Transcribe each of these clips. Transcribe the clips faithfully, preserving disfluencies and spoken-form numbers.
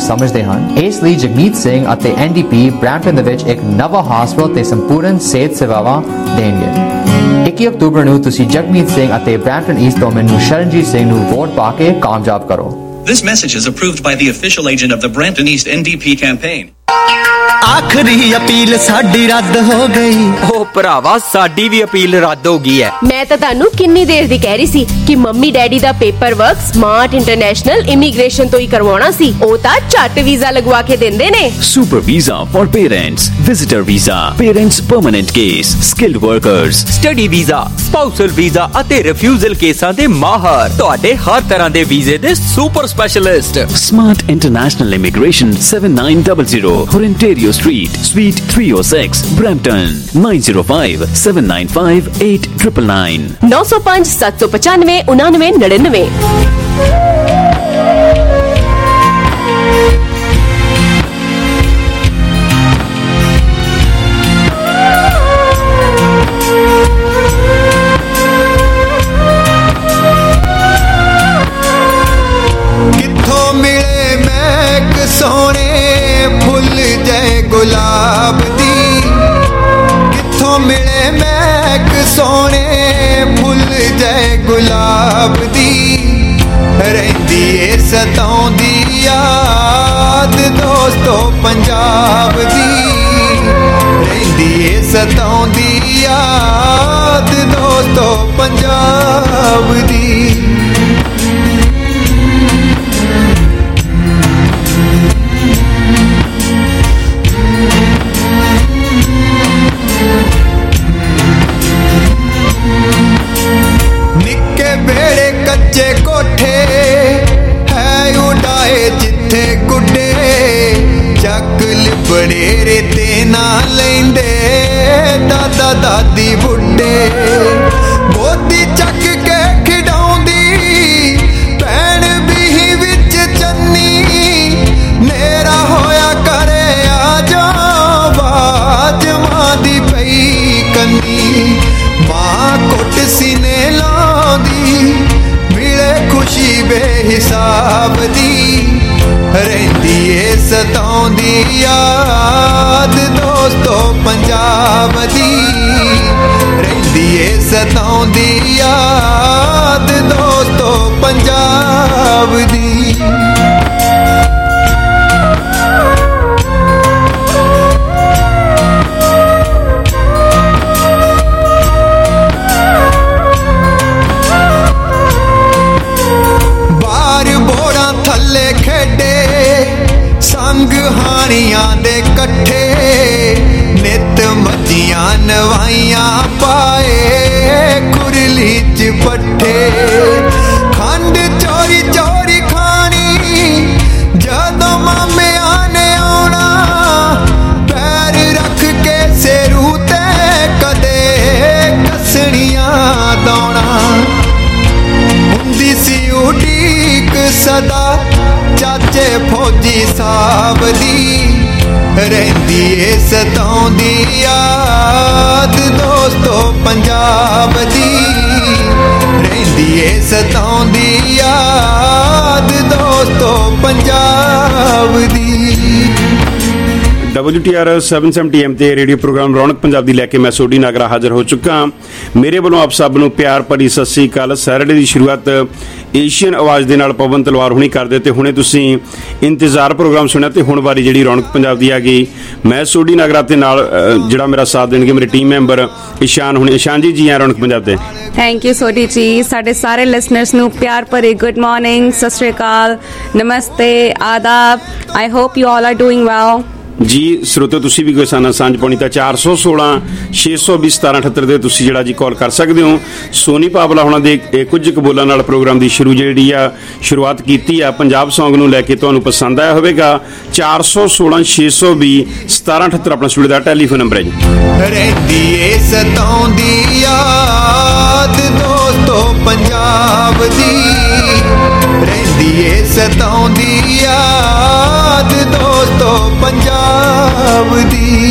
ਸਮਝਦੇ ਹਨ। ਇਸ ਲਈ ਜਗਮੀਤ ਸਿੰਘ ਅਤੇ ਐਨ ਡੀ ਪੀ ਬਰੈਂਪਟਨ ਦੇ ਵਿੱਚ ਇੱਕ ਨਵਾਂ ਹਸਪਤਾਲ ਤੇ ਸੰਪੂਰਨ ਸਿਹਤ ਸੇਵਾਵਾਂ ਦੇਣਗੇ। ਇੱਕੀ ਅਕਤੂਬਰ ਨੂੰ ਤੁਸੀਂ ਜਗਮੀਤ ਸਿੰਘ ਅਤੇ ਬਰੈਂਪਟਨ ਈਸਟ ਤੋਂ ਮੈਨੂੰ ਸ਼ਰਨਜੀਤ ਸਿੰਘ ਨੂੰ ਵੋਟ ਪਾ ਕੇ ਕਾਮਯਾਬ ਕਰੋ। This message is approved by the official agent of the Brampton East N D P campaign. ਆਖਰੀ ਅਪੀਲ ਸਾਡੀ ਰੱਦ ਹੋ ਗਈ। ਓ ਭਰਾਵਾ ਸਾਡੀ ਵੀ ਅਪੀਲ ਰੱਦ ਹੋ ਗਈ ਹੈ। ਮੈਂ ਤਾਂ ਤੁਹਾਨੂੰ ਕਿੰਨੀ ਦੇਰ ਦੀ ਕਹਿ ਰਹੀ ਸੀ ਕਿ ਮੰਮੀ ਡੈਡੀ ਦਾ paper work smart international immigration ਤੋਂ ਹੀ ਕਰਵਾਉਣਾ ਸੀ। ਉਹ ਤਾਂ ਝੱਟ ਵੀਜ਼ਾ ਲਗਵਾ ਕੇ ਦਿੰਦੇ ਨੇ। Super visa for parents, visitor visa, parents permanent case, skilled workers, study visa, spousal visa ਅਤੇ ਰਿਫਿਊਜ਼ਲ ਕੇਸਾਂ ਦੇ ਮਾਹਰ, ਤੁਹਾਡੇ ਹਰ ਤਰ੍ਹਾਂ ਦੇ ਵੀਜ਼ੇ ਦੇ super specialist. Smart international immigration seven nine zero zero Ontario Street, Suite three oh six, Brampton nine zero five seven nine five eight nine nine nine नौ सौ पाँच सात सौ पचानवे उनानवे नड़िनवे। ਗੁਲਾਬ ਦੀ ਕਿੱਥੋਂ ਮਿਲੇ ਮਹਿਕ ਸੋਹਣੇ ਫੁੱਲ ਜੈ ਗੁਲਾਬ ਦੀ ਰਹਿੰਦੀ ਏ ਸਤਾਉਂਦੀ ਯਾਦ ਦੋਸਤੋ ਪੰਜਾਬ ਦੀ ਰਹਿੰਦੀ ਏ ਸਤਾਉਂਦੀ ਯਾਦ ਦੋਸਤੋ ਪੰਜਾਬ ਦੀ। ਬੇੜੇ ਕੱਚੇ ਕੋਠੇ ਹੈ ਉਡਾਏ ਜਿੱਥੇ ਗੁੱਡੇ ਚੱਕ ਲਿਬੜੇ ਰੇਤੇ ਨਾ ਲੈਂਦੇ ਦਾਦਾ ਦਾਦੀ ਬੁੱਢੇ ਗੋਦੀ ਚੱਕ ਕੇ ਖਿਡਾਉਂਦੀ ਭੈਣ ਵੀ ਵਿੱਚ ਚੰਨੀ ਨੇਰਾ ਹੋਇਆ ਕਰੇ ਆ ਜਾ ਬਾਜ ਮਾਂ ਦੀ ਪਈ ਕੰਨੀ ਮਾਂ ਕੁੱਟ ਸੀਨੇ ਲਾਉਂਦੀ ਮਿਲੇ ਖੁਸ਼ੀ ਬੇਹਿਸਾਬ ਦੀ ਰਹਿੰਦੀ ਏ ਸਤਾਉਂਦੀ ਯਾਦ ਦੋਸਤੋ ਪੰਜਾਬ ਦੀ ਰਹਿੰਦੀ ਏ ਸਤਾਉਂਦੀ ਯਾਦ ਦੋਸਤੋ ਪੰਜਾਬ ਦੀ। ਥੱਲੇ ਖੇਡੇ ਸੰਗ ਹਾਣੀਆਂ ਦੇ ਇਕੱਠੇ ਨਿੱਤ ਮੱਝੀਆਂ ਨਵਾਈਆਂ ਪਾਏ ਕੁਰਲੀ ਚ ਪੱਠੇ ਖੰਡ ਚੋਰੀ ਚੋਰੀ ਖਾਣੀ ਜਦੋਂ ਮਾਮਿਆਂ ਨੇ ਆਉਣਾ ਪੈਰ ਰੱਖ ਕੇ ਸਿਰੂ ਤੇ ਕਦੇ ਕੱਸਣੀਆਂ ਦੌਣਾ ਹੁੰਦੀ ਸੀ ਉਡੀਕ ਸਦਾ ਚਾਚੇ ਫੌਜੀ ਸਾਹਿਬ ਦੀ ਰਹਿੰਦੀ ਏ ਸਤਾਉਂਦੀ ਯਾਦ ਦੋਸਤੋ ਪੰਜਾਬ ਦੀ ਰਹਿੰਦੀ ਏ ਸਤਾਉਂਦੀ ਯਾਦ ਦੋਸਤੋ ਪੰਜਾਬ ਦੀ। W T R seven seventy M ਤੇ ਰੇਡੀਓ ਪ੍ਰੋਗਰਾਮ ਰੌਣਕ ਪੰਜਾਬ ਦੀ ਲੈ ਕੇ ਮੈਂ ਸੋਢੀ ਨਾਗਰਾ ਹਾਜ਼ਰ ਹੋ ਚੁੱਕਾ। ਮੇਰੇ ਵੱਲੋਂ ਆਪ ਸਭ ਨੂੰ ਪਿਆਰ ਭਰੀ ਸਤਿ ਸ੍ਰੀ ਅਕਾਲ। ਸੈਟਰਡੇ ਦੀ ਸ਼ੁਰੂਆਤ ਏਸ਼ੀਅਨ ਆਵਾਜ਼ ਦੇ ਨਾਲ ਪਵਨ ਤਲਵਾਰ ਹੁਣੀ ਕਰਦੇ ਤੇ ਹੁਣੇ ਤੁਸੀਂ ਇੰਤਜ਼ਾਰ ਪ੍ਰੋਗਰਾਮ ਸੁਣਿਆ ਤੇ ਹੁਣ ਵਾਰੀ ਜਿਹੜੀ ਰੌਣਕ ਪੰਜਾਬ ਦੀ ਆ ਗਈ। ਮੈਂ ਸੋਢੀ ਨਾਗਰਾ ਤੇ ਨਾਲ ਜਿਹੜਾ ਮੇਰਾ ਸਾਥ ਦੇਣਗੇ ਮੇਰੇ ਟੀਮ ਮੈਂਬਰ ਇਸ਼ਾਨ ਹੁਣੀ। ਇਸ਼ਾਨ ਜੀ ਜੀ ਆ ਰੌਣਕ ਪੰਜਾਬ ਤੇ। ਥੈਂਕ ਯੂ ਸੋਢੀ ਜੀ। ਸਾਡੇ ਸਾਰੇ ਲਿਸਨਰਸ ਨੂੰ ਪਿਆਰ ਭਰੀ ਗੁੱਡ ਮਾਰਨਿੰਗ, ਸਤਿ ਸ੍ਰੀ ਅਕਾਲ, ਨਮਸਤੇ, ਆਦਾਬ। I hope you all are doing well. ਜੀ ਸਰੋਤਿਓ ਤੁਸੀਂ ਵੀ ਕੋਈ ਸਾਨਾ ਸਾਂਝ ਪਾਉਣੀ ਤਾਂ ਚਾਰ ਸੌ ਸੋਲਾਂ ਛੇ ਸੌ ਵੀਹ ਸਤਾਰਾਂ ਅਠੱਤਰ ਦੇ ਤੁਸੀਂ ਜਿਹੜਾ ਜੀ ਕਾਲ ਕਰ ਸਕਦੇ ਹੋ। ਸੋਨੀ ਪਾਵਲਾ ਹੁਣਾਂ ਦੇ ਕੁਝ ਕੁ ਬੋਲਾਂ ਨਾਲ ਪ੍ਰੋਗਰਾਮ ਦੀ ਸ਼ੁਰੂ ਜਿਹੜੀ ਆ ਸ਼ੁਰੂਆਤ ਕੀਤੀ ਆ ਪੰਜਾਬ ਸੌਂਗ ਨੂੰ ਲੈ ਕੇ ਤੁਹਾਨੂੰ ਪਸੰਦ ਆਇਆ ਹੋਵੇਗਾ। ਚਾਰ ਸੌ ਸੋਲਾਂ ਛੇ ਸੌ ਵੀਹ ਸਤਾਰਾਂ ਅਠੱਤਰ ਆਪਣਾ ਸਟੂਡੀਓ ਦਾ ਟੈਲੀਫੋਨ ਨੰਬਰ ਹੈ ਜੀ। ਰਹਿੰਦੀ ਏ ਸਤਾਉਂਦੀ ਯਾਦ ਦੋਸਤੋ ਪੰਜਾਬ ਦੀ ਰਹਿੰਦੀ ਏ ਸਤਾਉਂਦੀ ਯਾਦ ਦੋਸਤੋ ਪੰਜਾਬ ਦੀ।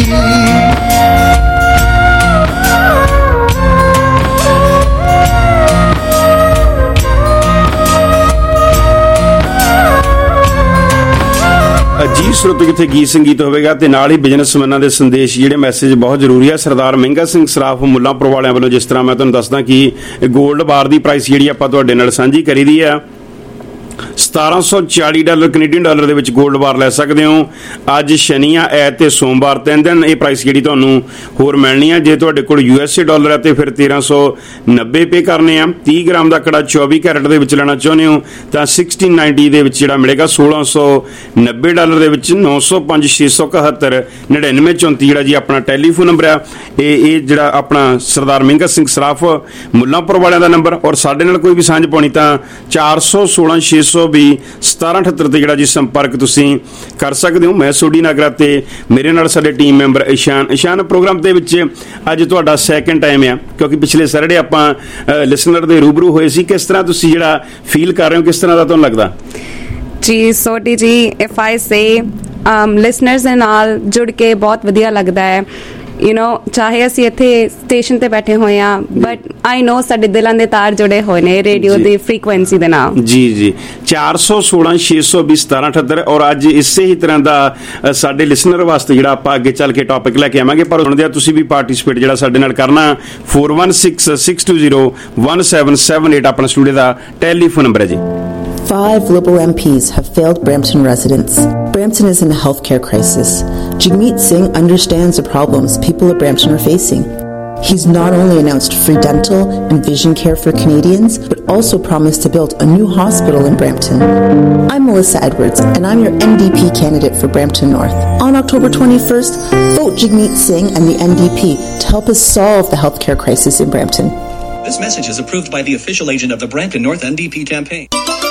ਜੀ ਸਰੋਤ ਕਿੱਥੇ ਗੀਤ ਸੰਗੀਤ ਹੋਵੇਗਾ ਤੇ ਨਾਲ ਹੀ ਬਿਜ਼ਨਸਮੈਨਾਂ ਦੇ ਸੰਦੇਸ਼ ਜਿਹੜੇ ਮੈਸੇਜ ਬਹੁਤ ਜ਼ਰੂਰੀ ਹੈ। ਸਰਦਾਰ ਮਹਿੰਗਾ ਸਿੰਘ ਸਰਾਫ ਮੁੱਲਾਂਪੁਰ ਵਾਲਿਆਂ ਵੱਲੋਂ ਜਿਸ ਤਰ੍ਹਾਂ ਮੈਂ ਤੁਹਾਨੂੰ ਦੱਸਦਾ ਕਿ ਗੋਲਡ ਬਾਰ ਦੀ ਪ੍ਰਾਈਸ ਜਿਹੜੀ ਆਪਾਂ ਤੁਹਾਡੇ ਨਾਲ ਸਾਂਝੀ ਕਰੀ ਦੀ ਆ, ਸਤਾਰਾਂ ਸੌ ਚਾਲੀ ਡਾਲਰ ਕੈਨੇਡੀਅਨ ਡਾਲਰ ਦੇ ਵਿੱਚ ਗੋਲਡ ਬਾਰ ਲੈ ਸਕਦੇ ਹੋ। ਅੱਜ ਸ਼ਨੀ ਆ, ਐਤ ਤੇ ਸੋਮਵਾਰ ਤਿੰਨ ਦਿਨ ਇਹ ਪ੍ਰਾਈਸ ਜਿਹੜੀ ਤੁਹਾਨੂੰ ਹੋਰ ਮਿਲਣੀ ਆ। ਜੇ ਤੁਹਾਡੇ ਕੋਲ ਯੂ ਐਸ ਏ ਡਾਲਰ ਹੈ ਤੇ ਫਿਰ ਤੇਰਾਂ ਸੌ ਨੱਬੇ ਪੇ ਕਰਨੇ ਆ। ਤੀਹ ਗ੍ਰਾਮ ਦਾ ਕੜਾ ਚੌਵੀ ਕੈਰਟ ਦੇ ਵਿੱਚ ਲੈਣਾ ਚਾਹੁੰਦੇ ਹੋ ਤਾਂ ਸਿਕਸਟੀਨ ਨਾਈਨਟੀ ਦੇ ਵਿੱਚ ਜਿਹੜਾ ਮਿਲੇਗਾ ਸੋਲਾਂ ਸੌ ਨੱਬੇ ਡਾਲਰ ਦੇ ਵਿੱਚ। ਨੌ ਸੌ ਪੰਜ ਛੇ ਸੌ ਇਕਹੱਤਰ ਨੜਿਨਵੇਂ ਚੌਂਤੀ ਜਿਹੜਾ ਜੀ ਆਪਣਾ ਟੈਲੀਫੋਨ ਨੰਬਰ ਆ। ਇਹ ਇਹ ਜਿਹੜਾ ਆਪਣਾ ਸਰਦਾਰ ਮਹਿੰਗਾ ਸਿੰਘ ਸਰਾਫ ਮੁੱਲਾਂਪੁਰ ਵਾਲਿਆਂ ਦਾ ਨੰਬਰ। ਔਰ ਸਾਡੇ ਨਾਲ ਕੋਈ ਵੀ ਸਾਂਝ ਪਾਉਣੀ ਤਾਂ ਚਾਰ ਸੌ ਸੋਲਾਂ ਛੇ ਸੌ ਵੀ ਸਤਾਰਾਂ ਅਠੱਤਰ ਤੇ ਜਿਹੜਾ ਜੀ ਸੰਪਰਕ ਤੁਸੀਂ ਕਰ ਸਕਦੇ ਹੋ। ਮੈਂ ਸੋਢੀ ਨਾਗਰਾ ਤੇ ਮੇਰੇ ਨਾਲ ਸਾਡੇ team member Ishan. Ishan, program ਦੇ ਵਿੱਚ ਅੱਜ ਤੁਹਾਡਾ ਸੈਕਿੰਡ ਟਾਈਮ ਆ ਕਿਉਂਕਿ ਪਿਛਲੇ ਸੈਟਰਡੇ ਆਪਾਂ ਲਿਸਨਰ ਦੇ ਰੂਬਰੂ ਹੋਏ ਸੀ। ਕਿਸ ਤਰ੍ਹਾਂ ਤੁਸੀਂ ਜਿਹੜਾ ਫੀਲ ਕਰ ਰਹੇ ਹੋ, ਕਿਸ ਤਰ੍ਹਾਂ ਦਾ ਤੁਹਾਨੂੰ ਲੱਗਦਾ? ਜੀ ਸੋਢੀ ਜੀ, ਇਫ ਆਈ ਸੇ ਲਿਸਨਰਸ ਦੇ ਨਾਲ ਜੁੜ ਕੇ ਬਹੁਤ ਵਧੀਆ ਲੱਗਦਾ ਹੈ। ਯੂ ਨੋ, ਚਾਹੇ ਅਸੀਂ ਇੱਥੇ ਸਟੇਸ਼ਨ ਤੇ ਬੈਠੇ ਹੋਏ ਆ ਬਟ ਆਈ ਨੋ ਸਾਡੇ ਦਿਲਾਂ ਦੇ ਤਾਰ ਜੁੜੇ ਹੋਏ ਨੇ ਰੇਡੀਓ ਦੀ ਫ੍ਰੀਕੁਐਂਸੀ ਦੇ ਨਾਲ। ਜੀ ਜੀ ਚਾਰ ਸੌ ਸੋਲਾਂ ਛੇ ਸੌ ਵੀਹ ਸਤਾਰਾਂ ਅਠੱਤਰ। ਔਰ ਅੱਜ ਇਸੇ ਹੀ ਤਰ੍ਹਾਂ ਦਾ ਸਾਡੇ ਲਿਸਨਰ ਵਾਸਤੇ ਜਿਹੜਾ ਆਪਾਂ ਅੱਗੇ ਚੱਲ ਕੇ ਟੌਪਿਕ ਲੈ ਕੇ ਆਵਾਂਗੇ, ਪਰ ਹੁਣ ਦੇ ਤੁਸੀਂ ਵੀ ਪਾਰਟਿਸਿਪੇਟ ਜਿਹੜਾ ਸਾਡੇ ਨਾਲ ਕਰਨਾ। Four one six six two zero one seven seven eight ਆਪਣਾ ਸਟੂਡੀਓ ਦਾ ਟੈਲੀਫੋਨ ਨੰਬਰ ਹੈ ਜੀ। Five Liberal M Ps have failed Brampton residents. Brampton is in a healthcare crisis. Jagmeet Singh understands the problems people of Brampton are facing. He's not only announced free dental and vision care for Canadians, but also promised to build a new hospital in Brampton. I'm Melissa Edwards, and I'm your N D P candidate for Brampton North. On October twenty-first, vote Jagmeet Singh and the N D P to help us solve the healthcare crisis in Brampton. This message is approved by the official agent of the Brampton North N D P campaign.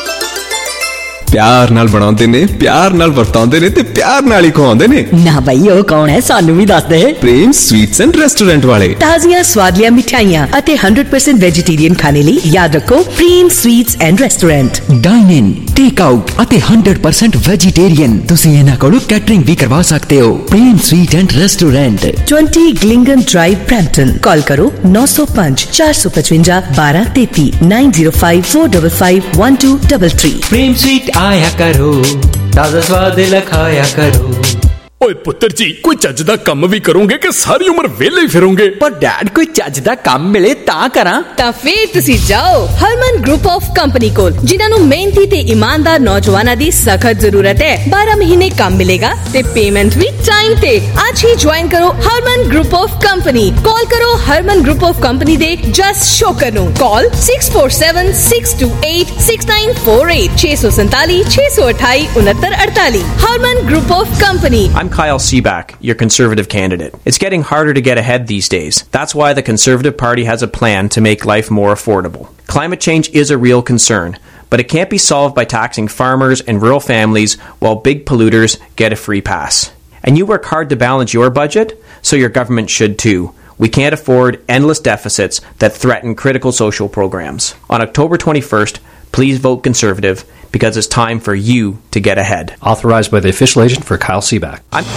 ਪਿਆਰ ਨਾਲ ਬਣਾਉਂਦੇ ਨੇ, ਪਿਆਰ ਨਾਲ ਵਰਤਾਉਂਦੇ ਨੇ ਤੇ ਪਿਆਰ ਨਾਲ ਹੀ ਖਵਾਉਂਦੇ ਨੇ। ਨਾ ਬਈ ਉਹ ਕੌਣ ਹੈ, ਸਾਨੂੰ ਵੀ ਦੱਸ ਦੇ। ਪ੍ਰੇਮ ਸਵੀਟਸ ਐਂਡ ਰੈਸਟੋਰੈਂਟ ਵਾਲੇ। ਤਾਜ਼ੀਆਂ ਸਵਾਦੀਆਂ ਮਿਠਾਈਆਂ ਅਤੇ ਹੰਡਰਡ ਪਰਸੈਂਟ ਵੈਜੀਟੇਰੀਅਨ ਖਾਣੇ ਲਈ ਯਾਦ ਰੱਖੋ Prem sweets and restaurant. Dine in, take out ਅਤੇ ਹੰਡਰਡ ਪਰਸੈਂਟ ਵੈਜੀਟੇਰੀਅਨ। ਤੁਸੀਂ ਇਹਨਾਂ ਕੋਲੋਂ ਕੈਟਰਿੰਗ ਵੀ ਕਰਵਾ ਸਕਦੇ ਹੋ। Prem sweet and restaurant, twenty ग्लिंगन ड्राइव ब्रैम्पटन। कॉल करो नौ सौ पांच चार सौ पचवंजा बारह तेती nine zero five four double five one two double three. Prem sweet आया करो, ताजा स्वाद लखाया करो। ਓਏ ਪੁੱਤਰ ਜੀ, ਕੋਈ ਚੱਜ ਦਾ ਕੰਮ ਵੀ ਕਰੋਗੇ ਕਿ ਸਾਰੀ ਉਮਰ ਵਿਹਲੇ ਹੀ ਫਿਰੋਗੇ? ਪਰ ਡੈਡ, ਕੋਈ ਚੱਜ ਦਾ ਕੰਮ ਮਿਲੇ ਤਾਂ ਕਰਾਂ। ਤਾਂ ਫੇਰ ਤੁਸੀਂ ਜਾਓ ਹਰਮਨ ਗਰੁੱਪ ਆਫ ਕੰਪਨੀ ਕੋਲ, ਜਿਨ੍ਹਾਂ ਨੂੰ ਮਿਹਨਤੀ ਤੇ ਇਮਾਨਦਾਰ ਨੌਜਵਾਨਾਂ ਦੀ ਸਖਤ ਜ਼ਰੂਰਤ ਹੈ। ਬਾਰਾਂ ਮਹੀਨੇ ਕੰਮ ਮਿਲੇਗਾ ਤੇ ਪੇਮੈਂਟ ਵੀ ਟਾਈਮ ਤੇ। ਅੱਜ ਹੀ ਜੁਆਇਨ ਕਰੋ Harman group of company. Call ਕਰੋ ਹਰਮਨ ਗਰੁੱਪ ਆਫ ਕੰਪਨੀ ਦੇ ਜਸ ਸ਼ੋਕਰ ਨੂੰ। Call six four seven six two eight six nine four eight छे सौ संताली छे सौ अठाई उनहत्तर अड़ताली। Harman group of company. I'm Kyle Seaback, your Conservative candidate. It's getting harder to get ahead these days. That's why the Conservative Party has a plan to make life more affordable. Climate change is a real concern, but it can't be solved by taxing farmers and rural families while big polluters get a free pass. And you work hard to balance your budget, so your government should too. We can't afford endless deficits that threaten critical social programs. On October twenty-first, please vote Conservative, because it's time for you to get ahead. Authorized by the official agent for Kyle Seaback. I'm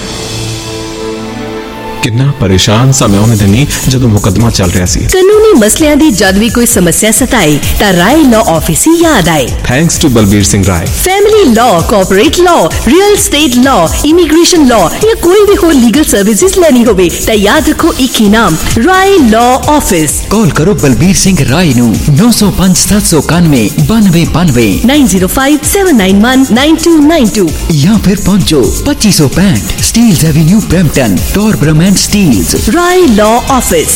ਕਿੰਨਾ ਪਰੇਸ਼ਾਨ ਸਾਂ ਮੈਂ ਉਹਨੇ ਦਿਨੀ ਜਦੋਂ ਮੁਕੱਦਮਾ ਚੱਲ ਰਿਹਾ ਸੀ। ਕਾਨੂੰਨੀ ਮਸਲਿਆਂ ਦੀ ਜਦ ਵੀ ਕੋਈ ਸਮੱਸਿਆ ਸਤਾਏ ਤਾਂ ਰਾਏ ਲਾਅ ਆਫਿਸ ਹੀ ਯਾਦ ਆਏ। Thanks to Balbir Singh Rai. Family law, corporate law, real state law, immigration law ਜਾਂ ਕੋਈ ਵੀ ਹੋਰ ਲੀਗਲ ਸਰਵਿਸਿਜ਼ ਲੈਣੀ ਹੋਵੇ ਤਾਂ ਯਾਦ ਰੱਖੋ ਇੱਕ ਹੀ ਨਾਮ, ਰਾਏ ਲਾਅ ਆਫਿਸ। ਕਾਲ ਕਰੋ ਬਲਬੀਰ ਸਿੰਘ ਰਾਏ ਨੂੰ ਨੌ ਸੌ ਪੰਜ ਸੱਤ ਸੌ ਇਕਾਨਵੇਂ ਬਾਨਵੇਂ ਬਾਨਵੇਂ nine zero five seven nine one nine two nine two या फिर पहुंचो पच्चीस सौ पैंठ Steeles avenue Brampton, Torbram and Steeles. Rai law office.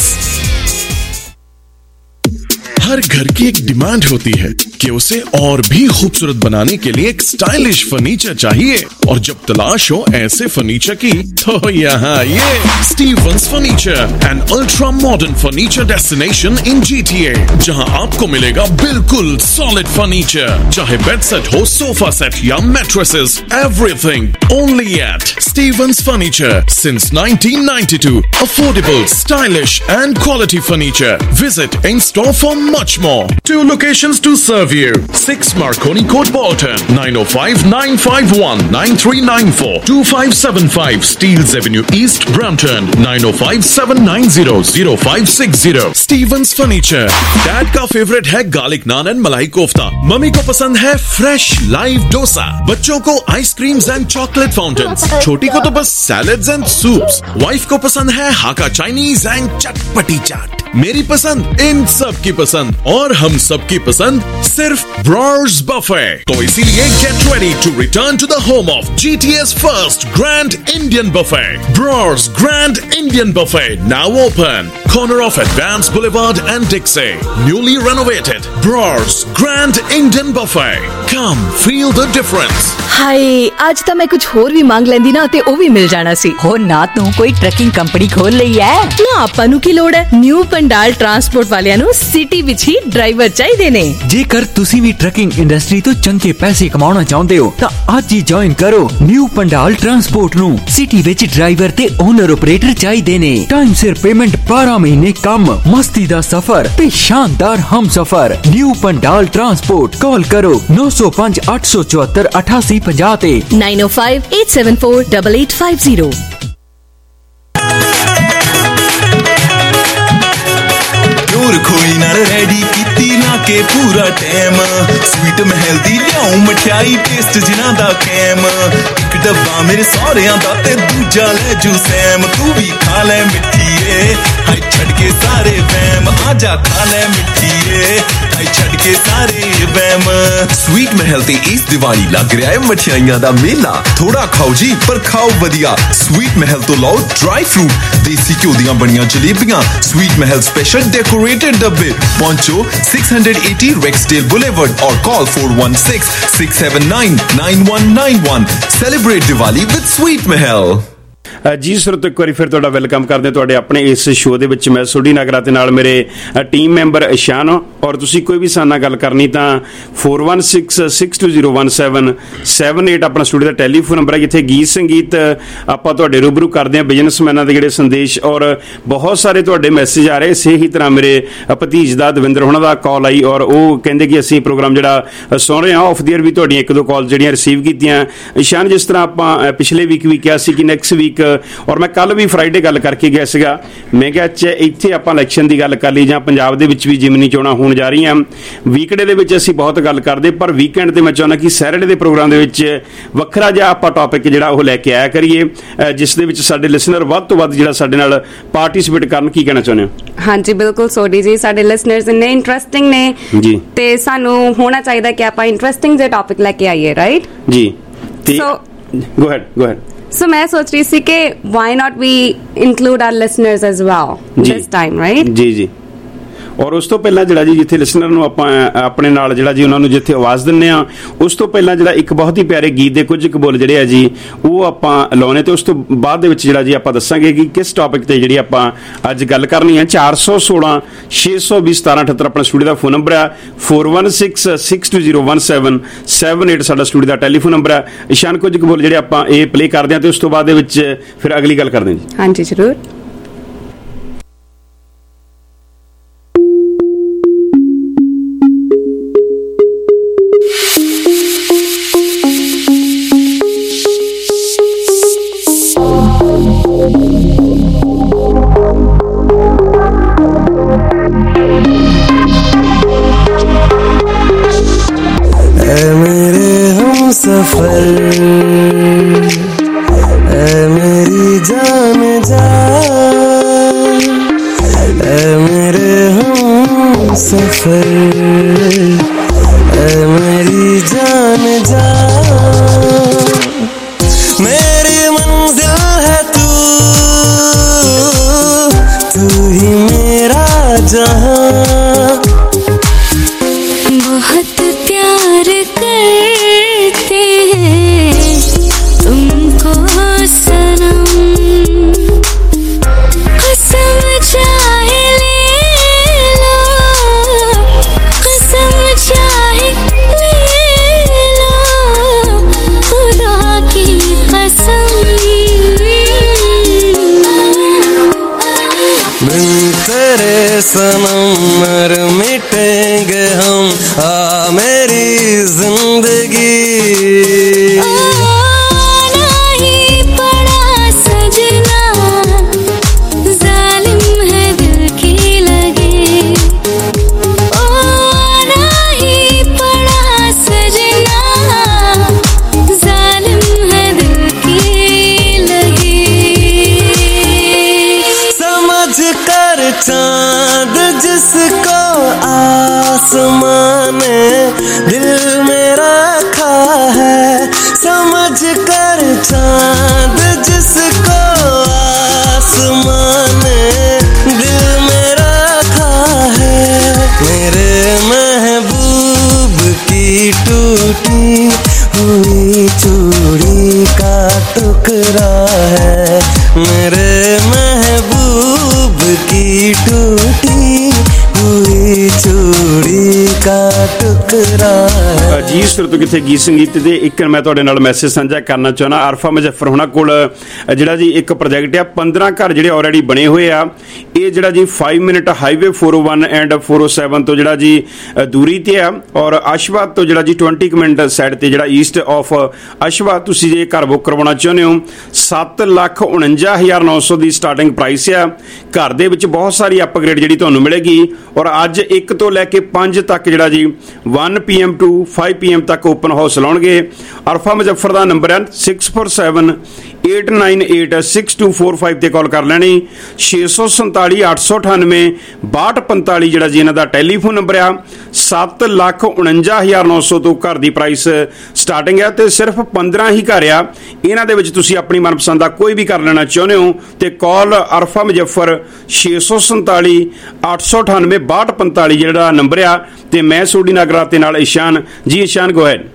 हर घर की एक डिमांड होती है कि उसे और भी खूबसूरत बनाने के लिए एक स्टाइलिश फर्नीचर चाहिए, और जब तलाश हो ऐसे फर्नीचर की तो यहाँ ये Stevens furniture, an ultra modern furniture destination in GTA, जहाँ आपको मिलेगा बिल्कुल सॉलिड फर्नीचर, चाहे बेड सेट हो, सोफा सेट या mattresses, everything only at Stevens Furniture since nineteen ninety-two. Affordable, stylish and quality furniture. Visit in store for much more. Two locations to serve you. six Marconi Court, Bolton. nine oh five, nine five one, nine three nine four. two five seven five Steeles Avenue East, Brampton. nine oh five, seven nine zero, zero five six zero. Stevens Furniture. Dad का favourite है garlic naan and malai kofta. Mummy को पसंद है fresh live dosa. बच्चों को ice creams and chocolate fountains. छोटी को तो बस सैलड्स एंड सूप्स. वाइफ को पसंद है हाका चाइनीज एंड चटपटी चाट. मेरी पसंद इन सब की पसंद और हम सब की पसंद सिर्फ ब्रॉर्स बफे. तो इसीलिए get ready to return to the home of GTA's first grand Indian buffet. Brar's grand Indian buffet now open. Corner of Advance Boulevard and Dixie. Newly renovated. Brors Grand Indian Buffet. Come feel the difference. ਹਾਏ ਅੱਜ ਤਾਂ ਮੈਂ ਕੁਝ ਹੋਰ ਵੀ ਮੰਗ ਲੈਂਦੀ ਨਾ ਤੇ ਉਹ ਵੀ ਮਿਲ ਜਾਣਾ ਸੀ। ਹੋ ਨਾ ਤੂੰ ਕੋਈ ਟਰੱਕਿੰਗ ਕੰਪਨੀ ਖੋਲ ਲਈ ਐ ਨਾ। ਆਪਾਂ ਨੂੰ ਕੀ ਲੋੜ ਹੈ। ਨਿਊ ਪੰਡਾਲ ਟਰਾਂਸਪੋਰਟ ਵਾਲਿਆਂ ਨੂੰ ਸਿਟੀ ਵਿੱਚ ਹੀ ਡਰਾਈਵਰ ਚਾਹੀਦੇ ਨੇ। ਜੇਕਰ ਤੁਸੀਂ ਵੀ ਟਰੱਕਿੰਗ ਇੰਡਸਟਰੀ ਤੋਂ ਚੰਗੇ ਪੈਸੇ ਕਮਾਉਣਾ ਚਾਹੁੰਦੇ ਹੋ ਤਾਂ ਅੱਜ ਹੀ ਜੁਆਇਨ ਕਰੋ ਨਿਊ ਪੰਡਾਲ ਟਰਾਂਸਪੋਰਟ ਨੂੰ। ਸਿਟੀ ਵਿੱਚ ਡਰਾਈਵਰ ਤੇ ਓਨਰ ਆਪਰੇਟਰ ਚਾਹੀਦੇ ਨੇ। ਟਾਈਮ ਸਿਰ ਪੇਮੈਂਟ, ਬਾਰਾਂ ਮਹੀਨੇ ਕੰਮ, ਮਸਤੀ ਦਾ ਸਫ਼ਰ ਤੇ ਸ਼ਾਨਦਾਰ ਹਮਸਫ਼ਰ। New Pandal transport. ਕਾਲ ਕਰੋ ਨੌ ਸੌ ਪੰਜ ਅੱਠ ਸੌ ਚੁਹੱਤਰ ਅਠਾਸੀ ਪੰਜਾਹ ਤੇ nine oh five, eight seven four, eight eight five zero। खोई नाल रेडी कीती ना के पूरा टाइम। स्वीट महल दी लियाऊं मठियाई टेस्ट जिना दा कैम। एक डब्बा मेरे सौरियां दा ते दूजा ले जू सैम। तू भी खा ले मिठिए हाय छड़ के सारे वैम। आजा खा ले मिठिए हाय छड़ के सारे वैम। स्वीट महल ते इस दिवाली लग रहा है मठियाइयां दा मेला। थोड़ा खाओ जी पर खाओ वधिया। स्वीट महल तो लाओ ड्राई फ्रूट, देसी घ्यो दियां बनियां जलेबियां। स्वीट महल स्पेशल डेकोरेटेड डब्बे। पहुंचो six eighty Rexdale Boulevard और call four one six, six seven nine, nine one nine one. Celebrate Diwali with Sweet Mahal. ਜੀ ਸਰੋਤੋ ਇੱਕ ਵਾਰੀ ਫਿਰ ਤੁਹਾਡਾ ਵੈਲਕਮ ਕਰਦੇ ਹਾਂ ਤੁਹਾਡੇ ਆਪਣੇ ਇਸ ਸ਼ੋਅ ਦੇ ਵਿੱਚ। ਮੈਂ ਸੋਢੀ ਨਾਗਰਾ ਤੇ ਨਾਲ ਮੇਰੇ ਟੀਮ ਮੈਂਬਰ ਇਸ਼ਾਨ। ਔਰ ਤੁਸੀਂ ਕੋਈ ਵੀ ਸਾਡੇ ਨਾਲ ਗੱਲ ਕਰਨੀ ਤਾਂ four one six, six two zero one seven seven eight ਆਪਣਾ ਸਟੂਡੀਓ ਦਾ ਟੈਲੀਫੋਨ ਨੰਬਰ ਹੈ, ਜਿੱਥੇ ਗੀਤ ਸੰਗੀਤ ਆਪਾਂ ਤੁਹਾਡੇ ਰੂਬਰੂ ਕਰਦੇ ਹਾਂ। ਬਿਜ਼ਨਸਮੈਨਾਂ ਦੇ ਜਿਹੜੇ ਸੰਦੇਸ਼ ਔਰ ਬਹੁਤ ਸਾਰੇ ਤੁਹਾਡੇ ਮੈਸੇਜ ਆ ਰਹੇ। ਇਸੇ ਹੀ ਤਰ੍ਹਾਂ ਮੇਰੇ ਭਤੀਜ ਦਾ ਦਵਿੰਦਰ ਹੋਣਾ ਦਾ ਕਾਲ ਆਈ ਔਰ ਉਹ ਕਹਿੰਦੇ ਕਿ ਅਸੀਂ ਪ੍ਰੋਗਰਾਮ ਜਿਹੜਾ ਸੁਣ ਰਹੇ ਹਾਂ ਆਫ ਦੀ ਏਅਰ ਵੀ ਤੁਹਾਡੀਆਂ ਇੱਕ ਦੋ ਕਾਲ ਜਿਹੜੀਆਂ ਰਿਸੀਵ ਕੀਤੀਆਂ। ਇਸ਼ਾਨ, ਜਿਸ ਤਰ੍ਹਾਂ ਆਪਾਂ ਪਿਛਲੇ ਵੀਕ ਵੀ ਕਿਹਾ ਸੀ ਕਿ ਨੈਕਸਟ ਵੀਕ, ਔਰ ਮੈਂ ਕੱਲ ਵੀ ਫਰਾਈਡੇ ਗੱਲ ਕਰਕੇ ਗਿਆ ਸੀਗਾ, ਮੈਂ ਕਿਹਾ ਅੱਛਾ ਇੱਥੇ ਆਪਾਂ ਇਲੈਕਸ਼ਨ ਦੀ ਗੱਲ ਕਰ ਲਈ ਜਾਂ ਪੰਜਾਬ ਦੇ ਵਿੱਚ ਵੀ ਜਿਮਨੀ ਚੋਣਾਂ ਹੋਣ ਜਾ ਰਹੀਆਂ। ਵੀਕਡੇ ਦੇ ਵਿੱਚ ਅਸੀਂ ਬਹੁਤ ਗੱਲ ਕਰਦੇ, ਪਰ ਵੀਕਐਂਡ ਤੇ ਮੈਂ ਚਾਹੁੰਦਾ ਕਿ ਸੈਟਰਡੇ ਦੇ ਪ੍ਰੋਗਰਾਮ ਦੇ ਵਿੱਚ ਵੱਖਰਾ ਜਿਹਾ ਆਪਾਂ ਟੌਪਿਕ ਜਿਹੜਾ ਉਹ ਲੈ ਕੇ ਆਇਆ ਕਰੀਏ, ਜਿਸ ਦੇ ਵਿੱਚ ਸਾਡੇ ਲਿਸਨਰ ਵੱਧ ਤੋਂ ਵੱਧ ਜਿਹੜਾ ਸਾਡੇ ਨਾਲ ਪਾਰਟਿਸਿਪੇਟ ਕਰਨ। ਕੀ ਕਹਿਣਾ ਚਾਹੁੰਦੇ ਹੋ? ਹਾਂਜੀ ਬਿਲਕੁਲ ਸੋਢੀ ਜੀ, ਸਾਡੇ ਲਿਸਨਰਸ ਇੰਨੇ ਇੰਟਰਸਟਿੰਗ ਨੇ ਜੀ ਤੇ ਸਾਨੂੰ ਹੋਣਾ ਚਾਹੀਦਾ ਕਿ ਆਪਾਂ ਇੰਟਰਸਟਿੰਗ ਜਿਹੇ ਟੌਪਿਕ ਲੈ ਕੇ ਆਈਏ, ਰਾਈਟ ਜੀ। So go ahead go ahead So मैं सोच रही थी कि why not we include our listeners as well this time, right? जी जी। ਔਰ ਉਸ ਤੋਂ ਪਹਿਲਾਂ ਜਿਹੜਾ ਜੀ ਜਿੱਥੇ ਲਿਸਨਰ ਨੂੰ ਆਪਾਂ ਆਪਣੇ ਨਾਲ ਜਿਹੜਾ ਜੀ ਉਹਨਾਂ ਨੂੰ ਜਿੱਥੇ ਆਵਾਜ਼ ਦਿੰਦੇ ਆ, ਉਸ ਤੋਂ ਪਹਿਲਾਂ ਜਿਹੜਾ ਇੱਕ ਬਹੁਤ ਹੀ ਪਿਆਰੇ ਗੀਤ ਦੇ ਕੁਝ ਕੁ ਬੋਲ ਜਿਹੜੇ ਆ ਜੀ ਉਹ ਆਪਾਂ ਲਾਉਣੇ, ਤੇ ਉਸ ਤੋਂ ਬਾਅਦ ਦੇ ਵਿੱਚ ਜਿਹੜਾ ਜੀ ਆਪਾਂ ਦੱਸਾਂਗੇ ਕਿ ਕਿਸ ਟੌਪਿਕ ਤੇ ਜਿਹੜੀ ਆਪਾਂ ਅੱਜ ਗੱਲ ਕਰਨੀ ਹੈ। ਚਾਰ ਸੌ ਸੋਲਾਂ ਛੇ ਸੌ ਵੀਹ ਸਤਾਰਾਂ ਅਠੱਤਰ ਆਪਣਾ ਸਟੂਡੀਓ ਦਾ ਫੋਨ ਨੰਬਰ ਆ। four one six, six two zero one seven seven eight ਸਾਡਾ ਸਟੂਡੀਓ ਦਾ ਟੈਲੀਫੋਨ ਨੰਬਰ ਆ। ਇਸ਼ਾਨ, ਕੁਝ ਕੁ ਬੋਲ ਜਿਹੜੇ ਆਪਾਂ ਇਹ ਪਲੇ ਕਰਦੇ ਹਾਂ ਤੇ ਉਸ ਤੋਂ ਬਾਅਦ ਦੇ ਵਿੱਚ ਫਿਰ ਅਗਲੀ ਗੱਲ ਕਰਦੇ ਹਾਂ ਜੀ। ਹਾਂਜੀ ਜ਼ਰੂਰ। सफर ऐ मेरी जान जान, ऐ मेरे हम सफर ऐ मेरी जान जान। मेरी मंजिल है तू, तू ही मेरा जहां। बहुत प्यार करते हैं तुमको सनम, कसम चाहे ले लो सनम मर मिटेंगे हम, आ मेरी जिंदगी। चांद जिसको आसमान ने दिल में रखा है, समझ कर चांद जिसको आसमान ने दिल में रखा है। मेरे महबूब की टूटी हुई चूड़ी का टुकड़ा है, मेरे महबूब की टूटी हुई चूड़ी का टुकड़ा है। जी सुरत किथे गीत संगीत दे एक मैं तुहाडे नाल मैसेज साझा करना चाहना। आरफा मुजफ्फर होना कोल जिहड़ा जी एक प्रोजेक्ट आ, पंद्रह घर जिहड़े ऑलरेडी बने हुए आ। ये जिहड़ा जी five minute highway four O one and four O seven तो जिहड़ा जी दूरी ते आ, और अशवाद तो जिहड़ा जी ट्वेंटी मिनट साइड ते जिहड़ा ईस्ट ऑफ अशवाद तुसीं जे घर बुक करवाउणा चाहुंदे हो, सत्त लख उणंजा हज़ार नौ सौ की स्टार्टिंग प्राइस आ। घर दे विच बहुत सारी अपग्रेड जिहड़ी तुहानूं मिलेगी, और अज एक तो लैके पंज तक जिहड़ा जी one PM to five PM पी एम तक ओपन हाउस लाउणगे। अरफा मुजफ्फर का नंबर है six four seven eight nine eight six two four five ते कॉल कर लैनी। छे सौ संताली अठ सौ अठानवे बाहठ पंताली जिहड़ा जी इन्हां दा टैलीफोन नंबर आ। सत्त लख उणंजा हज़ार नौ सौ तो घर की प्राइस स्टार्टिंग है, तो सिर्फ पंद्रह ही घर आ। इन्हां दे विच तुसीं अपनी मनपसंद का कोई भी कर लेना चाहुंदे हो तो कॉल अरफा मुजफ्फर छे सौ संताली अठ सौ अठानवे बाहठ पंताली जिहड़ा नंबर आ। ते मैं सोडी नागरा ते नाल ईशान जी। Ishan go ahead.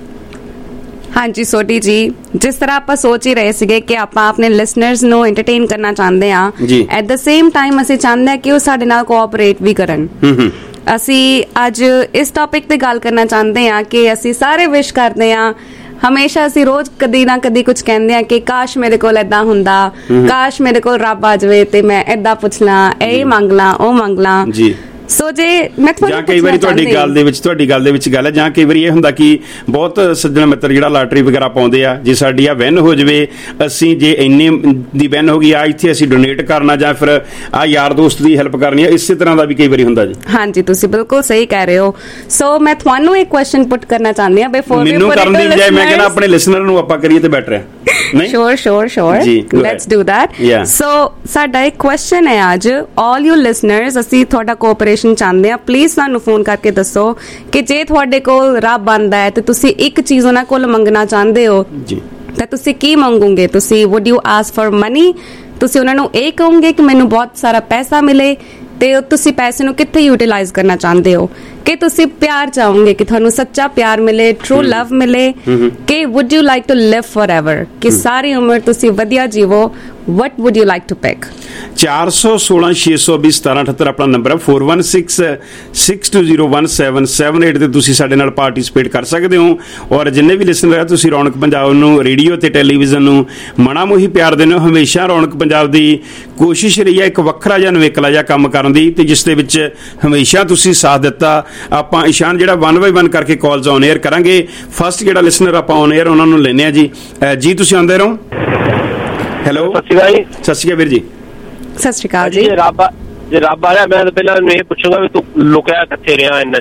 हाँ जी सोटी जी, जिस तरह आप सोच ही रहे सीगे कि आप अपने लिसनर्स ਨੂੰ एंटरटेन करना चाहते हैं, एट द सेम टाइम ਅਸੀਂ ਚਾਹੁੰਦੇ ਹਾਂ ਕਿ ਉਹ ਸਾਡੇ ਨਾਲ ਕੋਆਪਰੇਟ ਵੀ ਕਰਨ। ਅਸੀਂ ਅੱਜ ਇਸ ਟੌਪਿਕ ਤੇ ਗੱਲ ਕਰਨਾ ਚਾਹੁੰਦੇ ਹਾਂ ਕਿ ਅਸੀਂ ਸਾਰੇ ਵਿਸ਼ ਕਰਦੇ ਹਾਂ। ਹਮੇਸ਼ਾ ਅਸੀਂ ਰੋਜ਼ ਕਦੀ ਨਾ ਕਦੀ ਕੁਝ ਕਹਿੰਦੇ ਆ ਕਿ ਕਾਸ਼ ਮੇਰੇ ਕੋਲ ਏਦਾਂ ਹੁੰਦਾ, ਕਾਸ਼ ਮੇਰੇ ਕੋਲ ਰੱਬ ਆ ਜਾਵੇ ਤੇ ਮੈਂ ਏਦਾਂ ਪੁੱਛ ਲਾਂ, ਇਹ ਮੰਗ ਲਾਂ, ਉਹ ਮੰਗ ਲਾਂ ਜੀ। ਸੋ ਜੇ ਮੈਂ ਜਾਂ ਕਈ ਵਾਰੀ ਤੁਹਾਡੀ ਗੱਲ ਦੇ ਵਿੱਚ ਤੁਹਾਡੀ ਗੱਲ ਦੇ ਵਿੱਚ ਗੱਲ ਹੈ, ਜਾਂ ਕਈ ਵਾਰੀ ਇਹ ਹੁੰਦਾ ਕਿ ਬਹੁਤ ਸੱਜਣ ਮਿੱਤਰ ਜਿਹੜਾ ਲਾਟਰੀ ਵਗੈਰਾ ਪਾਉਂਦੇ ਆ, ਜੇ ਸਾਡੀ ਆ ਵਿਨ ਹੋ ਜਾਵੇ, ਅਸੀਂ ਜੇ ਇੰਨੇ ਦੀ ਵਿਨ ਹੋ ਗਈ ਆ ਇੱਥੇ ਅਸੀਂ ਡੋਨੇਟ ਕਰਨਾ ਜਾਂ ਫਿਰ ਆ ਯਾਰ ਦੋਸਤ ਦੀ ਹੈਲਪ ਕਰਨੀ ਆ, ਇਸੇ ਤਰ੍ਹਾਂ ਦਾ ਵੀ ਕਈ ਵਾਰੀ ਹੁੰਦਾ ਜੀ। ਹਾਂਜੀ ਤੁਸੀਂ ਬਿਲਕੁਲ ਸਹੀ ਕਹਿ ਰਹੇ ਹੋ। ਸੋ ਮੈਂ ਤੁਹਾਨੂੰ ਇੱਕ ਕੁਐਸਚਨ ਪੁੱਟ ਕਰਨਾ ਚਾਹੁੰਦੀ ਆ ਬਿਫੋਰ ਮੈਨੂੰ ਕਰਨ ਦੀ ਬਜਾਏ ਮੈਂ ਕਹਿੰਦਾ ਆਪਣੇ ਲਿਸਨਰ ਨੂੰ ਆਪਾਂ ਕਰੀਏ ਤੇ ਬੈਟਰ ਹੈ। ਨਹੀਂ sure sure sure let's do that. So ਸਾਡਾ ਇੱਕ ਕੁਐਸਚਨ ਹੈ ਅੱਜ, ਆਲ ਯੂ ਲਿਸਨਰਸ, ਅਸੀਂ ਤੁਹਾਡਾ ਕੋਆਪਰੇਸ਼ਨ ਚਾਹੁੰਦੇ ਆ। ਪਲੀਜ਼ ਸਾਨੂੰ ਫੋਨ ਕਰਕੇ ਦੱਸੋ ਕਿ ਜੇ ਤੁਹਾਡੇ ਕੋਲ ਰੱਬ ਆਂਦਾ ਹੈ ਤੇ ਤੁਸੀਂ ਇੱਕ ਚੀਜ਼ ਉਹਨਾਂ ਕੋਲ ਮੰਗਣਾ ਚਾਹੁੰਦੇ ਹੋ ਜੀ, ਤਾਂ ਤੁਸੀਂ ਕੀ ਮੰਗੋਗੇ? ਤੁਸੀਂ would you ask for money? ਤੁਸੀਂ ਉਹਨਾਂ ਨੂੰ ਇਹ ਕਹੋਗੇ ਕਿ ਮੈਨੂੰ ਬਹੁਤ ਸਾਰਾ ਪੈਸਾ ਮਿਲੇ, ਤੇ ਤੁਸੀਂ ਪੈਸੇ ਨੂੰ ਕਿੱਥੇ ਯੂਟਿਲਾਈਜ਼ ਕਰਨਾ ਚਾਹੁੰਦੇ ਹੋ? ਕਿ ਤੁਸੀਂ ਪਿਆਰ ਚਾਹੋਗੇ ਕਿ ਤੁਹਾਨੂੰ ਸੱਚਾ ਪਿਆਰ ਮਿਲੇ, ਟਰੂ ਲਵ ਮਿਲੇ, ਕਿ would you like to live forever, ਕਿ ਸਾਰੀ ਉਮਰ ਤੁਸੀਂ ਵਧੀਆ ਜੀਵੋ? What would you like to pick? ਚਾਰ ਸੌ ਸੋਲਾਂ ਛੇ ਸੌ ਵੀਹ ਸਤਾਰਾਂ ਅਠੱਤਰ ਆਪਣਾ ਨੰਬਰ ਹੈ। Four one six six two zero one seven seven eight ਤੇ ਤੁਸੀਂ ਸਾਡੇ ਨਾਲ ਪਾਰਟੀਸਪੇਟ ਕਰ ਸਕਦੇ ਹੋ। ਔਰ ਜਿੰਨੇ ਵੀ ਲਿਸਨਰ ਹੈ, ਤੁਸੀਂ ਰੌਣਕ ਪੰਜਾਬ ਨੂੰ ਰੇਡੀਓ ਤੇ ਟੈਲੀਵਿਜ਼ਨ ਨੂੰ ਮਣਾ ਮੋਹੀ ਪਿਆਰ ਦਿੰਦੇ ਹੋ। ਹਮੇਸ਼ਾ ਰੌਣਕ ਪੰਜਾਬ ਦੀ ਕੋਸ਼ਿਸ਼ ਰਹੀ ਹੈ ਇੱਕ ਵੱਖਰਾ ਜਿਹਾ ਨਵੇਕਲਾ ਜਿਹਾ ਕੰਮ ਕਰਨ ਦੀ, ਤੇ ਜਿਸ ਦੇ ਵਿੱਚ ਹਮੇਸ਼ਾ ਤੁਸੀਂ ਸਾਥ ਦਿੱਤਾ। ਆਪਾਂ ਇਸ਼ਾਨ ਜਿਹੜਾ ਵਨ ਬਾਈ ਵਨ ਕਰਕੇ ਕਾਲਸ ਔਨ 에ਅਰ ਕਰਾਂਗੇ। ਫਸਟ ਜਿਹੜਾ ਲਿਸਨਰ ਆਪਾਂ ਔਨ 에ਅਰ ਉਹਨਾਂ ਨੂੰ ਲੈਣੇ ਆ ਜੀ। ਜੀ ਤੁਸੀਂ ਆਉਂਦੇ ਰਹੋ। ਹੈਲੋ ਸਤਿ ਸ਼੍ਰੀ ਅਕਾਲ ਜੀ। ਸਤਿ ਸ਼੍ਰੀ ਅਕਾਲ ਵੀਰ ਜੀ। ਸਤਿ ਸ਼੍ਰੀ ਅਕਾਲ ਜੀ। ਜੇ ਰੱਬ ਜੇ ਰੱਬ ਆ ਰਿਹਾ, ਮੈਂ ਤਾਂ ਪਹਿਲਾਂ ਇਹ ਪੁੱਛੂੰਗਾ ਵੀ ਤੂੰ ਲੁਕਿਆ ਕਿੱਥੇ ਰਿਹਾ ਇੰਨਾ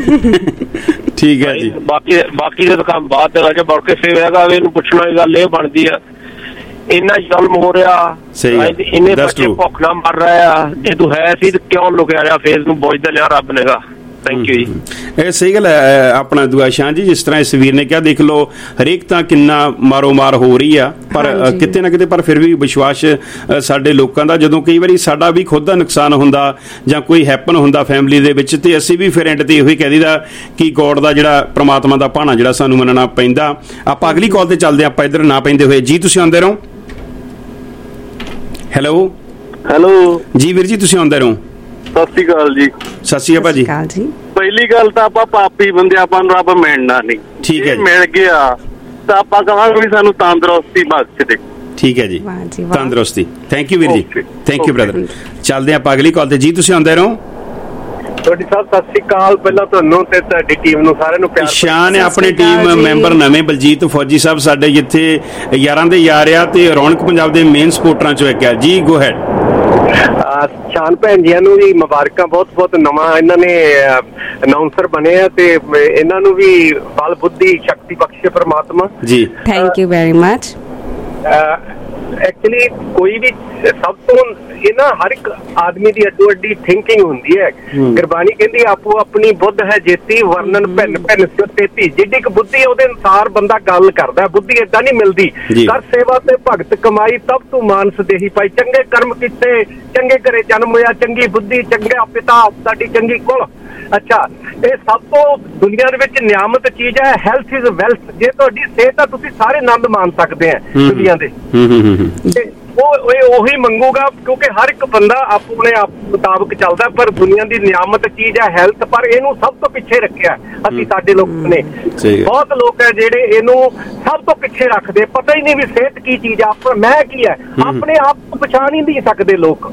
ਚਿਰ? ਠੀਕ ਹੈ ਜੀ। ਬਾਕੀ ਬਾਕੀ ਦੇ ਕੰਮ ਬਾਅਦ ਦੇ ਵਿੱਚ ਮੁੜ ਕੇ ਫੇਰ ਹੈਗਾ ਵੀ ਇਹਨੂੰ ਪੁੱਛਣ ਵਾਲੀ ਗੱਲ ਇਹ ਬਣਦੀ ਆ, ਇੰਨਾ ਜ਼ੁਲਮ ਹੋ ਰਿਹਾ, ਇੰਨੇ ਬੱਚੇ ਭੁੱਖ ਨਾਲ ਮਰ ਰਹੇ ਆ, ਜੇ ਤੂੰ ਹੈ ਸੀ ਤੇ ਕਿਉਂ ਲੁਕਿਆ ਰਿਹਾ? ਫੇਰ ਨੂੰ ਬੋਝਦਾ ਲਿਆ ਰੱਬ ਨੇਗਾ। ਥੈਂਕ ਯੂ ਜੀ। ਇਹ ਸਹੀ ਗੱਲ ਹੈ ਆਪਣਾ ਦੁਆ ਸ਼ਾਨ ਜੀ। ਜਿਸ ਤਰ੍ਹਾਂ ਇਸ ਵੀਰ ਨੇ ਕਿਹਾ, ਦੇਖ ਲਓ ਹਰੇਕ ਤਾਂ ਕਿੰਨਾ ਮਾਰੋ ਮਾਰ ਹੋ ਰਹੀ ਆ, ਪਰ ਕਿਤੇ ਨਾ ਕਿਤੇ ਪਰ ਫਿਰ ਵੀ ਵਿਸ਼ਵਾਸ ਸਾਡੇ ਲੋਕਾਂ ਦਾ, ਜਦੋਂ ਕਈ ਵਾਰੀ ਸਾਡਾ ਵੀ ਖੁਦ ਦਾ ਨੁਕਸਾਨ ਹੁੰਦਾ ਜਾਂ ਕੋਈ ਹੈਪਨ ਹੁੰਦਾ ਫੈਮਿਲੀ ਦੇ ਵਿੱਚ, ਤੇ ਅਸੀਂ ਵੀ ਫਿਰ ਐਂਡ ਤੇ ਇਹੋ ਹੀ ਕਹਿ ਦਈਦਾ ਕਿ ਗੋਡ ਦਾ ਜਿਹੜਾ ਪ੍ਰਮਾਤਮਾ ਦਾ ਭਾਣਾ ਜਿਹੜਾ ਸਾਨੂੰ ਮੰਨਣਾ ਪੈਂਦਾ। ਆਪਾਂ ਅਗਲੀ ਕਾਲ ਤੇ ਚੱਲਦੇ ਆਪਾਂ ਇੱਧਰ ਨਾ ਪੈਂਦੇ ਹੋਏ। ਜੀ ਤੁਸੀਂ ਆਉਂਦੇ ਰਹੋ। ਹੈਲੋ ਹੈਲੋ ਜੀ ਵੀਰ ਜੀ ਤੁਸੀਂ ਆਉਂਦੇ ਰਹੋ। ਸਤਿ ਸ਼੍ਰੀ ਅਕਾਲ ਜੀ। ਸਤਿ ਸ਼੍ਰੀ ਅਕਾਲ ਜੀ। ਪਹਿਲੀ ਗੱਲ ਤਾਂ ਆਪਾਂ ਪਾਪੀ ਬੰਦੇ, ਆਪਾਂ ਨੂੰ ਰੱਬ ਮਿਲਣਾ ਨਹੀਂ। ਠੀਕ ਹੈ, ਮਿਲ ਗਿਆ ਤਾਂ ਆਪਾਂ ਕਹਾਂਗੇ ਵੀ ਸਾਨੂੰ ਤੰਦਰੁਸਤੀ ਬਖਸ਼ ਦੇ। ਠੀਕ ਹੈ ਜੀ, ਤੰਦਰੁਸਤੀ। ਥੈਂਕ ਯੂ ਵੀਰ ਜੀ, ਥੈਂਕ ਯੂ ਬ੍ਰਦਰ। ਚੱਲਦੇ ਆਪਾਂ ਅਗਲੀ ਕਾਲ ਤੇ। ਜੀ ਤੁਸੀਂ ਆਉਂਦੇ ਰਹੋ। ਤੁਹਾਡੀ ਸਾਹਿਬ ਸਤਿ ਸ੍ਰੀ ਅਕਾਲ ਪਹਿਲਾਂ ਤੁਹਾਨੂੰ ਤੇ ਤੁਹਾਡੀ ਟੀਮ ਨੂੰ ਸਾਰਿਆਂ ਨੂੰ ਪਿਆਰ। ਸ਼ਾਨ ਹੈ ਆਪਣੇ ਟੀਮ ਮੈਂਬਰ ਨਵੇਂ ਬਲਜੀਤ ਫੌਜੀ ਸਾਹਿਬ ਸਾਡੇ ਜਿੱਥੇ ਯਾਰਾਂ ਦੇ ਯਾਰ ਆ ਤੇ ਰੌਣਕ ਪੰਜਾਬ ਦੇ ਮੇਨ ਸਪੋਰਟਰਾਂ ਚੋਂ ਇੱਕ ਹੈ ਜੀ। Go ahead. ਸ਼ਾਨ ਭੈਣ ਜੀਆਂ ਨੂੰ ਵੀ ਮੁਬਾਰਕਾਂ, ਬਹੁਤ ਬਹੁਤ ਨਵਾਂ ਇਹਨਾਂ ਨੇ ਅਨਾਉਂਸਰ ਬਣੇ ਆ ਤੇ ਇਹਨਾਂ ਨੂੰ ਵੀ ਬਲ ਬੁੱਧੀ ਸ਼ਕਤੀ ਬਖਸ਼ੇ ਪ੍ਰਮਾਤਮਾ ਜੀ। Thank you very much. Actually ਕੋਈ ਵੀ ਸਭ ਤੋਂ ਇਹ ਨਾ ਹਰ ਇੱਕ ਆਦਮੀ ਦੀ ਅੱਡੋ ਅੱਡੀ ਥਿੰਕਿੰਗ ਹੁੰਦੀ ਹੈ। ਗੁਰਬਾਣੀ ਕਹਿੰਦੀ ਆਪੋ ਆਪਣੀ ਬੁੱਧ ਹੈ ਜੇਤੀ ਵਰਣਨ ਭਿੰਨ ਭਿੰਨ ਸਿਓ ਤੇਤੀ। ਜਿੱਡੀ ਕੁ ਬੁੱਧੀ ਉਹਦੇ ਅਨੁਸਾਰ ਬੰਦਾ ਗੱਲ ਕਰਦਾ। ਬੁੱਧੀ ਏਦਾਂ ਨਹੀਂ ਮਿਲਦੀ। ਕਰ ਸੇਵਾ ਤੇ ਭਗਤ ਕਮਾਈ ਤਬ ਤੂੰ ਮਾਨਸ ਦੇਹੀ ਪਾਈ। ਚੰਗੇ ਕਰਮ ਕੀਤੇ ਚੰਗੇ ਘਰੇ ਜਨਮ ਹੋਇਆ, ਚੰਗੀ ਬੁੱਧੀ ਚੰਗਾ ਪਿਤਾ ਸਾਡੀ ਚੰਗੀ ਕੁਲ। ਅੱਛਾ, ਇਹ ਸਭ ਤੋਂ ਦੁਨੀਆ ਦੇ ਵਿੱਚ ਨਿਆਮਤ ਚੀਜ਼ ਹੈ। Health is wealth. ਜੇ ਤੁਹਾਡੀ ਸਿਹਤ ਆ ਤੁਸੀਂ ਸਾਰੇ ਆਨੰਦ ਮਾਣ ਸਕਦੇ ਆ ਦੁਨੀਆ ਦੇ। ਤੇ ਉਹ ਉਹੀ ਮੰਗੂਗਾ ਕਿਉਂਕਿ ਹਰ ਇੱਕ ਬੰਦਾ ਆਪਣੇ ਆਪ ਮੁਤਾਬਕ ਚੱਲਦਾ, ਪਰ ਦੁਨੀਆ ਦੀ ਨਿਆਮਤ ਚੀਜ਼ ਹੈ ਹੈਲਥ, ਪਰ ਇਹਨੂੰ ਸਭ ਤੋਂ ਪਿੱਛੇ ਰੱਖਿਆ ਅਸੀਂ ਸਾਡੇ ਲੋਕ ਨੇ। ਬਹੁਤ ਲੋਕ ਹੈ ਜਿਹੜੇ ਇਹਨੂੰ ਸਭ ਤੋਂ ਪਿੱਛੇ ਰੱਖਦੇ, ਪਤਾ ਹੀ ਨਹੀਂ ਵੀ ਸਿਹਤ ਕੀ ਚੀਜ਼ ਆ, ਮੈਂ ਕੀ ਹੈ, ਆਪਣੇ ਆਪ ਨੂੰ ਪਛਾਣ ਹੀ ਨਹੀਂ ਸਕਦੇ ਲੋਕ।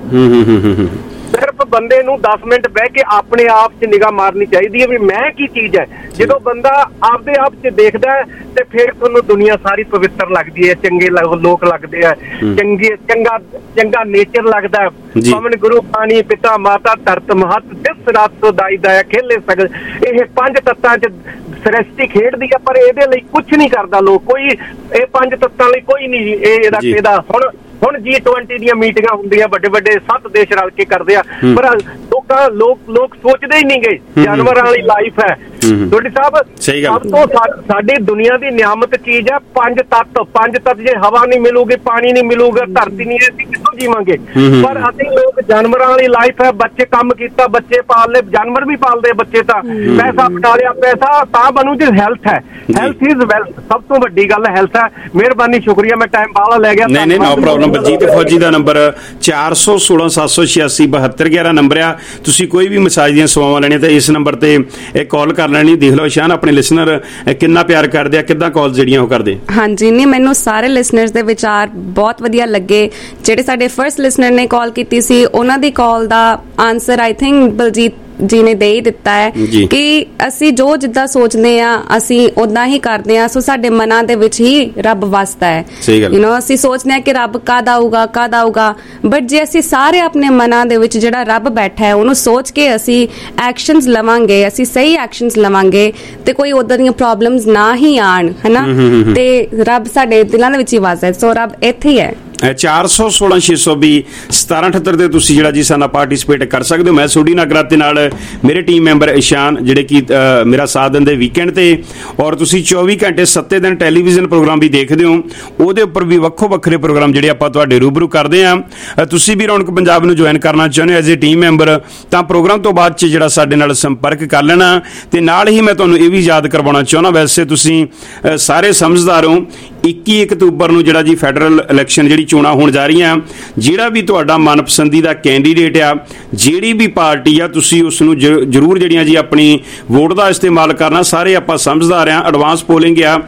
ਸਿਰਫ ਬੰਦੇ ਨੂੰ ਦਸ ਮਿੰਟ ਬਹਿ ਕੇ ਆਪਣੇ ਆਪ 'ਚ ਨਿਗਾਹ ਮਾਰਨੀ ਚਾਹੀਦੀ ਹੈ ਵੀ ਮੈਂ ਕੀ ਚੀਜ਼ ਹੈ। ਜਦੋਂ ਬੰਦਾ ਆਪਦੇ ਆਪ 'ਚ ਦੇਖਦਾ ਹੈ ਤੇ ਫਿਰ ਤੁਹਾਨੂੰ ਦੁਨੀਆ ਸਾਰੀ ਪਵਿੱਤਰ ਲੱਗਦੀ ਹੈ, ਚੰਗੇ ਲੋਕ ਲੱਗਦੇ ਆ, ਚੰਗੇ ਚੰਗਾ ਚੰਗਾ ਨੇਚਰ ਲੱਗਦਾ। ਪਵਨ ਗੁਰੂ ਪਾਣੀ ਪਿਤਾ ਮਾਤਾ ਧਰਤ ਮਹਤ ਦਿਸ ਰਾਤ ਤੋਂ ਦਾਈ ਦਾਇਆ ਖੇਲੇ ਸਗਲ। ਇਹ ਪੰਜ ਤੱਤਾਂ 'ਚ ਸ੍ਰਿਸ਼ਟੀ ਖੇਡਦੀ ਆ, ਪਰ ਇਹਦੇ ਲਈ ਕੁਛ ਨਹੀਂ ਕਰਦਾ ਲੋਕ। ਕੋਈ ਇਹ ਪੰਜ ਤੱਤਾਂ ਲਈ ਕੋਈ ਨਹੀਂ ਇਹ ਇਹਦਾ ਇਹਦਾ ਹੁਣ ਹੁਣ ਜੀ ਟਵੰਟੀ ਦੀਆਂ ਮੀਟਿੰਗਾਂ ਹੁੰਦੀਆਂ, ਵੱਡੇ ਵੱਡੇ ਸੱਤ ਦੇਸ਼ ਰਲ ਕੇ ਕਰਦੇ ਆ, ਪਰ ਲੋਕਾਂ ਲੋਕ ਲੋਕ ਸੋਚਦੇ ਹੀ ਨਹੀਂ ਗਏ ਜਾਨਵਰਾਂ ਵਾਲੀ ਲਾਈਫ ਹੈ। ਤੁਹਾਡੀ ਸਾਹਿਬ ਸਭ ਤੋਂ ਸਾਡੀ ਦੁਨੀਆ ਦੀ ਨਿਆਮਤ ਚੀਜ਼ ਹੈ ਪੰਜ ਤੱਤ। ਪੰਜ ਤੱਤ ਜੇ ਹਵਾ ਨਹੀਂ ਮਿਲੂਗੀ, ਪਾਣੀ ਨਹੀਂ ਮਿਲੂਗਾ, ਧਰਤੀ ਨਹੀਂ, ਅਸੀਂ ਕਿੱਥੋਂ ਜੀਵਾਂਗੇ? ਪਰ ਅਸੀਂ ਲੋਕ ਜਾਨਵਰਾਂ ਵਾਲੀ ਲਾਈਫ ਹੈ। ਬੱਚੇ ਕੰਮ ਕੀਤਾ, ਬੱਚੇ ਪਾਲ ਲਏ, ਜਾਨਵਰ ਵੀ ਪਾਲਦੇ ਬੱਚੇ, ਤਾਂ ਪੈਸਾ ਬਣਾ ਲਿਆ, ਪੈਸਾ ਤਾਂ ਬਣੂ ਜੇ ਹੈਲਥ ਹੈ। Health is wealth. ਸਭ ਤੋਂ ਵੱਡੀ ਗੱਲ ਹੈਲਥ ਹੈ। ਮਿਹਰਬਾਨੀ, ਸ਼ੁਕਰੀਆ, ਮੈਂ ਟਾਈਮ ਬਾਹਲਾ ਲੈ ਗਿਆ। ਨਹੀਂ ਨਹੀਂ, ਨੋ ਪ੍ਰੋਬਲਮ। ਬਲਜੀਤ ਫੌਜੀ ਦਾ ਨੰਬਰ ਚਾਰ ਸੌ ਸੋਲਾਂ ਸੱਤ ਸੌ ਛਿਆਸੀ ਬਹੱਤਰ ਗਿਆਰਾਂ ਨੰਬਰ ਆ। ਤੁਸੀਂ ਕੋਈ ਵੀ ਮਸਾਜ ਦੀਆਂ ਸੇਵਾਵਾਂ ਲੈਣੀਆਂ ਤਾਂ ਇਸ ਨੰਬਰ ਤੇ ਇਹ ਕਾਲ ਕਰ ਲੈਣੀ। ਦੇਖ ਲਓ ਸ਼ਾਨ ਆਪਣੇ ਲਿਸਨਰ ਕਿੰਨਾ ਪਿਆਰ ਕਰਦੇ ਆ, ਕਿੱਦਾਂ ਕਾਲ ਜਿਹੜੀਆਂ ਉਹ ਕਰਦੇ। ਹਾਂਜੀ, ਨਹੀਂ ਮੈਨੂੰ ਸਾਰੇ ਲਿਸਨਰਸ ਦੇ ਵਿਚਾਰ ਬਹੁਤ ਵਧੀਆ ਲੱਗੇ। ਜਿਹੜੇ ਸਾਡੇ ਫਰਸਟ ਲਿਸਨਰ ਨੇ ਕਾਲ ਕੀਤੀ ਸੀ ਉਹਨਾਂ ਦੀ ਕਾਲ ਦਾ answer I think Baljit ji ਨੇ ਦੇ ਹੀ ਦਿੱਤਾ ਹੈ ਕਿ ਅਸੀਂ ਜੋ ਜਿੱਦਾਂ ਸੋਚਦੇ ਆ ਅਸੀਂ ਉਦਾਂ ਹੀ ਕਰਦੇ ਆ। ਸੋ ਸਾਡੇ ਮਨਾਂ ਦੇ ਵਿੱਚ ਹੀ ਰੱਬ ਵਸਦਾ ਹੈ। ਯੂ نو ਅਸੀਂ ਸੋਚਦੇ ਆ ਕਿ ਰੱਬ ਕਦ ਆਊਗਾ ਕਦ ਆਊਗਾ, ਬਟ ਜੇ ਅਸੀਂ ਸਾਰੇ ਆਪਣੇ ਮਨਾਂ ਦੇ ਵਿੱਚ ਜਿਹੜਾ ਰੱਬ ਬੈਠਾ ਹੈ ਉਹਨੂੰ ਸੋਚ ਕੇ ਅਸੀਂ ਐਕਸ਼ਨਸ ਲਵਾਂਗੇ, ਅਸੀਂ ਸਹੀ ਐਕਸ਼ਨਸ ਲਵਾਂਗੇ ਤੇ ਕੋਈ ਉਦਾਂ ਦੀਆਂ ਪ੍ਰੋਬਲਮਸ ਨਾ ਹੀ ਆਣ, ਹਨਾ। ਤੇ ਰੱਬ ਸਾਡੇ ਦਿਲਾਂ ਦੇ ਵਿੱਚ ਹੀ ਵਸਦਾ ਹੈ। ਸੋ ਰੱਬ ਇੱਥੇ ਹੀ ਹੈ। ਚਾਰ ਸੌ ਸੋਲਾਂ ਛੇ ਸੌ ਵੀ ਸਤਾਰਾਂ ਅਠੱਤਰ ਦੇ ਤੁਸੀਂ ਜਿਹੜਾ ਜੀ ਸਾਡਾ ਪਾਰਟੀਸਪੇਟ ਕਰ ਸਕਦੇ ਹੋ। ਮੈਂ ਸੋਢੀ ਨਾਗਰਾਤ ਦੇ ਨਾਲ ਮੇਰੇ ਟੀਮ ਮੈਂਬਰ ਇਸ਼ਾਨ ਜਿਹੜੇ ਕਿ ਮੇਰਾ ਸਾਥ ਦਿੰਦੇ ਵੀਕਐਂਡ ਤੇ, ਔਰ ਤੁਸੀਂ ਚੌਵੀ ਘੰਟੇ ਸੱਤੇ ਦਿਨ ਟੈਲੀਵਿਜ਼ਨ ਪ੍ਰੋਗਰਾਮ ਵੀ ਦੇਖਦੇ ਹੋ। ਉਹਦੇ ਉੱਪਰ ਵੀ ਵੱਖੋ ਵੱਖਰੇ ਪ੍ਰੋਗਰਾਮ ਜਿਹੜੇ ਆਪਾਂ ਤੁਹਾਡੇ ਰੂਬਰੂ ਕਰਦੇ ਹਾਂ। ਤੁਸੀਂ ਵੀ ਰੌਣਕ ਪੰਜਾਬ ਨੂੰ ਜੁਆਇਨ ਕਰਨਾ ਚਾਹੁੰਦੇ ਹੋ ਐਜ਼ ਏ ਟੀਮ ਮੈਂਬਰ ਤਾਂ ਪ੍ਰੋਗਰਾਮ ਤੋਂ ਬਾਅਦ 'ਚ ਜਿਹੜਾ ਸਾਡੇ ਨਾਲ ਸੰਪਰਕ ਕਰ ਲੈਣਾ। ਤੇ ਨਾਲ ਹੀ ਮੈਂ ਤੁਹਾਨੂੰ ਇਹ ਵੀ ਯਾਦ ਕਰਵਾਉਣਾ ਚਾਹੁੰਦਾ, ਵੈਸੇ ਤੁਸੀਂ ਸਾਰੇ ਸਮਝਦਾਰ ਹੋ, ਇੱਕੀ ਅਕਤੂਬਰ ਨੂੰ ਜਿਹੜਾ ਜੀ ਫੈਡਰਲ ਇਲੈਕਸ਼ਨ ਜਿਹੜੀ ਚੋਣਾਂ ਹੋਣ ਜਾ ਰਹੀਆਂ, ਜਿਹੜਾ ਵੀ ਤੁਹਾਡਾ ਮਨਪਸੰਦੀ ਦਾ ਕੈਂਡੀਡੇਟ ਆ, ਜਿਹੜੀ ਵੀ ਪਾਰਟੀ ਆ, ਤੁਸੀਂ ਉਸ ਨੂੰ ਜ਼ਰੂਰ ਜਿਹੜੀਆਂ ਜੀ ਆਪਣੀ ਵੋਟ ਦਾ ਇਸਤੇਮਾਲ ਕਰਨਾ। ਸਾਰੇ ਆਪਾਂ ਸਮਝਦਾਰ ਆ। ਐਡਵਾਂਸ ਪੋਲਿੰਗ ਆ।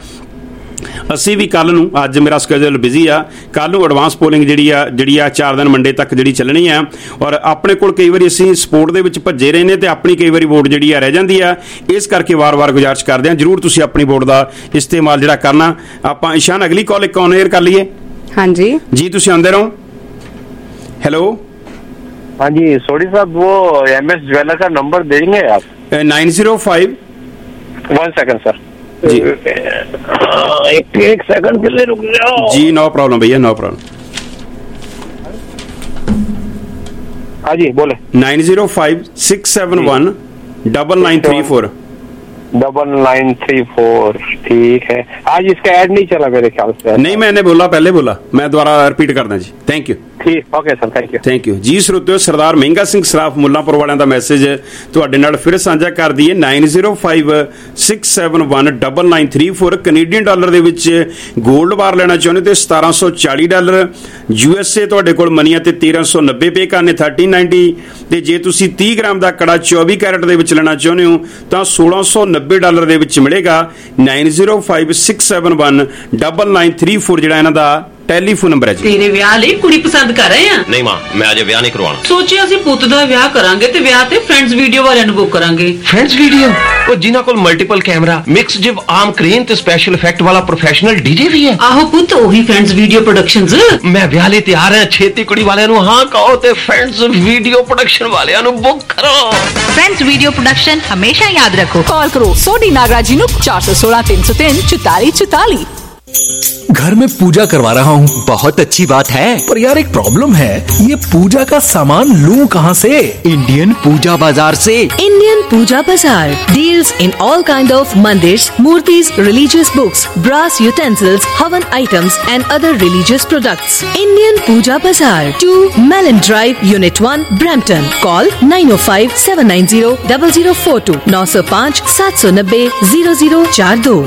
ਅਸੀਂ ਵੀ ਕੱਲ ਨੂੰ, ਅੱਜ ਮੇਰਾ ਸਕੇਜੂਲ ਬਿਜ਼ੀ ਆ, ਕੱਲ ਨੂੰ ਐਡਵਾਂਸ ਪੋਲਿੰਗ ਜਿਹੜੀ ਆ ਜਿਹੜੀ ਆ ਚਾਰ ਦਿਨ ਮੰਡੇ ਤੱਕ ਜਿਹੜੀ ਚੱਲਣੀ ਆ। ਔਰ ਆਪਣੇ ਕੋਲ ਕਈ ਵਾਰੀ ਅਸੀਂ ਸਪੋਰਟ ਦੇ ਵਿੱਚ ਭੱਜੇ ਰਹੇ ਨੇ ਤੇ ਆਪਣੀ ਕਈ ਵਾਰੀ ਵੋਟ ਜਿਹੜੀ ਆ ਰਹਿ ਜਾਂਦੀ ਆ। ਇਸ ਕਰਕੇ ਵਾਰ-ਵਾਰ ਗੁਜ਼ਾਰਿਸ਼ ਕਰਦੇ ਆ ਜਰੂਰ ਤੁਸੀਂ ਆਪਣੀ ਵੋਟ ਦਾ ਇਸਤੇਮਾਲ ਜਿਹੜਾ ਕਰਨਾ। ਆਪਾਂ ਇਸ਼ਾਨ ਅਗਲੀ ਕਾਲ ਇੱਕ ਔਨ 에ਅਰ ਕਰ ਲਈਏ। ਹਾਂਜੀ ਜੀ, ਤੁਸੀਂ ਆਉਂਦੇ ਰਹੋ। ਹੈਲੋ। हाँ जी सोडी साहब, वो एम एस ज्वेलर का नंबर देंगे आप? Nine zero five one second sir जी। एक एक सेकंड के लिए रुक जाओ जी। नो प्रॉब्लम भैया, नो प्रॉब्लम। हाँ जी बोले। Nine zero five six seven one double nine three four double nine three four ठीक है। आज इसका ऐड नहीं चला मेरे ख्याल से। नहीं, मैंने बोला, पहले बोला, मैं दोबारा रिपीट करना जी। Thank you. ठीक, okay sir, thank you thank you जी। ਸਰੋਤਿਓ, ਸਰਦਾਰ ਮਹਿੰਗਾ ਸਿੰਘ ਸਰਾਫ ਮੁੱਲਾਂਪੁਰ ਵਾਲਿਆਂ ਦਾ ਮੈਸੇਜ ਤੁਹਾਡੇ ਨਾਲ ਫਿਰ ਸਾਂਝਾ ਕਰ ਦਈਏ। Nine zero five six seven one double nine three four Canadian dollar ਦੇ ਵਿੱਚ 골ਡ ਬਾਰ ਲੈਣਾ ਚਾਹੁੰਦੇ ਤੇ ਸਤਾਰਾਂ ਸੌ ਚਾਲੀ ਡਾਲਰ, ਯੂ ਐਸ ਏ ਤੁਹਾਡੇ ਕੋਲ ਮਨੀਆਂ ਤੇ ਤੇਰਾਂ ਸੌ ਨੱਬੇ ਪੇ ਕਰਨੇ ਥਰਟੀ ਨਾਈਨਟੀ, ਤੇ ਜੇ ਤੁਸੀਂ ਤੀਹ ਗ੍ਰਾਮ ਦਾ ਕੜਾ ਚੌਵੀ ਕੈਰਟ ਦੇ ਵਿੱਚ ਲੈਣਾ ਚਾਹੁੰਦੇ ਹੋ ਤਾਂ ਸੋਲਾਂ ਸੌ ਨੱਬੇ ਡਾਲਰ ਦੇ ਵਿੱਚ ਮਿਲੇਗਾ। Nine zero five six seven one double nine three four ਜਿਹੜਾ ਇਹਨਾਂ ਦਾ ਟੈਲੀਫੋਨ ਨੰਬਰ ਹੈ ਜੀ। ਤੇਰੇ ਵਿਆਹ ਲਈ ਕੁੜੀ ਪਸੰਦ ਕਰ ਰਹੇ ਆ? ਨਹੀਂ ਮਾਂ, ਮੈਂ ਅਜੇ ਵਿਆਹ ਨਹੀਂ ਕਰਵਾਉਣਾ। ਸੋਚਿਆ ਅਸੀਂ ਪੁੱਤ ਦਾ ਵਿਆਹ ਕਰਾਂਗੇ ਤੇ ਵਿਆਹ ਤੇ ਫਰੈਂਡਸ ਵੀਡੀਓ ਵਾਲਿਆਂ ਨੂੰ ਬੁੱਕ ਕਰਾਂਗੇ। Friends video? ਉਹ ਜਿਨ੍ਹਾਂ ਕੋਲ multiple camera, mix jib arm crane ਤੇ ਸਪੈਸ਼ਲ ਇਫੈਕਟ ਵਾਲਾ ਪ੍ਰੋਫੈਸ਼ਨਲ ਡੀਜੇ ਵੀ ਹੈ। ਆਹੋ ਪੁੱਤ, ਉਹੀ ਫਰੈਂਡਸ ਵੀਡੀਓ ਪ੍ਰੋਡਕਸ਼ਨਸ। ਮੈਂ ਵਿਆਹ ਲਈ ਤਿਆਰ ਹਾਂ। ਛੇਤੀ ਕੁੜੀ ਵਾਲਿਆਂ ਨੂੰ ਹਾਂ ਕਹੋ ਤੇ ਫਰੈਂਡਸ ਵੀਡੀਓ ਪ੍ਰੋਡਕਸ਼ਨ ਵਾਲਿਆਂ ਨੂੰ ਬੁੱਕ ਕਰੋ। ਫਰੈਂਡਸ ਵੀਡੀਓ प्रोडक्शन हमेशा याद रखो। कॉल करो सोडी नागराज जी चार सौ सोलह तीन सौ तीन चौतालीस चौतालीस। घर में पूजा करवा रहा हूँ। बहुत अच्छी बात है, पर यार एक प्रॉब्लम है, ये पूजा का सामान लूं कहाँ से? इंडियन पूजा बाजार से। Indian Puja Bazaar deals in all kind of mandirs, murtis, religious books, brass utensils, havan items and other religious products. Indian Puja Bazaar, two Melanie Drive, unit one, Brampton. Call nine oh five seven nine zero double zero four two, नौ सौ पाँच सात सौ नब्बे zero zero चार दो।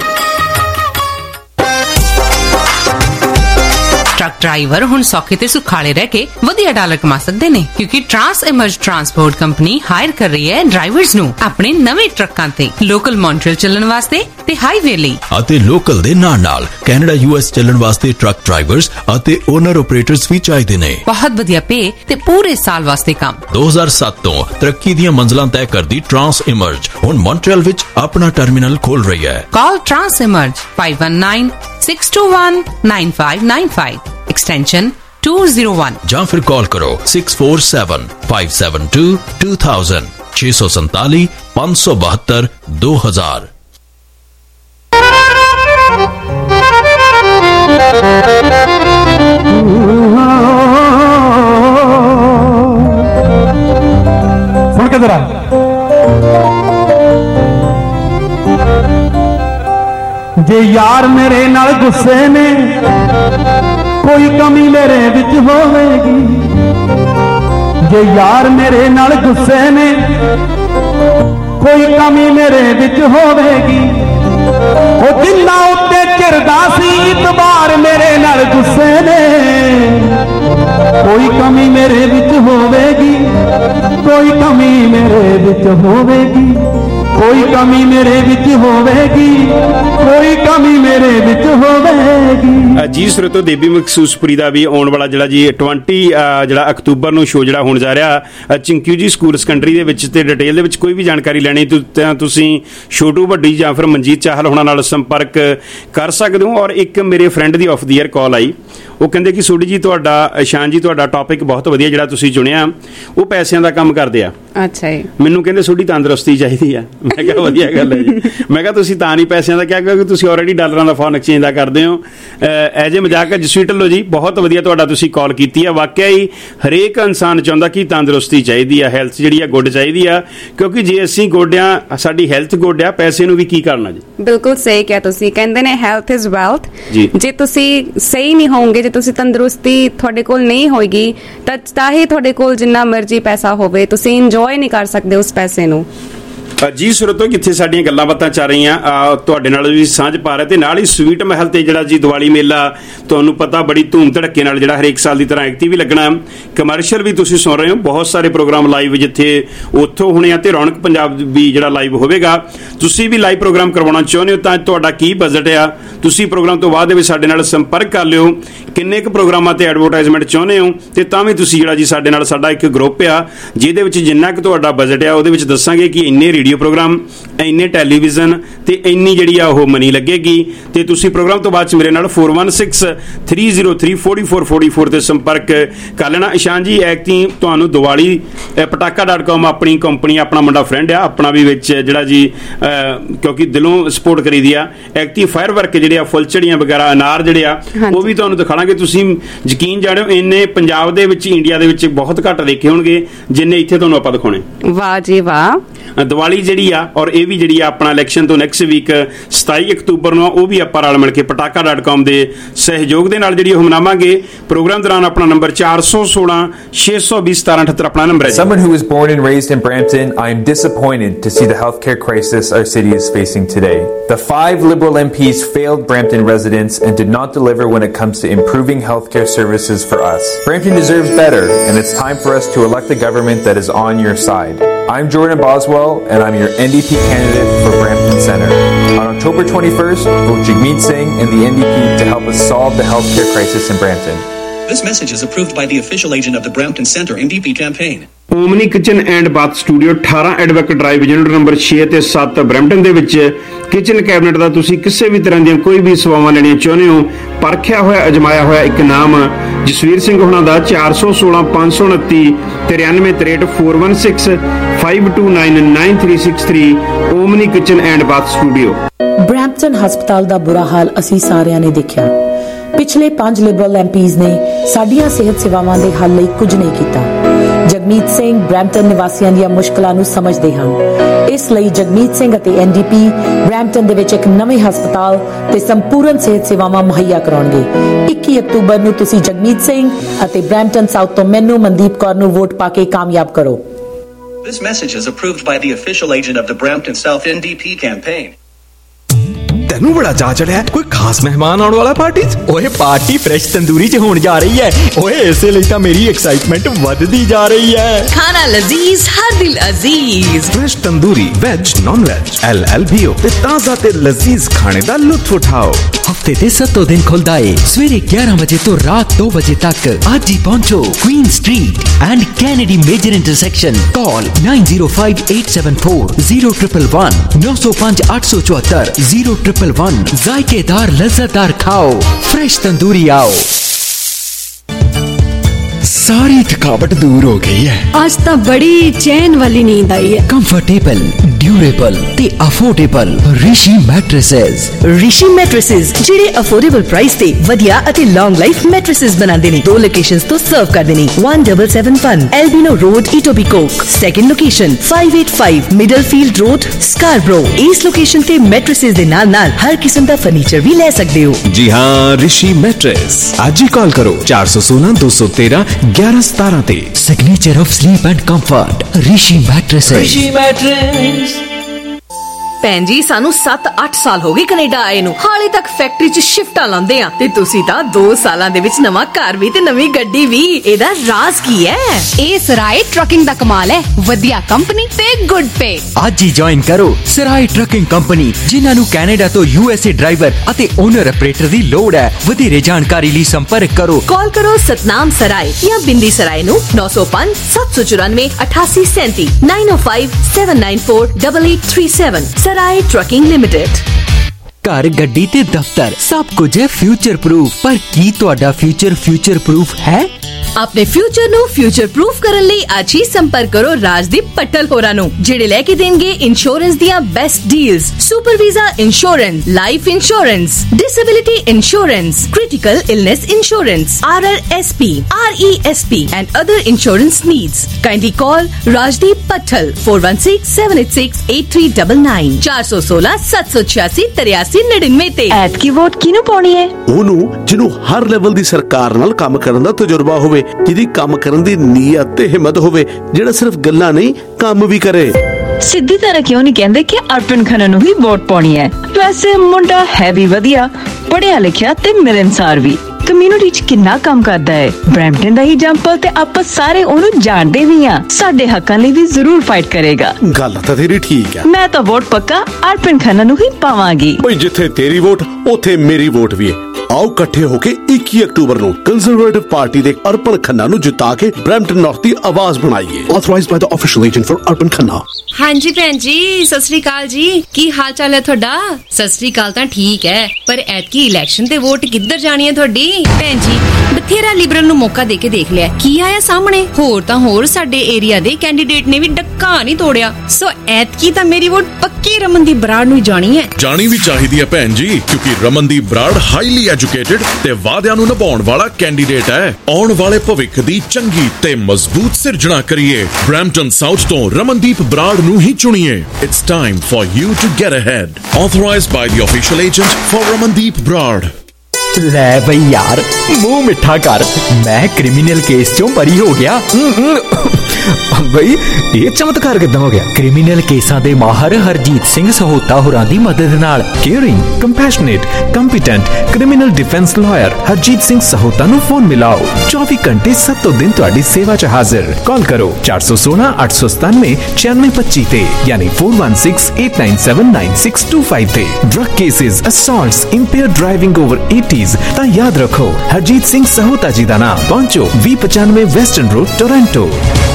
Truck driver हुण सौखे ते सुखाले रह के वधिया डॉलर कमा सकते ने, क्योंकि trans emerge transport company hire कर रही है ड्राइवर्स नू अपने नवे ट्रकां ते लोकल मॉन्ट्रियल चलण वास्ते ते हाईवे लई ਅਤੇ ਲੋਕਲ ਦੇ ਨਾਲ ਨਾਲ ਕੈਨੇਡਾ ਯੂਐਸ ਚੱਲਣ ਵਾਸਤੇ ਟਰੱਕ ਡਰਾਈਵਰਸ ਅਤੇ ਓਨਰ ਆਪਰੇਟਰਸ ਵੀ ਚਾਹੀਦੇ ਨੇ। बहुत वधिया पे ते पूरे साल वास्ते काम। ਦੋ ਹਜ਼ਾਰ ਸੱਤ ਤੋਂ ਤਰੱਕੀ ਦੀਆਂ ਮੰਜ਼ਲਾਂ ਤੈਅ ਕਰਦੀ ਟਰਾਂਸ ਇਮਰਜ ਹੁਣ ਮੌਂਟਰੀਅਲ ਵਿੱਚ ਆਪਣਾ ਟਰਮੀਨਲ ਖੋਲ ਰਹੀ ਹੈ। Call trans emerge five one nine six two one nine five nine five extension two zero one, ਜਾਂ ਫਿਰ ਕਾਲ ਕਰੋ six four seven five seven two two thousand छह सौ सैंतालीस पाँच सौ बहत्तर दो हजार। सुन के जरा जे यार मेरे नाल गुस्से ने कोई कमी मेरे विच होवेगी, जे यार मेरे नाल गुस्से ने कोई कमी मेरे विच होवेगी, ओ जिन्ना उत्ते चिरदा सी इतबार मेरे नाल गुस्से ने कोई कमी मेरे विच होवेगी, कोई कमी मेरे विच होवेगी, कोई कमी मेरे विच होवेगी, कोई कमी मेरे विच होवेगी। ਜੀ ਸਰੋਤੋ ਦੇਵੀ ਮਖਸੂਸਪੁਰੀ ਦਾ ਵੀ ਆਉਣ ਵਾਲਾ ਜਿਹੜਾ ਜੀ ਵੀਹ ਜਿਹੜਾ ਅਕਤੂਬਰ ਨੂੰ ਸ਼ੋਅ ਜਿਹੜਾ ਹੋਣ ਜਾ ਰਿਹਾ ਚਿੰਕਿਊ ਜੀ ਸਕੂਲ ਸੈਕੰਡਰੀ ਦੇ ਵਿੱਚ, ਤੇ ਡਿਟੇਲ ਦੇ ਵਿੱਚ ਕੋਈ ਵੀ ਜਾਣਕਾਰੀ ਲੈਣੀ ਤਾਂ ਤੁਸੀਂ ਛੋਟੂ ਵੱਡੀ ਜਾਂ ਫਿਰ ਮਨਜੀਤ ਚਾਹਲ ਹੋਣਾ ਨਾਲ ਸੰਪਰਕ ਕਰ ਸਕਦੇ ਹੋ। ਔਰ ਇੱਕ ਮੇਰੇ ਫਰੈਂਡ ਦੀ ਆਫ ਦੀ ਈਅਰ ਕਾਲ ਆਈ, ਉਹ ਕਹਿੰਦੇ ਕਿ ਸੋਢੀ ਜੀ ਤੁਹਾਡਾ ਇਸ਼ਾਨ ਜੀ ਤੁਹਾਡਾ ਟੌਪਿਕ ਬਹੁਤ ਵਧੀਆ ਜਿਹੜਾ ਤੁਸੀਂ ਚੁਣਿਆ, ਉਹ ਪੈਸਿਆਂ ਦਾ ਕੰਮ ਕਰਦੇ ਆ। ਅੱਛਾ ਜੀ। ਮੈਨੂੰ ਕਹਿੰਦੇ ਸੋਢੀ ਤੰਦਰੁਸਤੀ ਚਾਹੀਦੀ ਆ। ਮੈਂ ਕਿਹਾ ਵਧੀਆ ਗੱਲ ਹੈ ਜੀ। ਮੈਂ ਕਿਹਾ ਤੁਸੀਂ ਤਾਂ ਨਹੀਂ ਪੈਸਿਆਂ ਦਾ ਕਿਹਾ ਕਿਉਂਕਿ ਤੁਸੀਂ ਆਲਰੇਡੀ ਡਾਲਰਾਂ ਦਾ ਫੋਰਨ ਐਕਸਚੇਂਜ ਦਾ ਕਰਦੇ ਹੋ। ਐਜ ਏ ਮਜ਼ਾਕ ਜਸਵੀਰ ਢਿੱਲੋਂ ਜੀ ਬਹੁਤ ਵਧੀਆ ਤੁਹਾਡਾ ਤੁਸੀਂ ਕਾਲ ਕੀਤੀ ਆ। ਵਾਕਿਆ ਹੀ ਹਰੇਕ ਇਨਸਾਨ ਚਾਹੁੰਦਾ ਕਿ ਤੰਦਰੁਸਤੀ ਚਾਹੀਦੀ ਆ, ਹੈਲਥ ਜਿਹੜੀ ਆ ਗੁੱਡ ਚਾਹੀਦੀ ਆ, ਕਿਉਂਕਿ ਜੇ ਅਸੀਂ ਗੋਡਿਆਂ ਸਾਡੀ ਹੈਲਥ ਗੁੱਡ ਆ, ਪੈਸੇ ਨੂੰ ਵੀ ਕੀ ਕਰਨਾ ਜੀ। ਬਿਲਕੁਲ ਸਹੀ ਕਿਹਾ ਤੁਸੀਂ। ਕਹਿੰਦੇ ਨੇ ਹੈਲਥ ਇਜ਼ ਵੈਲਥ। ਜੇ ਤੁਸੀਂ ਸਹੀ ਨਹੀਂ ਹੋਵੋਗੇ, ਜੇ ਤੁਸੀਂ ਤੰਦਰੁਸਤੀ ਤੁਹਾਡੇ ਕੋਲ ਨਹੀਂ ਹੋਏਗੀ, ਤਾਂ ਚਾਹੇ ਤੁਹਾਡੇ ਕੋਲ ਜਿੰਨਾ ਮਰਜ਼ੀ ਪੈਸਾ ਹੋਵੇ, ਤੁਸੀਂ ਇੰਜੋਏ ਨਹੀਂ ਕਰ ਸਕਦੇ ਉਸ ਪੈਸੇ ਨੂੰ। ਜੀ ਸਰੋਤੋ ਜਿੱਥੇ ਸਾਡੀਆਂ ਗੱਲਾਂ ਬਾਤਾਂ ਚੱਲ ਰਹੀਆਂ ਤੁਹਾਡੇ ਨਾਲ ਵੀ ਸਾਂਝ ਪਾ ਰਹੇ, ਤੇ ਨਾਲ ਹੀ ਸਵੀਟ ਮਹਿਲ ਤੇ ਜਿਹੜਾ ਜੀ ਦੀਵਾਲੀ ਮੇਲਾ ਤੁਹਾਨੂੰ ਪਤਾ ਬੜੀ ਧੂਮ ਧੜੱਕੇ ਨਾਲ ਜਿਹੜਾ ਹਰੇਕ ਸਾਲ ਦੀ ਤਰ੍ਹਾਂ ਐਕਟਿਵ ਵੀ ਲੱਗਣਾ। ਕਮਰਸ਼ੀਅਲ ਵੀ ਤੁਸੀਂ ਸੁਣ ਰਹੇ ਹੋ, ਬਹੁਤ ਸਾਰੇ ਪ੍ਰੋਗਰਾਮ ਲਾਈਵ ਜਿੱਥੇ ਉੱਥੋਂ ਹੋਣੇ ਆ, ਤੇ ਰੌਣਕ ਪੰਜਾਬ ਵੀ ਜਿਹੜਾ ਲਾਈਵ ਹੋਵੇਗਾ। ਤੁਸੀਂ ਵੀ ਲਾਈਵ ਪ੍ਰੋਗਰਾਮ ਕਰਵਾਉਣਾ ਚਾਹੁੰਦੇ ਹੋ ਤਾਂ ਤੁਹਾਡਾ ਕੀ ਬਜਟ ਆ, ਤੁਸੀਂ ਪ੍ਰੋਗਰਾਮ ਤੋਂ ਬਾਅਦ ਦੇ ਵਿੱਚ ਸਾਡੇ ਨਾਲ ਸੰਪਰਕ ਕਰ ਲਿਓ। ਕਿੰਨੇ ਕੁ ਪ੍ਰੋਗਰਾਮਾਂ ਤੇ ਐਡਵਰਟਾਈਜ਼ਮੈਂਟ ਚਾਹੁੰਦੇ ਹੋ, ਤੇ ਤਾਂ ਵੀ ਤੁਸੀਂ ਜਿਹੜਾ ਜੀ ਸਾਡੇ ਨਾਲ ਸਾਡਾ ਇੱਕ ਗਰੁੱਪ ਆ ਜਿਹਦੇ ਵਿੱਚ ਜਿੰਨਾ ਕੁ ਤੁਹਾਡਾ ਬਜਟ ਆ ਉਹਦੇ ਵਿੱਚ ਦੱਸਾਂਗੇ ਕਿ ਇੰਨੇ ਰੇਡੀਓ ਪ੍ਰੋਗਰਾਮ, ਇੰਨੇ ਟੈਲੀਵਿਜ਼ਨ ਤੇ ਇੰਨੀ ਜਿਹੜੀ ਆ ਉਹ ਮਨੀ ਲੱਗੇਗੀ। ਤੇ ਤੁਸੀਂ ਪ੍ਰੋਗਰਾਮ ਤੋਂ ਬਾਅਦ ਚ ਮੇਰੇ ਨਾਲ four one six three zero three four four four four ਤੇ ਸੰਪਰਕ ਕਰ ਲੈਣਾ। ਇਸ਼ਾਨ ਜੀ ਐਕਟੀ ਤੁਹਾਨੂੰ ਦੀਵਾਲੀ ਪਟਾਕਾ ਡਾਟ ਕਾਮ ਆਪਣੀ ਕੰਪਨੀ, ਆਪਣਾ ਮੁੰਡਾ ਫਰੈਂਡ ਆ ਆਪਣਾ ਵੀ ਵਿੱਚ ਜਿਹੜਾ ਜੀ ਕਿਉਂਕਿ ਦਿਲੋਂ ਸਪੋਰਟ ਕਰੀਦੀ ਆ। ਐਕਟੀ ਫਾਇਰ ਵਰਕ ਜਿਹੜੇ ਆ, ਫੁੱਲਝੜੀਆਂ ਵਗੈਰਾ, ਅਨਾਰ ਜਿਹੜੇ ਆ ਉਹ ਵੀ ਤੁਹਾਨੂੰ ਦਿਖਾਵਾਂਗੇ। ਤੁਸੀਂ ਯਕੀਨ ਜਾਣਿਓ ਇੰਨੇ ਪੰਜਾਬ ਦੇ ਵਿੱਚ, ਇੰਡੀਆ ਦੇ ਵਿੱਚ ਬਹੁਤ ਘੱਟ ਦੇਖੇ ਹੋਣਗੇ ਜਿੰਨੇ ਇੱਥੇ ਤੁਹਾਨੂੰ ਆਪਾਂ ਦਿਖਾਉਣੇ। ਵਾਹ ਜੀ ਵਾਹ। ਦੀਵਾਲੀ ਜਿਹੜੀ ਆ ਔਰ ਇਹ ਵੀ ਜਿਹੜੀ ਆ ਆਪਣਾ ਇਲੈਕਸ਼ਨ ਤੋਂ ਨੈਕਸਟ ਵੀਕ ਸਤਾਈ ਅਕਤੂਬਰ ਨੂੰ ਉਹ ਵੀ ਆਪਾਂ ਰਲ ਮਿਲ ਕੇ ਪਟਾਕਾ ਡਾਟ ਕਾਮ ਦੇ ਸਹਿਯੋਗ ਦੇ ਨਾਲ ਜਿਹੜੀ ਉਹ ਮਨਾਵਾਂਗੇ। ਪ੍ਰੋਗਰਾਮ ਦੌਰਾਨ ਆਪਣਾ ਨੰਬਰ ਚਾਰ ਸੌ ਸੋਲਾਂ ਛੇ ਸੌ ਵੀਹ ਸਤਾਰਾਂ ਅਠੱਤਰ ਆਪਣਾ ਨੰਬਰ ਹੈ। Someone who was born and raised in Brampton, I am disappointed to see the healthcare crisis our city is facing today. The five Liberal M Ps failed Brampton residents and did not deliver when it comes to improving healthcare services for us. Brampton deserves better, and it's time for us to elect a government that is on your side. I'm Jordan Boswell, and I'm your N D P candidate for Brampton Centre. On October twenty-first, vote Jagmeet Singh and the N D P to help us solve the healthcare crisis in Brampton. This message is approved by the official agent of the Brampton Centre N D P campaign. Omni kitchen and bath studio ਅਠਾਰਾਂ ਐਡਵੈਕ drive unit number ਛੇ ਤੇ ਸੱਤ Brampton ਦੇ ਵਿੱਚ kitchen cabinet ਦਾ ਤੁਸੀਂ ਕਿਸੇ ਵੀ ਤਰ੍ਹਾਂ ਦੀਆਂ ਕੋਈ ਵੀ ਸੇਵਾਵਾਂ ਲੈਣੀਆਂ ਚਾਹੁੰਦੇ ਹੋ, ਪਰਖਿਆ ਹੋਇਆ ਅਜਮਾਇਆ ਹੋਇਆ ਇੱਕ ਨਾਮ ਜਸਵੀਰ ਸਿੰਘ ਹੁਣਾਂ ਦਾ ਚਾਰ ਸੌ ਸੋਲਾਂ ਪੰਜ ਸੌ ਉਨੱਤੀ ਤਰਿਆਨਵੇਂ ਤਰੇਹਠ four one six five two nine nine three six three Omni kitchen and bath studio. Brampton ਹਸਪਤਾਲ ਦਾ ਬੁਰਾ ਹਾਲ ਅਸੀਂ ਸਾਰਿਆਂ ਨੇ ਦੇਖਿਆ। ਪਿਛਲੇ ਪੰਜ ਲਿਬਰਲ ਐਮਪੀਜ਼ ਨੇ ਸਾਡੀਆਂ ਸਿਹਤ ਸੇਵਾਵਾਂ ਦੇ ਹੱਲ ਲਈ ਕੁਝ ਨਹੀਂ ਕੀਤਾ। ਜਗਮੀਤ ਸਿੰਘ ਬਰੈਂਪਟਨ ਨਿਵਾਸੀਆਂ ਦੀਆਂ ਮੁਸ਼ਕਲਾਂ ਨੂੰ ਸਮਝਦੇ ਹਨ। ਇਸ ਲਈ ਜਗਮੀਤ ਸਿੰਘ ਅਤੇ ਐਨ ਡੀ ਪੀ ਬਰੈਂਪਟਨ ਦੇ ਵਿੱਚ ਇੱਕ ਨਵੇਂ ਹਸਪਤਾਲ ਤੇ ਸੰਪੂਰਨ ਸਿਹਤ ਸੇਵਾਵਾਂ ਮੁਹੱਈਆ ਕਰਾਉਣਗੇ। ਇੱਕੀ ਅਕਤੂਬਰ ਨੂੰ ਤੁਸੀਂ ਜਗਮੀਤ ਸਿੰਘ ਅਤੇ ਬਰੈਂਪਟਨ ਸਾਊਥ ਤੋਂ ਮੈਨੂੰ ਮਨਦੀਪ ਕੌਰ ਨੂੰ ਵੋਟ ਪਾ ਕੇ ਕਾਮਯਾਬ ਕਰੋ। This message is approved by the official agent of the Brampton South N D P campaign. ਤੈਨੂੰ ਬੜਾ ਚਾਅ ਚੜਿਆ ਕੋਈ ਖਾਸ ਮਹਿਮਾਨ ਆਉਣ ਵਾਲਾ ਪਾਰਟੀ 'ਚ? ਓਏ ਪਾਰਟੀ ਫਰੈਸ਼ ਤੰਦੂਰੀ 'ਚ ਹੋਣ ਜਾ ਰਹੀ ਹੈ। ਓਏ ਇਸੇ ਲਈ ਤਾਂ ਮੇਰੀ ਐਕਸਾਈਟਮੈਂਟ ਵੱਧਦੀ ਜਾ ਰਹੀ ਹੈ। ਖਾਣਾ ਲਜ਼ੀਜ਼ ਹਰ ਦਿਲ ਅਜ਼ੀਜ਼। Fresh tandoori veg non veg L L B O ਤੇ ਤਾਜ਼ਾ ਤੇ ਲਜ਼ੀਜ਼ ਖਾਣੇ ਦਾ ਲੁਤਫ ਉਠਾਓ। ਹਫਤੇ ਦੇ ਸੱਤੋਂ ਦਿਨ ਖੁੱਲਦਾ ਏ ਸਵੇਰੇ ਗਿਆਰਾਂ ਵਜੇ ਤੋਂ ਰਾਤ ਦੋ ਵਜੇ ਤੱਕ। ਅੱਜ ਹੀ ਪਹੁੰਚੋ Queen Street and Kennedy major intersection. Call nine zero five eight seven four zero triple one नौ सौ पाँच आठ सौ चौहत्तर जीरो ट्रिपल वन। जायकेदार लज्जतदार खाओ, फ्रेश तंदूरी आओ। सारी थकावट दूर हो गई है। आज तो बड़ी चैन वाली नींद आई है। कंफर्टेबल ड्यूरेबल ते affordable Rishi mattresses. Rishi mattresses ਜਿਹੜੇ ਅਫੋਰਡੇਬਲ ਪ੍ਰਾਈਸ ਤੇ ਵਧੀਆ ਅਤੇ ਲੌਂਗ ਲਾਈਫ ਮੈਟ੍ਰੈਸਸ ਬਣਾਉਂਦੇ ਨੇ। ਦੋ ਲੋਕੇਸ਼ਨਸ ਤੋਂ ਸਰਵ ਕਰਦੇ ਨੇ। one seven seven one Albino Road, Etobicoke। Second location five eight five Middlefield Road, Scarborough। ਇਸ ਲੋਕੇਸ਼ਨ ਤੇ ਮੈਟ੍ਰੈਸਸ ਦੇ ਨਾਲ ਨਾਲ ਹਰ ਕਿਸਮ ਦਾ ਫਰਨੀਚਰ ਵੀ ਲੈ ਸਕਦੇ ਹੋ। जी हाँ, ऋषि मैट्रेस। आज ही कॉल करो चार सौ सोलह दो सौ तेरह ग्यारह सतारह ते। Signature of sleep and comfort Rishi mattresses. Rishi mattress. ਭੈਣ ਜੀ ਸਾਨੂੰ ਸੱਤ ਅੱਠ ਸਾਲ ਹੋ ਗਏ ਕੈਨੇਡਾ ਆਏ ਨੂੰ, ਹਾਲੇ ਤੱਕ ਫੈਕਟਰੀ 'ਚ ਸ਼ਿਫਟਾਂ ਲਾਉਂਦੇ ਆ ਤੇ ਤੁਸੀਂ ਤਾਂ ਦੋ ਸਾਲਾਂ ਦੇ ਵਿੱਚ ਨਵਾਂ ਘਰ ਵੀ ਤੇ ਨਵੀਂ ਗੱਡੀ ਵੀ। ਇਹਦਾ ਰਾਜ਼ ਕੀ ਹੈ? ਇਹ ਸਰਾਏ ਟਰੱਕਿੰਗ ਦਾ ਕਮਾਲ ਹੈ। ਵਧੀਆ ਕੰਪਨੀ ਤੇ ਗੁੱਡ ਪੇ। ਅੱਜ ਹੀ ਜੁਆਇਨ ਕਰੋ ਸਰਾਏ ਟਰੱਕਿੰਗ ਕੰਪਨੀ, ਜਿਨ੍ਹਾਂ ਨੂੰ ਕੈਨੇਡਾ ਤੋਂ ਯੂ ਐਸ ਏ ਡਰਾਈਵਰ ਅਤੇ ਓਨਰ ਆਪਰੇਟਰ ਦੀ ਲੋੜ ਹੈ। ਵਧੇਰੇ ਜਾਣਕਾਰੀ ਲਈ ਸੰਪਰਕ ਕਰੋ। ਕਾਲ ਕਰੋ ਸਤਨਾਮ ਸਰਾਏ ਜਾਂ ਬਿੰਦੀ ਸਰਾਏ ਨੂੰ ਨौ सौ पाँच सात सौ चौरानवे अठासी सैंती nine oh five seven nine four double eight three seven. Sarai trucking limited. ਘਰ ਗੱਡੀ ਤੇ ਦਫ਼ਤਰ ਸਭ ਕੁਝ ਹੈ ਫਿਊਚਰ ਪ੍ਰੂਫ, ਪਰ ਕੀ ਤੁਹਾਡਾ ਫਿਊਚਰ ਫਿਊਚਰ ਪ੍ਰੂਫ ਹੈ? ਆਪਣੇ ਫਿਊਚਰ ਨੂੰ ਫਿਊਚਰ ਪ੍ਰੂਫ ਕਰਨ ਲਈ ਅੱਜ ਹੀ ਸੰਪਰਕ ਕਰੋ ਰਾਜਦੀਪ ਪੱਟਲ ਹੋਰਾਂ ਨੂੰ, ਜਿਹੜੇ ਲੈ ਕੇ ਦੇਣਗੇ ਇੰਸ਼ੋਰੈਂਸ ਦੀਆਂ best deals. Super visa insurance, life insurance, disability insurance, critical illness insurance, R R S P, R E S P and other insurance needs. Kindly call Rajdeep Pattal four one six seven eight six eight three nine nine ਚਾਰ ਸੌ ਸੋਲਾਂ ਸੱਤ ਸੌ ਛਿਆਸੀ ਤਰਿਆਸੀ ਨੜਿਨਵੇਂ ਤੇ। ਐਤਕੀ ਵੋਟ ਕਿਹਨੂੰ ਪਾਉਣੀ ਹੈ? ਉਹਨੂੰ ਜਿਹਨੂੰ ਹਰ ਲੈਵਲ ਦੀ ਸਰਕਾਰ ਨਾਲ ਕੰਮ ਕਰਨ ਦਾ ਤਜਰਬਾ ਹੋਵੇ, ਜਿਹਦੀ ਕੰਮ ਕਰਨ ਦੀ ਨੀਅਤ ਤੇ ਹਿੰਮਤ ਹੋਵੇ, ਜਿਹੜਾ ਸਿਰਫ ਗੱਲਾਂ ਨਹੀਂ ਕੰਮ ਵੀ ਕਰੇ। ਸਿੱਧੀ ਤਰ੍ਹਾਂ ਕਿਉਂ ਨਹੀਂ ਕਹਿੰਦੇ ਕਿ ਅਰਪਨ ਖੰਨਾ ਨੂੰ ਹੀ ਵੋਟ ਪਾਉਣੀ ਹੈ? ਵੈਸੇ ਮੁੰਡਾ ਹੈ ਵੀ ਵਧੀਆ, ਪੜ੍ਹਿਆ ਲਿਖਿਆ ਤੇ ਮਿਲਨਸਾਰ ਵੀ। ਕਮਿਊਨਿਟੀ 'ਚ ਕਿੰਨਾ ਕੰਮ ਕਰਦਾ ਹੈ। ਬਰੈਂਪਟਨ ਦਾ ਹੀ ਜੰਪਲ ਤੇ ਆਪਾਂ ਸਾਰੇ ਉਹਨੂੰ ਜਾਣਦੇ ਵੀ ਆ। ਸਾਡੇ ਹੱਕਾਂ ਲਈ ਵੀ ਜ਼ਰੂਰ ਫਾਈਟ ਕਰੇਗਾ। ਗੱਲ ਤਾਂ ਤੇਰੀ ਠੀਕ ਹੈ। ਮੈਂ ਤਾਂ ਵੋਟ ਪੱਕਾ ਅਰਪਨ ਖੰਨਾ ਨੂੰ ਹੀ ਪਾਵਾਂਗੀ। ਬਈ ਜਿੱਥੇ ਤੇਰੀ ਵੋਟ ਉੱਥੇ ਮੇਰੀ ਵੋਟ ਵੀ ਹੈ। ਆਓ ਇਕੱਠੇ ਹੋ ਕੇ ਇੱਕੀ ਅਕਤੂਬਰ ਨੂੰ ਕੰਜ਼ਰਵੇਟਿਵ ਪਾਰਟੀ ਦੇ ਅਰਪਨ ਖੰਨਾ ਨੂੰ ਜਿਤਾ ਕੇ ਬਰੈਂਪਟਨ ਨਾਰਥ ਦੀ ਆਵਾਜ਼ ਬਣਾਈਏ। Authorized by the official agent for Arpan Khanna. ਹਾਂਜੀ ਭੈਣ ਜੀ, ਸਤਿ ਸ੍ਰੀ ਅਕਾਲ ਜੀ। ਕੀ ਹਾਲ ਚਾਲ ਹੈ ਤੁਹਾਡਾ? ਸਤਿ ਸ੍ਰੀ ਅਕਾਲ ਤਾਂ ਠੀਕ ਹੈ, ਪਰ ਐਤਕੀ ਇਲੈਕਸ਼ਨ ਤੇ ਵੋਟ ਕਿੱਧਰ ਜਾਣੀ ਹੈ ਤੁਹਾਡੀ? ਭੈਣ ਜੀ ਬਥੇਰਾ ਲਿਬਰਲ ਨੂੰ ਮੌਕਾ ਦੇ ਕੇ ਦੇਖ ਲਿਆ, ਕੀ ਆਇਆ ਸਾਹਮਣੇ? ਹੋਰ ਤਾਂ ਹੋਰ ਸਾਡੇ ਏਰੀਆ ਦੇ ਕੈਂਡੀਡੇਟ ਨੇ ਵੀ ਡੱਕਾ ਨਹੀਂ ਤੋੜਿਆ। ਸੋ ਐਤਕੀ ਤਾਂ ਮੇਰੀ ਵੋਟ ਪੱਕੀ ਰਮਨਦੀਪ ਬਰਾੜ ਨੂੰ ਹੀ ਜਾਣੀ ਹੈ। ਜਾਣੀ ਵੀ ਚਾਹੀਦੀ ਹੈ ਭੈਣ ਜੀ, ਕਿਉਂਕਿ ਰਮਨਦੀਪ ਬਰਾੜ ਹਾਈਲੀ ਐਜੂਕੇਟਿਡ ਤੇ ਵਾਅਦਿਆਂ ਨੂੰ ਨਿਭਾਉਣ ਵਾਲਾ ਕੈਂਡੀਡੇਟ ਹੈ। ਆਉਣ ਵਾਲੇ ਭਵਿੱਖ ਦੀ ਚੰਗੀ ਤੇ ਮਜ਼ਬੂਤ ਸਿਰਜਣਾ ਕਰੀਏ। ਬਰੈਂਪਟਨ ਸਾਊਥ ਤੋਂ ਰਮਨਦੀਪ ਬਰਾੜ ਨੂੰ ਹੀ ਚੁਣੀਏ। It's time for you to get ahead. Authorized by the official agent for Ramandeep Brar. ਲੈ ਬਈ ਯਾਰ, ਮੂੰਹ ਮਿੱਠਾ ਕਰ, ਮੈਂ ਕ੍ਰਿਮੀਨਲ ਕੇਸ ਚੋਂ ਬਰੀ ਹੋ ਗਿਆ। ਬਈ ਇਹ ਚਮਤਕਾਰ ਕਿੱਦਾਂ ਹੋ ਗਿਆ? ਕ੍ਰਿਮੀਨਲ ਕੇਸਾਂ ਦੇ ਮਾਹਰ ਹਰਜੀਤ ਸਿੰਘ ਸਹੋਤਾ ਹੋਰਾਂ ਦੀ ਮਦਦ ਨਾਲ caring, compassionate, competent criminal defence lawyer Harjit Singh Sahota ਨੂੰ ਫੋਨ ਮਿਲਾਓ। ਚੌਵੀ ਘੰਟੇ ਸੱਤੋਂ ਦਿਨ ਤੁਹਾਡੀ ਸੇਵਾ 'ਚ ਹਾਜ਼ਰ। ਕਾਲ ਕਰੋ ਚਾਰ ਸੌ ਸੋਲਾਂ ਅੱਠ ਸੌ ਸਤਾਨਵੇਂ ਛਿਆਨਵੇਂ ਪੱਚੀ ਤੇ ਯਾਨੀ ਚਾਰ ਇੱਕ ਛੇ ਅੱਠ ਨੌ ਸੱਤ ਨੌ ਛੇ ਦੋ ਪੰਜ ਤੇ। Drug cases, assaults, impaired driving over eighties ਤਾਂ ਯਾਦ ਰੱਖੋ ਹਰਜੀਤ ਸਿੰਘ ਸਹੋਤਾ ਜੀ ਦਾ ਨਾਮ। ਪਹੁੰਚੋ ਵੀਹ ਪਚਾਨਵੇਂ ਵੈਸਟਰਨ ਰੋਡ, ਟੋਰਾਂਟੋ।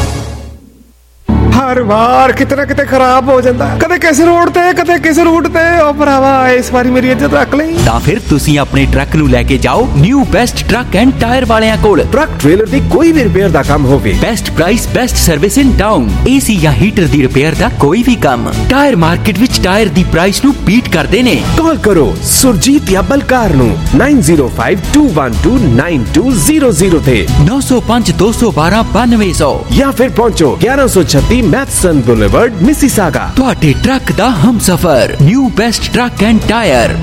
ਹਰ ਵਾਰ ਕਿਤੇ ਨਾ ਕਿਤੇ ਖਰਾਬ ਹੋ ਜਾਂਦਾ, ਕਦੇ ਕਿਸ ਰੋਡ ਤੇ ਕਦੇ ਕਿਸ ਰੂਟ ਤੇ। ਉਹ ਭਰਾਵਾ ਇਸ ਵਾਰੀ ਮੇਰੀ ਇੱਜ਼ਤ ਰੱਖ ਲਈ। ਤਾਂ ਫਿਰ ਤੁਸੀਂ ਆਪਣੇ ਟਰੱਕ ਨੂੰ ਲੈ ਕੇ ਜਾਓ New Best Truck and Tire ਵਾਲਿਆਂ ਕੋਲ। ਟਰੱਕ ਟ੍ਰੇਲਰ ਦੀ ਕੋਈ ਵੀ ਰਿਪੇਅਰ ਦਾ ਕੰਮ ਹੋਵੇ, best price, best service in town. AC ਜਾਂ ਹੀਟਰ ਦੀ ਰਿਪੇਅਰ ਦਾ ਕੋਈ ਵੀ ਕੰਮ, ਟਾਇਰ ਮਾਰਕੀਟ ਵਿੱਚ ਟਾਇਰ ਦੀ ਪ੍ਰਾਈਸ ਨੂੰ ਬੀਟ ਕਰਦੇ ਨੇ। ਕਾਲ ਕਰੋ ਸੁਰਜੀਤ ਜਾਂ ਬਲਕਾਰ ਨੂੰ nine zero five two one two nine two zero zero ਤੇ ਨੌ ਸੌ ਪੰਜ ਦੋ ਸੌ ਬਾਰਾਂ ਬਾਨਵੇਂ ਸੌ ਜਾਂ ਫਿਰ ਪਹੁੰਚੋ ਗਿਆਰਾਂ ਸੌ ਛੱਤੀ ਮੈਥਸਨ ਬੁਲੇਵਰਡ, ਮਿਸੀਸਾਗਾ। ਤੁਹਾਡੇ ਟਰੱਕ ਦਾ ਹਮਸਫਰ New Best Truck and Tire.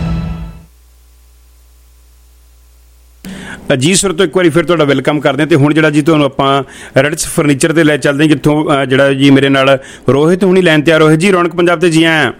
ਜੀ ਸਰ, ਤੋਂ ਇੱਕ ਵਾਰੀ ਫਿਰ ਤੁਹਾਡਾ ਵੈਲਕਮ ਕਰਦੇ ਹਾਂ। ਤੇ ਹੁਣ ਜਿਹੜਾ ਜੀ ਤੁਹਾਨੂੰ ਆਪਾਂ ਰੈਡਸ ਫਰਨੀਚਰ ਤੇ ਲੈ ਚੱਲਦੇ ਹਾਂ, ਜਿੱਥੋਂ ਜਿਹੜਾ ਜੀ ਮੇਰੇ ਨਾਲ ਰੋਹਿਤ ਹੁਣੀ ਲੈਣ ਤਿਆਰ ਹੋਏ ਜੀ। ਰੌਣਕ ਪੰਜਾਬ ਤੇ ਜੀ ਆਇਆ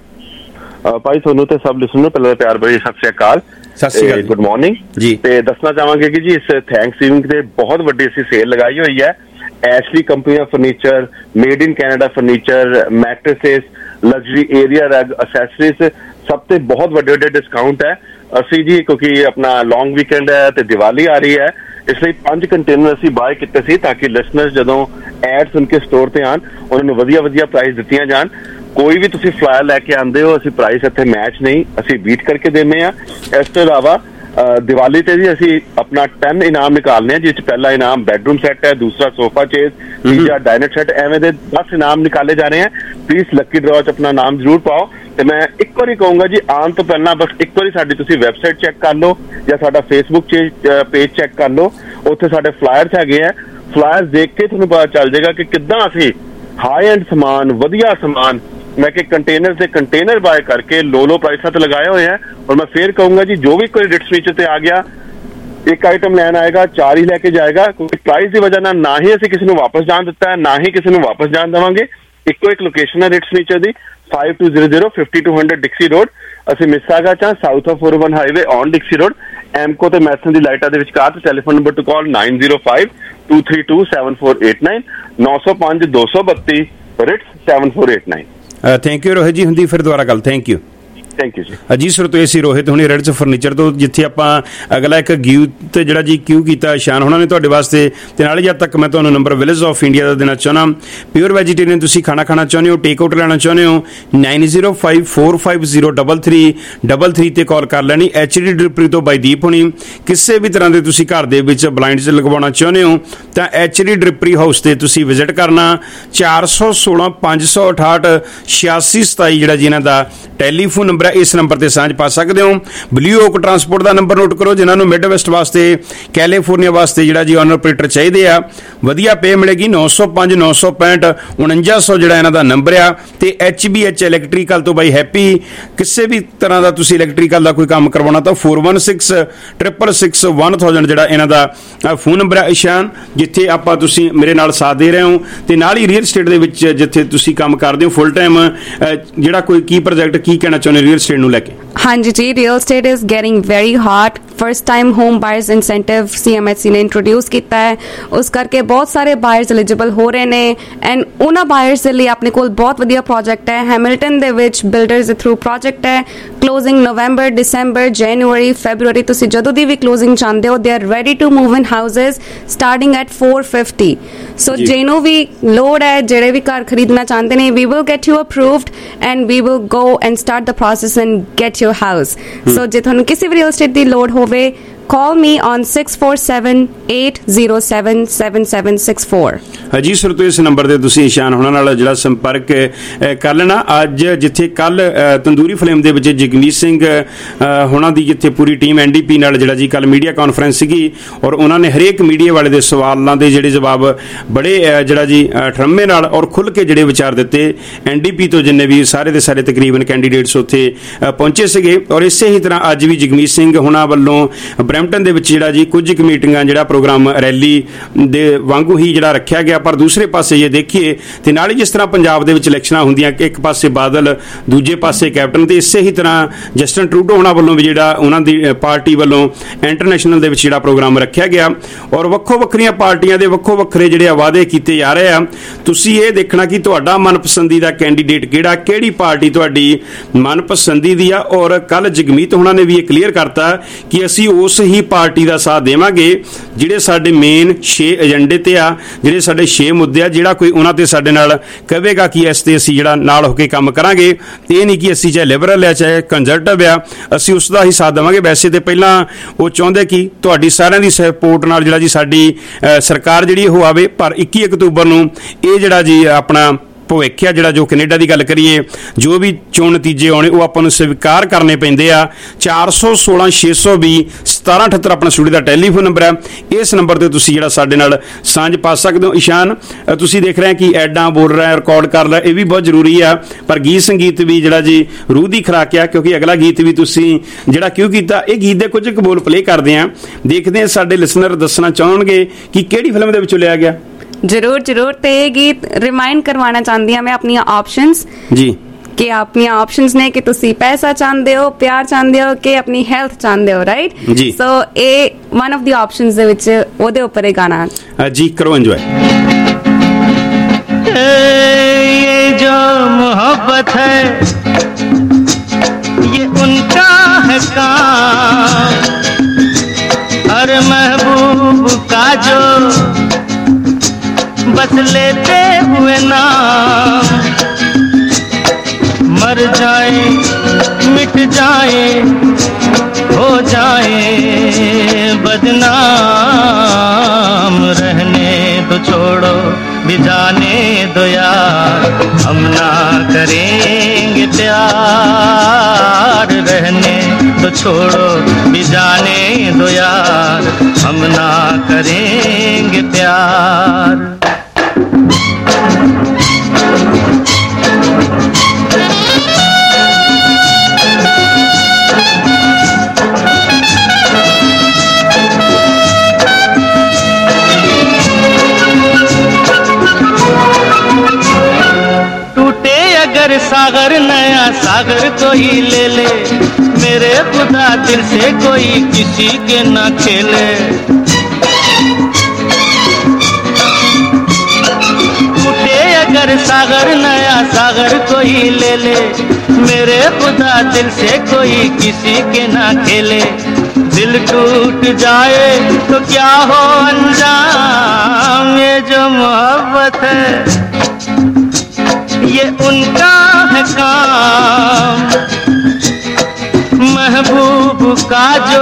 ਭਾਈ, ਤੁਹਾਨੂੰ ਤੇ ਸਭ ਲਿਸਨਰ ਨੂੰ ਪਹਿਲਾਂ ਪਿਆਰ ਭਰੀ ਸਤਿ ਸ਼੍ਰੀ ਅਕਾਲ। ਸਤਿ ਸ਼੍ਰੀ ਅਕਾਲ, ਗੁੱਡ ਮਾਰਨਿੰਗ ਜੀ। ਤੇ ਦੱਸਣਾ ਚਾਹਾਂਗੇ ਕਿ ਜੀ ਇਸ ਥੈਂਕਸਗਿਵਿੰਗ ਤੇ ਬਹੁਤ ਵੱਡੀ ਅਸੀਂ ਸੇਲ ਲਗਾਈ ਹੋਈ ਹੈ। ਐਸ਼ਲੀ ਕੰਪਨੀ ਦਾ furniture, made in Canada furniture, mattresses, luxury area rug, accessories, ਸਭ ਤੇ ਬਹੁਤ ਵੱਡੇ ਵੱਡੇ ਡਿਸਕਾਊਂਟ ਹੈ। ਅਸੀਂ ਜੀ ਕਿਉਂਕਿ ਆਪਣਾ ਲੌਂਗ ਵੀਕਐਂਡ ਹੈ ਤੇ ਦੀਵਾਲੀ ਆ ਰਹੀ ਹੈ, ਇਸ ਲਈ ਪੰਜ ਕੰਟੇਨਰ ਅਸੀਂ ਬਾਏ ਕੀਤੇ ਸੀ ਤਾਂ ਕਿ ਲਿਸਨਰਸ ਜਦੋਂ ਐਡ ਸੁਣ ਕੇ ਸਟੋਰ ਤੇ ਆਉਣ ਉਹਨਾਂ ਨੂੰ ਵਧੀਆ ਵਧੀਆ ਪ੍ਰਾਈਸ ਦਿੱਤੀਆਂ ਜਾਣ। ਕੋਈ ਵੀ ਤੁਸੀਂ ਫਲਾਇਰ ਲੈ ਕੇ ਆਉਂਦੇ ਹੋ, ਅਸੀਂ ਪ੍ਰਾਈਸ ਇੱਥੇ ਮੈਚ ਨਹੀਂ, ਅਸੀਂ ਬੀਟ ਕਰਕੇ ਦਿੰਦੇ ਹਾਂ। ਇਸ ਤੋਂ ਇਲਾਵਾ ਦੀਵਾਲੀ ਤੇ ਜੀ ਅਸੀਂ ਆਪਣਾ ਦਸ ਇਨਾਮ ਨਿਕਾਲਨੇ ਆ, ਜਿਸ ਚ ਪਹਿਲਾ ਇਨਾਮ ਬੈਡਰੂਮ ਸੈੱਟ ਹੈ, ਦੂਸਰਾ ਸੋਫਾ ਚੇਅਰ, ਤੀਜਾ ਡਾਈਨਰ ਸੈੱਟ। ਐਵੇਂ ਦੇ ਦਸ ਇਨਾਮ ਨਿਕਾਲੇ ਜਾ ਰਹੇ ਆ। ਪਲੀਜ਼ ਲੱਕੀ ਡਰਾਅ ਚ ਆਪਣਾ ਨਾਮ ਜ਼ਰੂਰ ਪਾਓ। ਤੇ ਮੈਂ ਇੱਕ ਵਾਰੀ ਕਹੂੰਗਾ ਜੀ, ਆਉਣ ਤੋਂ ਪਹਿਲਾਂ ਬਸ ਇੱਕ ਵਾਰੀ ਸਾਡੀ ਤੁਸੀਂ ਵੈਬਸਾਈਟ ਚੈੱਕ ਕਰ ਲਓ ਜਾਂ ਸਾਡਾ ਫੇਸਬੁੱਕ ਪੇਜ ਚੈੱਕ ਕਰ ਲਓ, ਉੱਥੇ ਸਾਡੇ ਫਲਾਇਰਸ ਹੈਗੇ ਆ। ਫਲਾਇਰਸ ਦੇਖ ਕੇ ਤੁਹਾਨੂੰ ਪਤਾ ਚੱਲ ਜਾਏਗਾ ਕਿ ਕਿੱਦਾਂ ਅਸੀਂ ਹਾਈ ਐਂਡ ਸਮਾਨ, ਵਧੀਆ ਸਮਾਨ ਮੈਂ ਕਿ ਕੰਟੇਨਰ ਦੇ ਕੰਟੇਨਰ ਬਾਏ ਕਰਕੇ ਲੋ ਲੋ ਪ੍ਰਾਈਸਾਂ ਤੇ ਲਗਾਏ ਹੋਏ ਆ। ਔਰ ਮੈਂ ਫੇਰ ਕਹੂੰਗਾ ਜੀ, ਜੋ ਵੀ ਕੋਈ ਰਿਟਸ ਫਰਨੀਚਰ ਤੇ ਆ ਗਿਆ, ਇੱਕ ਆਈਟਮ ਲੈਣ ਆਏਗਾ ਚਾਰ ਹੀ ਲੈ ਕੇ ਜਾਏਗਾ, ਕਿਉਂਕਿ ਪ੍ਰਾਈਸ ਦੀ ਵਜ੍ਹਾ ਨਾਲ ਨਾ ਹੀ ਅਸੀਂ ਕਿਸੇ ਨੂੰ ਵਾਪਸ ਜਾਣ ਦਿੱਤਾ ਹੈ, ਨਾ ਹੀ ਕਿਸੇ ਨੂੰ ਵਾਪਸ ਜਾਣ ਦੇਵਾਂਗੇ। ਇੱਕੋ ਇੱਕ ਲੋਕੇਸ਼ਨ ਹੈ ਰਿਟਸ ਫਰਨੀਚਰ ਦੀ, five two zero zero fifty-two hundred Dixie Road. ਅਸੀਂ ਮਿਸਾਗਾ ਚ south of four oh one highway on Dixie Road, ਐਮਕੋ ਤੇ ਮੈਥਨ ਦੀ ਲਾਈਟਾਂ ਦੇ ਵਿਚਕਾਰ। ਤੇ telephone number to call nine zero five two three two seven four eight nine ਨੌ ਸੌ ਪੰਜ ਦੋ ਸੌ ਬੱਤੀ Ritz seven four eight nine। Thank you Rohit ji, ਹੁੰਦੀ ਫਿਰ ਦੁਬਾਰਾ ਗੱਲ। ਥੈਂਕ ਯੂ ਥੈਂਕ ਯੂ ਜੀ। ਅਜੀ ਸਰ, ਤੋਂ ਇਹ ਸੀ ਰੋਹਿਤ ਹੁਣੀ ਰੈਡਸ ਫਰਨੀਚਰ ਤੋਂ, ਜਿੱਥੇ ਆਪਾਂ ਅਗਲਾ ਇੱਕ ਗਿਊ ਤੇ ਜਿਹੜਾ ਜੀ ਕਿਊ ਕੀਤਾ ਸ਼ਾਨ ਹੋਣਾ ਨੇ ਤੁਹਾਡੇ ਵਾਸਤੇ। ਤੇ ਨਾਲੇ ਜਦ ਤੱਕ ਮੈਂ ਤੁਹਾਨੂੰ ਨੰਬਰ ਵਿਲੇਜ ਆਫ ਇੰਡੀਆ ਦਾ ਦੇਣਾ ਚਾਹੁੰਦਾ। ਪਿਓਰ ਵੈਜੀਟੇਰੀਅਨ ਤੁਸੀਂ ਖਾਣਾ ਖਾਣਾ ਚਾਹੁੰਦੇ ਹੋ, ਟੇਕ ਆਊਟ ਲੈਣਾ ਚਾਹੁੰਦੇ ਹੋ, nine zero five four five zero double three double three ਤੇ ਕਾਲ ਕਰ ਲੈਣੀ। ਐਚ ਡੀ ਡਿਲੀਵਰੀ ਤੋਂ ਬਾਈਦੀਪ ਹੋਣੀ। ਕਿਸੇ ਵੀ ਤਰ੍ਹਾਂ ਦੇ ਤੁਸੀਂ ਘਰ ਦੇ ਵਿੱਚ ਬਲਾਈਂਡਸ ਲਗਵਾਉਣਾ ਚਾਹੁੰਦੇ ਹੋ ਤਾਂ ਐਚ ਡੀ ਡਿਲੀਵਰੀ ਹਾਊਸ ਤੇ ਤੁਸੀਂ ਵਿਜ਼ਿਟ ਕਰਨਾ। ਚਾਰ ਸੌ ਸੋਲਾਂ ਪੰਜ ਸੌ ਅਠਾਹਠ ਛਿਆਸੀ ਸਤਾਈ ਜਿਹੜਾ ਜੀ ਇਹਨਾਂ ਦਾ ਟੈਲੀਫੋਨ ਨੰਬਰ ਹੈ, ਇਸ ਨੰਬਰ ਤੇ ਸਾਂਝ ਪਾ ਸਕਦੇ ਹੋ। ਬਲੂ ਓਕ ਟਰਾਂਸਪੋਰਟ ਦਾ ਨੰਬਰ ਨੋਟ ਕਰੋ, ਜਿਨ੍ਹਾਂ ਨੂੰ ਮਿਡ ਵੈਸਟ ਵਾਸਤੇ, ਕੈਲੀਫੋਰਨੀਆ ਵਾਸਤੇ ਜਿਹੜਾ ਜੀ ਓਨਰ ਆਪਰੇਟਰ ਚਾਹੀਦੇ ਆ, ਵਧੀਆ ਪੇ ਮਿਲੇਗੀ। ਨੌ ਸੌ ਪੰਜ ਨੌ ਸੌ ਪੈਂਹਠ ਉਣੰਜਾ ਸੌ ਜਿਹੜਾ ਇਹਨਾਂ ਦਾ ਨੰਬਰ ਆ। ਤੇ ਐਚ ਬੀ ਐਚ ਇਲੈਕਟ੍ਰੀਕਲ ਤੋਂ ਬਾਈ ਹੈਪੀ, ਕਿਸੇ ਵੀ ਤਰ੍ਹਾਂ ਦਾ ਤੁਸੀਂ ਇਲੈਕਟ੍ਰੀਕਲ ਦਾ ਕੋਈ ਕੰਮ ਕਰਵਾਉਣਾ ਤਾਂ four one six triple six one thousand ਜਿਹੜਾ ਇਹਨਾਂ ਦਾ ਫੋਨ ਨੰਬਰ ਹੈ ਇਸ਼ਾਨ, ਜਿੱਥੇ ਆਪਾਂ ਤੁਸੀਂ ਮੇਰੇ ਨਾਲ ਸਾਥ ਦੇ ਰਹੇ ਹੋ। ਤੇ ਨਾਲ ਹੀ ਰੀਅਲ ਸਟੇਟ ਦੇ ਵਿੱਚ ਜਿੱਥੇ ਤੁਸੀਂ ਕੰਮ ਕਰਦੇ ਹੋ ਫੁੱਲ ਟਾਈਮ, ਜਿਹੜਾ ਕੋਈ ਕੀ ਪ੍ਰੋਜੈਕਟ ਕੀ ਕਹਿਣਾ ਚਾਹੁੰਦੇ ਰੀਅਲ ਸਟੇਟ ਨੂੰ ਲੈ ਕੇ? ਹਾਂਜੀ ਜੀ, real estate is getting very hot. First time home buyers incentive C M H C ਨੇ ਇੰਟਰੋਡਿਊਸ ਕੀਤਾ ਹੈ, ਉਸ ਕਰਕੇ ਬਹੁਤ ਸਾਰੇ ਬਾਇਰਸ ਐਲੀਜੀਬਲ ਹੋ ਰਹੇ ਨੇ। ਐਂਡ ਉਹਨਾਂ ਬਾਇਰਸ ਦੇ ਲਈ ਆਪਣੇ ਕੋਲ ਬਹੁਤ ਵਧੀਆ ਪ੍ਰੋਜੈਕਟ ਹੈ। ਹੈਮਿਲਟਨ ਦੇ ਵਿੱਚ ਬਿਲਡਰਸ ਦੇ ਥਰੂ ਪ੍ਰੋਜੈਕਟ ਹੈ। Closing November, December, January, February, ਤੁਸੀਂ ਜਦੋਂ ਦੀ ਵੀ ਕਲੋਜ਼ਿੰਗ ਚਾਹੁੰਦੇ ਹੋ, they are ready to move in houses starting at four fifty। So ਜਿਹਨੂੰ ਵੀ ਲੋੜ ਹੈ, ਜਿਹੜੇ ਵੀ ਘਰ ਖਰੀਦਣਾ ਚਾਹੁੰਦੇ ਨੇ, we will get you approved and we will go and start the process and get your house। so ਜੇ ਤੁਹਾਨੂੰ ਕਿਸੇ ਵੀ ਰੀਅਲ ਸਟੇਟ ਦੀ ਲੋੜ ਹੋਵੇ, call me on six four seven eight zero seven seven seven six four। ਜੀ sir, ਤੋਂ ਇਸ number ਤੇ ਤੁਸੀਂ ਇਸ਼ਾਨ ਹੋਣਾ ਨਾਲ ਜਿਹੜਾ ਸੰਪਰਕ ਕਰ ਲੈਣਾ। ਅੱਜ ਜਿੱਥੇ ਕੱਲ ਤੰਦੂਰੀ ਫਲੇਮ ਦੇ ਵਿੱਚ ਜਗਮੀਤ ਸਿੰਘ ਹੋਣਾ ਦੀ ਜਿੱਥੇ ਪੂਰੀ ਟੀਮ ਐਨ ਡੀ ਪੀ ਨਾਲ ਜਿਹੜਾ ਜੀ ਕੱਲ ਮੀਡੀਆ ਕਾਨਫਰੰਸ ਸੀਗੀ, ਔਰ ਉਹਨਾਂ ਨੇ ਹਰੇਕ ਮੀਡੀਆ ਵਾਲੇ ਦੇ ਸਵਾਲਾਂ ਦੇ ਜਿਹੜੇ ਜਵਾਬ ਬੜੇ ਜਿਹੜਾ ਜੀ ਠਰਮੇ ਨਾਲ ਔਰ ਖੁੱਲ੍ਹ ਕੇ ਜਿਹੜੇ ਵਿਚਾਰ ਦਿੱਤੇ। ਐਨ ਡੀ ਪੀ ਤੋਂ ਜਿੰਨੇ ਵੀ ਸਾਰੇ ਦੇ ਸਾਰੇ ਤਕਰੀਬਨ ਕੈਂਡੀਡੇਟਸ ਉੱਥੇ ਪਹੁੰਚੇ ਸੀਗੇ। ਔਰ ਇਸੇ ਹੀ ਤਰ੍ਹਾਂ ਅੱਜ ਵੀ ਜਗਮੀਤ ਸਿੰਘ ਹੋਣਾ ਵੱਲੋਂ ਬਰੈਂਪਟਨ ਦੇ ਵਿੱਚ ਜਿਹੜਾ ਜੀ ਕੁਝ ਕੁ ਮੀਟਿੰਗਾਂ ਜਿਹੜਾ ਪ੍ਰੋਗਰਾਮ ਰੈਲੀ ਦੇ ਵਾਂਗੂ ਹੀ ਜਿਹੜਾ ਰੱਖਿਆ ਗਿਆ। ਪਰ ਦੂਸਰੇ ਪਾਸੇ ਜੇ ਦੇਖੀਏ ਤੇ ਨਾਲ ਹੀ ਜਿਸ ਤਰ੍ਹਾਂ ਪੰਜਾਬ ਦੇ ਵਿੱਚ ਇਲੈਕਸ਼ਨਾਂ ਹੁੰਦੀਆਂ ਕਿ ਇੱਕ ਪਾਸੇ ਬਾਦਲ ਦੂਜੇ ਪਾਸੇ ਕੈਪਟਨ, ਤੇ ਇਸੇ ਹੀ ਤਰ੍ਹਾਂ ਜਸਟਨ ਟਰੂਡੋ ਉਹਨਾਂ ਵੱਲੋਂ ਵੀ ਜਿਹੜਾ ਉਹਨਾਂ ਦੀ ਪਾਰਟੀ ਵੱਲੋਂ ਇੰਟਰਨੈਸ਼ਨਲ ਦੇ ਵਿੱਚ ਜਿਹੜਾ ਪ੍ਰੋਗਰਾਮ ਰੱਖਿਆ ਗਿਆ ਔਰ ਵੱਖੋ ਵੱਖਰੀਆਂ ਪਾਰਟੀਆਂ ਦੇ ਵੱਖੋ ਵੱਖਰੇ ਜਿਹੜੇ ਵਾਅਦੇ ਕੀਤੇ ਜਾ ਰਹੇ ਆ। ਤੁਸੀਂ ਇਹ ਦੇਖਣਾ ਕਿ ਤੁਹਾਡਾ ਮਨਪਸੰਦੀਦਾ ਕੈਂਡੀਡੇਟ ਕਿਹੜਾ, ਕਿਹੜੀ ਪਾਰਟੀ ਤੁਹਾਡੀ ਮਨਪਸੰਦੀ ਦੀ ਆ। ਔਰ ਕੱਲ ਜਗਮੀਤ ਹੋਣਾ ਨੇ ਵੀ ਇਹ ਕਲੀਅਰ ਕਰਤਾ ਕਿ ਅਸੀਂ ਉਸ ਹੀ ਪਾਰਟੀ ਦਾ ਸਾਥ ਦੇਵਾਂਗੇ ਜਿਹੜੇ ਸਾਡੇ ਮੇਨ ਛੇ ਏਜੰਡੇ ਤੇ ਆ, ਜਿਹੜੇ ਸਾਡੇ ਛੇ ਮੁੱਦੇ ਆ। ਜਿਹੜਾ ਕੋਈ ਉਹਨਾਂ ਤੇ ਸਾਡੇ ਨਾਲ ਕਹੇਗਾ ਕਿ ਇਸ ਤੇ ਅਸੀਂ ਜਿਹੜਾ ਨਾਲ ਹੋ ਕੇ ਕੰਮ ਕਰਾਂਗੇ, ਇਹ ਨਹੀਂ ਕਿ ਅਸੀਂ ਚਾਹੇ ਲਿਬਰਲ ਆ ਚਾਹੇ ਕੰਜ਼ਰਵੇਟਿਵ ਆ, ਅਸੀਂ ਉਸ ਦਾ ਹੀ ਸਾਥ ਦੇਵਾਂਗੇ। ਵੈਸੇ ਤੇ ਪਹਿਲਾਂ ਉਹ ਚਾਹੁੰਦੇ ਕਿ ਤੁਹਾਡੀ ਸਾਰਿਆਂ ਦੀ ਸਪੋਰਟ ਨਾਲ ਜਿਹੜਾ ਜੀ ਸਾਡੀ ਸਰਕਾਰ ਜਿਹੜੀ ਉਹ ਆਵੇ, ਪਰ ਇੱਕੀ ਅਕਤੂਬਰ ਨੂੰ ਇਹ ਜਿਹੜਾ ਜੀ ਆਪਣਾ ਭਵਿੱਖ ਆ ਜਿਹੜਾ ਜੋ ਕੈਨੇਡਾ ਦੀ ਗੱਲ ਕਰੀਏ ਜੋ ਵੀ ਚੋਣ ਨਤੀਜੇ ਆਉਣੇ ਉਹ ਆਪਾਂ ਨੂੰ ਸਵੀਕਾਰ ਕਰਨੇ ਪੈਂਦੇ ਆ। ਚਾਰ ਸੌ ਸੋਲਾਂ ਛੇ ਸੌ ਵੀਹ ਸਤਾਰਾਂ ਅਠੱਤਰ ਆਪਣਾ ਸਟੂਡੀਓ ਦਾ ਟੈਲੀਫੋਨ ਨੰਬਰ ਹੈ। ਇਸ ਨੰਬਰ ਤੇ ਤੁਸੀਂ ਜਿਹੜਾ ਸਾਡੇ ਨਾਲ ਸਾਂਝ ਪਾ ਸਕਦੇ ਹੋ। ਇਸ਼ਾਨ, ਤੁਸੀਂ ਦੇਖ ਰਹੇ ਕਿ ਐਡਾਂ ਬੋਲ ਰਿਹਾ, ਰਿਕਾਰਡ ਕਰ ਰਿਹਾ, ਇਹ ਵੀ ਬਹੁਤ ਜ਼ਰੂਰੀ ਆ, ਪਰ ਗੀਤ ਸੰਗੀਤ ਵੀ ਜਿਹੜਾ ਜੀ ਰੂਹ ਦੀ ਖੁਰਾਕ ਆ, ਕਿਉਂਕਿ ਅਗਲਾ ਗੀਤ ਵੀ ਤੁਸੀਂ ਜਿਹੜਾ ਕਿਉਂ ਕੀਤਾ, ਇਹ ਗੀਤ ਦੇ ਕੁਝ ਕੁ ਬੋਲ ਪਲੇ ਕਰਦੇ ਆ, ਦੇਖਦੇ ਆ ਸਾਡੇ ਲਿਸਨਰ ਦੱਸਣਾ ਚਾਹਣਗੇ ਕਿ ਕਿਹੜੀ ਫਿਲਮ ਦੇ ਵਿੱਚੋਂ ਲਿਆ ਗਿਆ। ਜ਼ਰੂਰ ਜ਼ਰੂਰ ਤੇ ਇਹ ਗੀਤ ਰਿਮਾਈਂਡ ਕਰਵਾਉਣਾ ਚਾਹੁੰਦੀ ਹਾਂ ਮੈਂ ਆਪਣੀਆਂ ਆਪਸ਼ਨਸ ਜੀ ਕਿ ਆਪਣੀਆਂ ਆਪਸ਼ਨਸ ਨੇ ਕਿ ਤੁਸੀਂ ਪੈਸਾ ਚਾਹੁੰਦੇ ਹੋ, ਪਿਆਰ ਚਾਹੁੰਦੇ ਹੋ ਕਿ ਆਪਣੀ ਹੈਲਥ ਚਾਹੁੰਦੇ ਹੋ, ਰਾਈਟ ਜੀ। ਸੋ ਇਹ ਵਨ ਆਫ ਦੀ ਆਪਸ਼ਨਸ ਦੇ ਵਿੱਚ ਉਹਦੇ ਉੱਪਰ ਇਹ ਗਾਣਾ ਜੀ ਕਰੋ ਇੰਜੋਏ। ये जो मोहब्बत है ये उनका है काम, हर महबूब का जो बस लेते हुए नाम, मर जाए मिट जाए हो जाए बदनाम, रहने दो छोड़ो भी जाने दो यार, हम ना करेंगे प्यार, रहने दो छोड़ो भी जाने दो यार, हम ना करेंगे प्यार। अगर सागर नया सागर कोई ले ले, मेरे खुदा दिल से कोई किसी के ना खेले, टूटे अगर सागर नया सागर कोई ले ले, मेरे खुदा दिल से कोई किसी के ना खेले, दिल टूट जाए तो क्या हो अंजाम, ये जो मोहब्बत है ये उनका है काम, महबूब का जो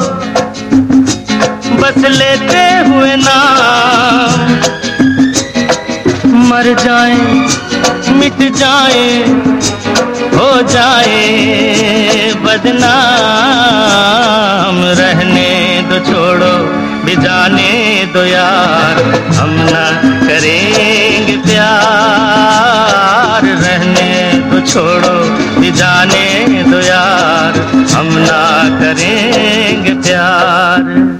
बस लेते हुए नाम, मर जाए मिट जाए हो जाए बदनाम, रहने दो छोड़ो भी जाने दो यार, हम ना करेंगे प्यार, रहने दो छोड़ो भी जाने दो यार, हम ना करेंगे प्यार।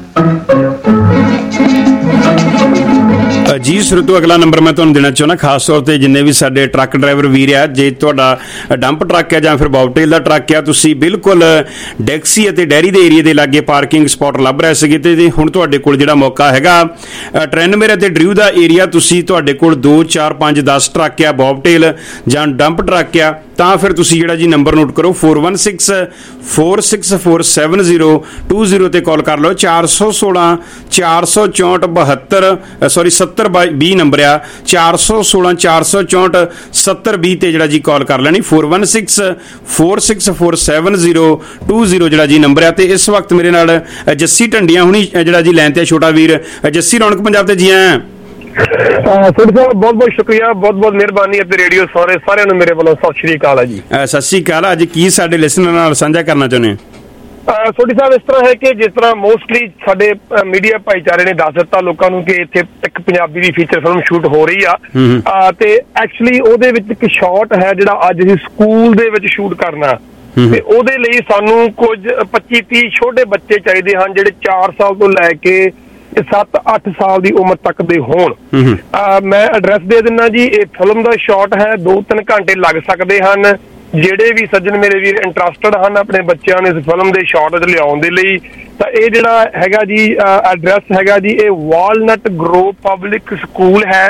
ਜੀ ਸਰੋਤੋ ਅਗਲਾ ਨੰਬਰ ਮੈਂ ਤੁਹਾਨੂੰ ਦੇਣਾ ਚਾਹੁੰਦਾ ਖਾਸ ਤੌਰ ਤੇ ਜਿੰਨੇ ਵੀ ਸਾਡੇ ਟਰੱਕ ਡਰਾਈਵਰ ਵੀਰ ਆ, ਜੇ ਤੁਹਾਡਾ ਡੰਪ ਟਰੱਕ ਹੈ ਜਾਂ ਫਿਰ ਬੌਬਟੇਲ ਦਾ ਟਰੱਕ ਆ, ਤੁਸੀਂ ਬਿਲਕੁਲ ਡੈਕਸੀ ਅਤੇ ਡੈਰੀ ਦੇ ਏਰੀਆ ਦੇ ਲਾਗੇ ਪਾਰਕਿੰਗ ਸਪਾਟ ਲੱਭ ਰਹੇ ਸੀਗੇ ਤੇ ਹੁਣ ਤੁਹਾਡੇ ਕੋਲ ਜਿਹੜਾ ਮੌਕਾ ਹੈਗਾ ਟ੍ਰੈਨਮੇਰ ਅਤੇ ਡਰਿਊ ਦਾ ਏਰੀਆ, ਤੁਸੀਂ ਤੁਹਾਡੇ ਕੋਲ ਦੋ ਚਾਰ ਪੰਜ ਦਸ ਟਰੱਕ ਆ ਬੌਬਟੇਲ ਜਾਂ ਡੰਪ ਟਰੱਕ ਆ, ਤਾਂ ਫਿਰ ਤੁਸੀਂ ਜਿਹੜਾ ਜੀ ਨੰਬਰ ਨੋਟ ਕਰੋ four one six four six four seven zero two zero ਤੇ ਕਾਲ ਕਰ ਲਓ। ਚਾਰ ਸੌ ਸੋਲਾਂ ਚਾਰ ਸੌ ਚੌਂਹਠ ਬਹੱਤਰ ਸੌਰੀ ਸੱਤਰ ਵੀਹ ਨੰਬਰ ਆ, ਚਾਰ ਸੌ ਸੋਲਾਂ ਚਾਰ ਸੌ ਚੌਂਹਠ ਸੱਤਰ ਵੀਹ ਤੇ ਜਿਹੜਾ ਜੀ ਕਾਲ ਕਰ ਲੈਣੀ four one six four six four seven zero two zero ਜਿਹੜਾ ਜੀ ਨੰਬਰ ਆ। ਤੇ ਇਸ ਵਕਤ ਮੇਰੇ ਨਾਲ ਜੱਸੀ ਢੰਡੀਆਂ ਹੁਣੀ ਜਿਹੜਾ ਜੀ ਲਾਈਨ ਤੇ ਛੋਟਾ ਵੀਰ ਜੱਸੀ, ਰੌਣਕ ਪੰਜਾਬ ਤੇ ਜੀ ਆਇਆਂ। ਸਰ ਸਾਹਿਬ ਬਹੁਤ ਬਹੁਤ ਸ਼ੁਕਰੀਆ, ਬਹੁਤ ਬਹੁਤ ਮਿਹਰਬਾਨੀ ਅਤੇ ਰੇਡੀਓ ਸਾਰੇ ਸਾਰਿਆਂ ਨੂੰ ਮੇਰੇ ਵੱਲੋਂ ਸਤਿ ਸ਼੍ਰੀ ਅਕਾਲ ਜੀ। ਸਤਿ ਸ਼੍ਰੀ ਅਕਾਲ। ਅੱਜ ਕੀ ਸਾਡੇ ਲਿਸਨਰ ਨਾਲ ਸਾਂਝਾ ਕਰਨਾ ਚਾਹੁੰਦੇ ਹੋ? ਸੋਢੀ ਸਾਹਿਬ, ਇਸ ਤਰ੍ਹਾਂ ਹੈ ਕਿ ਜਿਸ ਤਰ੍ਹਾਂ ਮੋਸਟਲੀ ਸਾਡੇ ਮੀਡੀਆ ਭਾਈਚਾਰੇ ਨੇ ਦੱਸ ਦਿੱਤਾ ਲੋਕਾਂ ਨੂੰ ਕਿ ਇੱਥੇ ਇੱਕ ਪੰਜਾਬੀ ਦੀ ਫੀਚਰ ਫਿਲਮ ਸ਼ੂਟ ਹੋ ਰਹੀ ਆ ਤੇ ਐਕਚੁਅਲੀ ਉਹਦੇ ਵਿੱਚ ਇੱਕ ਸ਼ਾਟ ਹੈ ਜਿਹੜਾ ਅੱਜ ਅਸੀਂ ਸਕੂਲ ਦੇ ਵਿੱਚ ਸ਼ੂਟ ਕਰਨਾ, ਤੇ ਉਹਦੇ ਲਈ ਸਾਨੂੰ ਕੁਝ ਪੱਚੀ ਤੀਹ ਛੋਟੇ ਬੱਚੇ ਚਾਹੀਦੇ ਹਨ ਜਿਹੜੇ ਚਾਰ ਸਾਲ ਤੋਂ ਲੈ ਕੇ ਸੱਤ ਅੱਠ ਸਾਲ ਦੀ ਉਮਰ ਤੱਕ ਦੇ ਹੋਣ। ਮੈਂ ਐਡਰੈਸ ਦੇ ਦਿੰਦਾ ਜੀ। ਇਹ ਫਿਲਮ ਦਾ ਸ਼ਾਟ ਹੈ, ਦੋ ਤਿੰਨ ਘੰਟੇ ਲੱਗ ਸਕਦੇ ਹਨ। ਜਿਹੜੇ ਵੀ ਸੱਜਣ ਮੇਰੇ ਵੀਰ ਇੰਟਰਸਟਡ ਹਨ ਆਪਣੇ ਬੱਚਿਆਂ ਨੂੰ ਇਸ ਫਿਲਮ ਦੇ ਸ਼ਾਟ ਲਿਆਉਣ ਦੇ ਲਈ, ਤਾਂ ਇਹ ਜਿਹੜਾ ਹੈਗਾ ਜੀ ਐਡਰੈਸ ਹੈਗਾ ਜੀ, ਇਹ ਵਾਲਨਟ ਗਰੋਵ ਪਬਲਿਕ ਸਕੂਲ ਹੈ,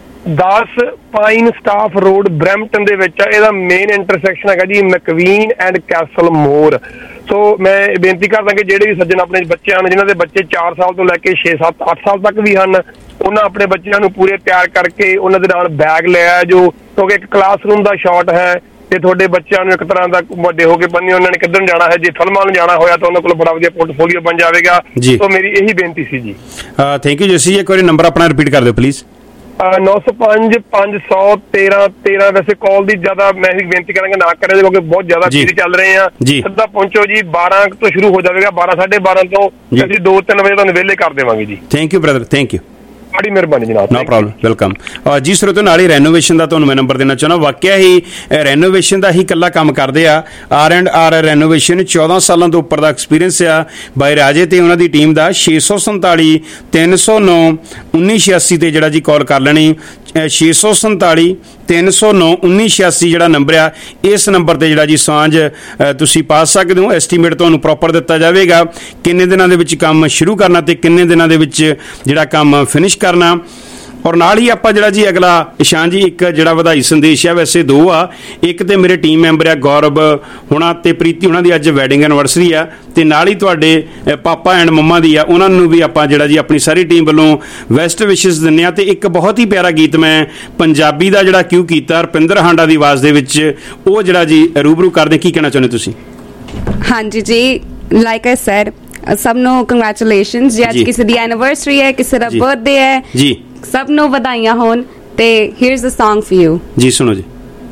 ਦਸ ਪਾਈਨ ਸਟਾਫ ਰੋਡ ਬਰੈਂਪਟਨ ਦੇ ਵਿੱਚ। ਇਹਦਾ ਮੇਨ ਇੰਟਰਸੈਕਸ਼ਨ ਹੈਗਾ ਜੀ ਮੈਕਵੀਨ ਐਂਡ ਕੈਸਲ ਮੋਰ। ਸੋ ਮੈਂ ਬੇਨਤੀ ਕਰਦਾ ਕਿ ਜਿਹੜੇ ਵੀ ਸੱਜਣ ਆਪਣੇ ਬੱਚਿਆਂ ਨੂੰ, ਜਿਨ੍ਹਾਂ ਦੇ ਬੱਚੇ ਚਾਰ ਸਾਲ ਤੋਂ ਲੈ ਕੇ ਛੇ ਸੱਤ ਅੱਠ ਸਾਲ ਤੱਕ ਵੀ ਹਨ, ਉਹਨਾਂ ਆਪਣੇ ਬੱਚਿਆਂ ਨੂੰ ਪੂਰੇ ਤਿਆਰ ਕਰਕੇ ਉਹਨਾਂ ਦੇ ਨਾਲ ਬੈਗ ਲਿਆ ਜੋ, ਕਿਉਂਕਿ ਇੱਕ ਕਲਾਸਰੂਮ ਦਾ ਸ਼ਾਟ ਹੈ ਤੇ ਤੁਹਾਡੇ ਬੱਚਿਆਂ ਨੂੰ ਇੱਕ ਤਰ੍ਹਾਂ ਦਾ ਵੱਡੇ ਹੋ ਕੇ ਬੰਨੇ ਉਹਨਾਂ ਨੇ ਕਿੱਧਰ ਜਾਣਾ ਹੈ। ਜੇ ਫਿਲਮਾਂ ਨੂੰ ਜਾਣਾ ਹੋਇਆ ਤਾਂ ਉਹਨਾਂ ਕੋਲ ਬੜਾ ਵਧੀਆ ਪੋਰਟਫੋਲੀਓ ਬਣ ਜਾਵੇਗਾ। ਸੋ ਮੇਰੀ ਇਹੀ ਬੇਨਤੀ ਸੀ ਜੀ। Thank you Jassi. ਇੱਕ ਵਾਰੀ ਨੰਬਰ ਆਪਣਾ ਰਿਪੀਟ ਕਰ ਦਿਓ ਪਲੀਜ਼। ਨੌ ਸੌ ਪੰਜ ਪੰਜ ਸੌ ਤੇਰਾਂ ਤੇਰਾਂ। ਵੈਸੇ ਕਾਲ ਦੀ ਜ਼ਿਆਦਾ ਮੈਂ ਹੀ ਬੇਨਤੀ ਕਰਾਂਗਾ ਨਾ ਕਰਿਆ ਕਿਉਂਕਿ ਬਹੁਤ ਜ਼ਿਆਦਾ ਚੀਜ਼ ਚੱਲ ਰਹੇ ਆ। ਸਿੱਧਾ ਪਹੁੰਚੋ ਜੀ, ਬਾਰਾਂ ਤੋਂ ਸ਼ੁਰੂ ਹੋ ਜਾਵੇਗਾ, ਬਾਰਾਂ ਸਾਢੇ ਬਾਰਾਂ ਤੋਂ ਅਸੀਂ ਦੋ ਤਿੰਨ ਵਜੇ ਤੁਹਾਨੂੰ ਵਿਹਲੇ ਕਰ ਦੇਵਾਂਗੇ ਜੀ। Thank you brother, thank you, ਬੜੀ ਮਿਹਰਬਾਨੀ ਜਨਾਬ। No problem, welcome. ਜੀ ਸਰੋਤਿਓ, ਨਾਲ ਹੀ ਰੈਨੋਵੇਸ਼ਨ ਦਾ ਤੁਹਾਨੂੰ ਮੈਂ ਨੰਬਰ ਦੇਣਾ ਚਾਹੁੰਦਾ। ਵਾਕਿਆ ਹੀ ਰੈਨੋਵੇਸ਼ਨ ਦਾ ਹੀ ਇਕੱਲਾ ਕੰਮ ਕਰਦੇ ਆ। ਆਰ ਐਂਡ ਆਰ ਰੈਨੋਵੇਸ਼ਨ ਚੌਦਾਂ ਸਾਲਾਂ ਤੋਂ ਉੱਪਰ ਦਾ ਐਕਸਪੀਰੀਅੰਸ ਆ ਬਾਈ ਰਾਜੇ ਤੇ ਉਹਨਾਂ ਦੀ ਟੀਮ ਦਾ। ਛੇ ਸੌ ਸੰਤਾਲੀ ਤਿੰਨ ਸੌ ਨੌ ਉੱਨੀ ਛਿਆਸੀ ਤੇ ਜਿਹੜਾ ਜੀ ਕਾਲ ਕਰ ਲੈਣੀ। ਛੇ ਸੌ ਸੰਤਾਲੀ ਤਿੰਨ ਸੌ ਨੌ ਉੱਨੀ ਛਿਆਸੀ ਜਿਹੜਾ ਨੰਬਰ ਆ, ਇਸ ਨੰਬਰ ਤੇ ਜਿਹੜਾ ਜੀ ਸਾਂਝ ਤੁਸੀਂ ਪਾ ਸਕਦੇ ਹੋ। ਐਸਟੀਮੇਟ ਤੁਹਾਨੂੰ ਪ੍ਰੋਪਰ ਦਿੱਤਾ ਜਾਵੇਗਾ ਕਿੰਨੇ ਦਿਨਾਂ ਦੇ ਵਿੱਚ ਕੰਮ ਸ਼ੁਰੂ ਕਰਨਾ ਤੇ ਕਿੰਨੇ ਦਿਨਾਂ ਦੇ ਵਿੱਚ ਜਿਹੜਾ ਕੰਮ ਫਿਨਿਸ਼ ਕਰਨਾ। ਔਰ ਨਾਲ ਹੀ ਆਪਾਂ ਜਿਹੜਾ ਜੀ ਅਗਲਾ ਇਸ਼ਾਨ ਜੀ ਇੱਕ ਜਿਹੜਾ ਵਧਾਈ ਸੰਦੇਸ਼ ਆ, ਵੈਸੇ ਦੋ ਆ। ਇੱਕ ਤੇ ਮੇਰੇ ਟੀਮ ਮੈਂਬਰ ਆ ਗੌਰਵ ਹੁਣਾਂ ਤੇ ਪ੍ਰੀਤੀ ਹੁਣਾਂ ਦੀ ਅੱਜ ਵੈਡਿੰਗ ਐਨਵਰਸਰੀ ਆ, ਤੇ ਨਾਲ ਹੀ ਤੁਹਾਡੇ ਪਾਪਾ ਐਂਡ ਮੰਮਾ ਦੀ ਆ, ਉਹਨਾਂ ਨੂੰ ਵੀ ਆਪਾਂ ਜਿਹੜਾ ਜੀ ਆਪਣੀ ਸਾਰੀ ਟੀਮ ਵੱਲੋਂ ਬੈਸਟ ਵਿਸ਼ੇਸ ਦਿੰਦੇ ਆ। ਤੇ ਇੱਕ ਬਹੁਤ ਹੀ ਪਿਆਰਾ ਗੀਤ ਮੈਂ ਪੰਜਾਬੀ ਦਾ ਜਿਹੜਾ ਕਿਉਂ ਕੀਤਾ ਰੁਪਿੰਦਰ ਹਾਂਡਾ ਦੀ ਆਵਾਜ਼ ਦੇ ਵਿੱਚ, ਉਹ ਜਿਹੜਾ ਜੀ ਰੂਬਰੂ ਕਰਦੇ। ਕੀ ਕਹਿਣਾ ਚਾਹੁੰਦੇ ਤੁਸੀਂ? ਹਾਂਜੀ ਜੀ, ਲਾਈਕ ਆਈ ਸੈਡ, ਸਭ ਨੂੰ ਕੰਗ੍ਰੈਚੁਲੇਸ਼ਨਸ ਜੀ। ਅੱਜ ਕਿਸੇ ਦੀ ਐਨੀਵਰਸਰੀ ਹੈ, ਕਿਸੇ ਦਾ ਬਰਥਡੇ ਹੈ ਜੀ, ਸਭ ਨੂੰ ਵਧਾਈਆਂ ਹੋਣ। ਤੇ here's a song for you ਜੀ। ਸੁਣੋ ਜੀ।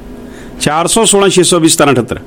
ਚਾਰ ਸੌ ਸੋਲਾਂ ਛੇ ਸੌ ਵੀਹ ਸਤਾਰਾਂ ਅਠੱਤਰ।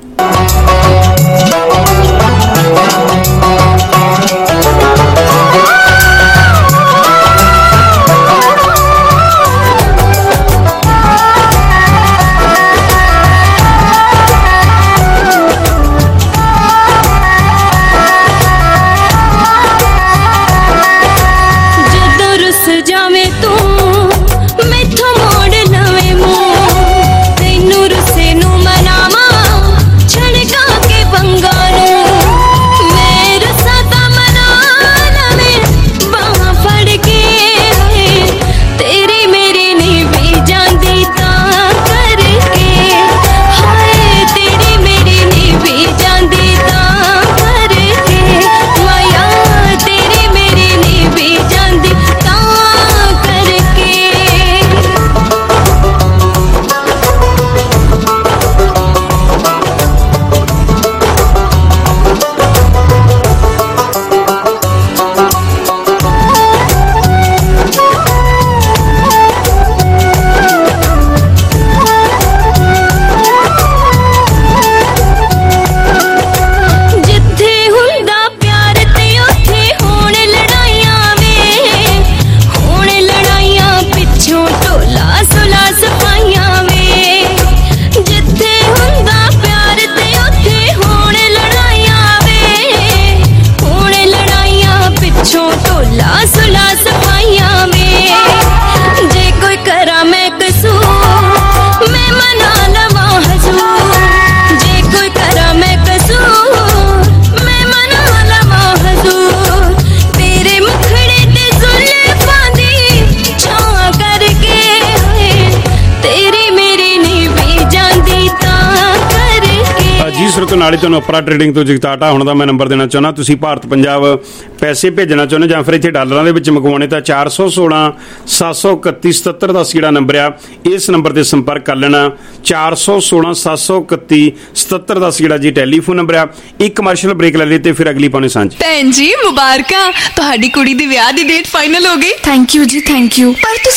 ਨਾਲ ਹੀ ਤੁਹਾਨੂੰ ਅਪਰਾ ਟ੍ਰੇਡਿੰਗ ਤੋਂ ਜਗਤਾਟਾ ਹੁਣ ਦਾ ਮੈਂ ਨੰਬਰ ਦੇਣਾ ਚਾਹੁੰਦਾ। ਤੁਸੀਂ ਭਾਰਤ ਪੰਜਾਬ ਪੈਸੇ ਭੇਜਣਾ ਚਾਹੁੰਦੇ ਜਾਂ ਫਿਰ ਇੱਥੇ ਡਾਲਰਾਂ ਦੇ ਵਿੱਚ ਮੰਗਵਾਉਣੇ ਤਾਂ ਚਾਰ ਸੌ ਸੋਲਾਂ ਸੱਤ ਸੌ ਇਕੱਤੀ ਸਤੱਤਰ ਦਾ ਜਿਹੜਾ ਨੰਬਰ ਆ, ਇਸ ਨੰਬਰ ਤੇ ਸੰਪਰਕ ਕਰ ਲੈਣਾ। ਚਾਰ ਸੌ ਸੋਲਾਂ ਸੱਤ ਸੌ ਇਕੱਤੀ ਸਤੱਤਰ ਦਾ ਜਿਹੜਾ ਜੀ ਟੈਲੀਫੋਨ ਨੰਬਰ ਆ। ਇੱਕ ਕਮਰਸ਼ੀਅਲ ਬ੍ਰੇਕ ਲੈ ਲਈ ਤੇ ਫਿਰ ਅਗਲੀ ਪਾਉਣੇ ਸਾਂਝ। ਭੈਣ ਜੀ ਮੁਬਾਰਕਾਂ, ਤੁਹਾਡੀ ਕੁੜੀ ਦੀ ਵਿਆਹ ਦੀ ਡੇਟ ਫਾਈਨਲ ਹੋ ਗਈ। ਥੈਂਕ ਯੂ ਜੀ, ਥੈਂਕ ਯੂ। ਪਰ ਤੁਸੀਂ ਇੰਨੀ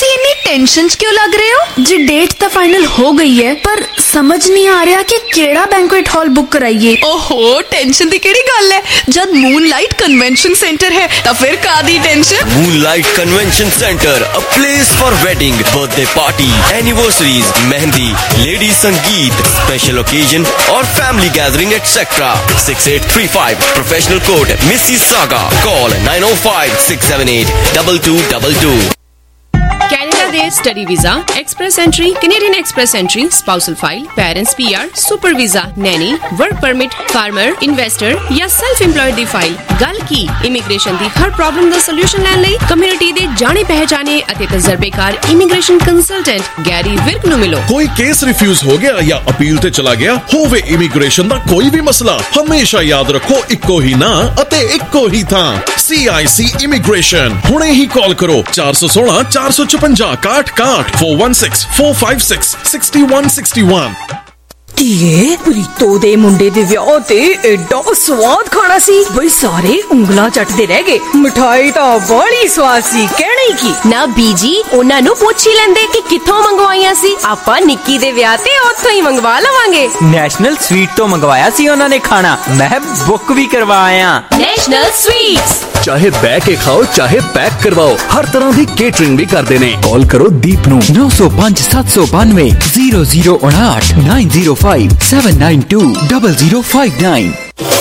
टेंशन च क्यों लग रहे हो? जी डेट तो फाइनल हो गई है पर समझ नहीं आ रहा कि केड़ा बैंक्वेट हॉल बुक कराइए। ओहो टेंशन दी केड़ी गल है, जब मूनलाइट कन्वेंशन सेंटर है तो फिर कादी tension. Moonlight Convention Centre, a place for wedding, birthday party, anniversaries, mehndi, ladies sangeet, special occasion और family gathering etcetera. Six eight three five Professional Court Mississauga. Call nine oh five six seven eight double two double two. Canada दे study visa, express entry, Canadian express entry, spousal file, parents PR, super visa, nanny, work permit, farmer, investor या self employed दी file. गल की immigration दी हर problem दा solution लैण लई community दे जाने पहचाने अते तजर्बेकार इमीग्रेशन कंसल्टेंट गैरी विर्क नु मिलो। कोई केस रिफ्यूज हो गया या अपील ते चला गया होवे इमीग्रेशन दा कोई भी मसला, हमेशा याद रखो इक्को ही ना अते इक्को ही था। C I C immigration. हुणे ही कॉल करो चार सौ सोलह चार सौ चुपंजा काट काट four one six four five six sixty one sixty one. ਧੀਏ ਪ੍ਰੀਤੋ ਦੇ ਮੁੰਡੇ ਦੇ ਵਿਆਹ ਤੇ ਐਡਾ ਸਵਾਦ ਖਾਣਾ ਸੀ ਬਈ ਸਾਰੇ ਉਂਗਲਾਂ ਚੱਟਦੇ ਰਹਿ ਗਏ। ਮਿਠਾਈ ਤਾਂ ਬੜੀ ਸਵਾਦ ਸੀ, ਕਹਿਣਾ ਹੀ ਕੀ। ਨਾ ਬੀਜੀ ਉਹਨਾਂ ਨੂੰ ਪੁੱਛ ਹੀ ਲੈਂਦੇ ਕਿ ਕਿੱਥੋਂ ਮੰਗਵਾਈਆਂ ਸੀ। ਆਪਾਂ ਨਿੱਕੀ ਦੇ ਵਿਆਹ ਤੇ ਉੱਥੋਂ ਹੀ ਮੰਗਵਾ ਲਵਾਂਗੇ। ਨੈਸ਼ਨਲ ਸਵੀਟ ਤੋਂ ਮੰਗਵਾਇਆ ਸੀ ਉਹਨਾਂ ਨੇ ਖਾਣਾ, ਮੈਂ ਬੁੱਕ ਵੀ ਕਰਵਾਇਆ। ਨੈਸ਼ਨਲ ਸਵੀਟਸ चाहे बह के खाओ चाहे पैक करवाओ, हर तरह की केटरिंग भी करते ने। कॉल करो दीप नू नौ सौ पांच सत्त सौ बानवे जीरो जीरो उनाठ nine zero five seven nine two double zero five nine.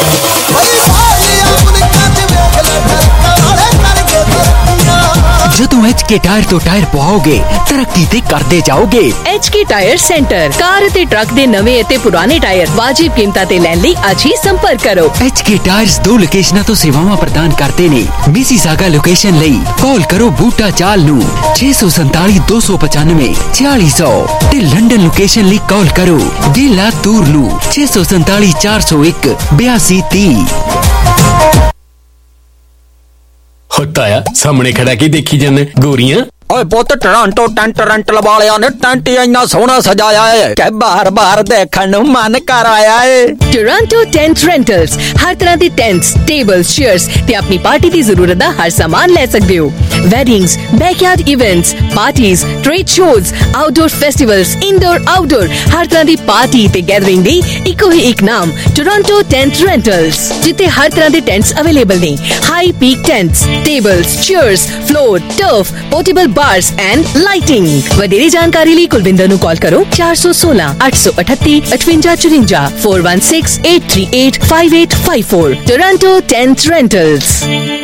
ਜਦੋਂ ਐਚ ਕੇ ਟਾਇਰ ਤੋਂ ਟਾਇਰ ਪਵਾਓਗੇ ਤਰੱਕੀ ਤੇ ਕਰਦੇ ਜਾਓਗੇ। H K tyre centre, car ਅਤੇ ਟਰੱਕ ਦੇ ਨਵੇਂ ਅਤੇ ਪੁਰਾਣੇ ਟਾਇਰ ਵਾਜਿਬ ਕੀਮਤਾਂ ਤੇ ਲੈਣ ਲਈ ਅੱਜ ਹੀ ਸੰਪਰਕ ਕਰੋ। ਐਚ ਕੇ ਟਾਇਰਸ ਦੋ ਲੋਕੇਸ਼ਨਾਂ ਤੋਂ ਸੇਵਾਵਾਂ ਪ੍ਰਦਾਨ ਕਰਦੇ ਨੇ। ਮਿਸੀਸਾਗਾ ਲੋਕੇਸ਼ਨ ਲਈ ਕਾਲ ਕਰੋ ਬੂਟਾ ਚਾਲ ਨੂੰ ਛੇ ਸੌ ਸੰਤਾਲੀ ਦੋ ਸੌ ਪਚਾਨਵੇਂ छियाली सौ ਤੇ ਲੰਡਨ ਲੋਕੇਸ਼ਨ ਲਈ ਕਾਲ ਕਰੋ ਵੇਲਾ ਤੂਰ ਨੂੰ ਛੇ ਸੌ ਸੰਤਾਲੀ ਚਾਰ ਸੌ ਇੱਕ ਬਿਆਸੀ ਤੀਹ। होता है सामने खड़ा के देखी जाने गोरियां। ओए पुत टोरंटो टेंट रेंटल वालियां ने टेंट इन्ना सोहना सजाया है कि बार बार देखने मन कर आया है। टोरंटो टेंट रेंटल्स हर तरह के टेंट्स, टेबल्स, चेयर्स ते अपनी पार्टी की जरूरत दा हर सामान ले सकते हो। Weddings, backyard events, parties, trade shows, outdoor festivals, indoor outdoor हर तरह की पार्टी ते गैदरिंग दी इको ही एक नाम टोरंटो टेंट रेंटल्स, जिथे हर तरह के टेंट्स अवेलेबल ने। High peak tents, tables, chairs, floor, turf, portable bars and lighting. वधेरे जानकारी लिए कुलविंदर नु कॉल करो चार सौ सोलह आठ सौ अठत्ती अठवंजा चुरंजा four one six eight three eight five eight five four. Toronto tent rentals.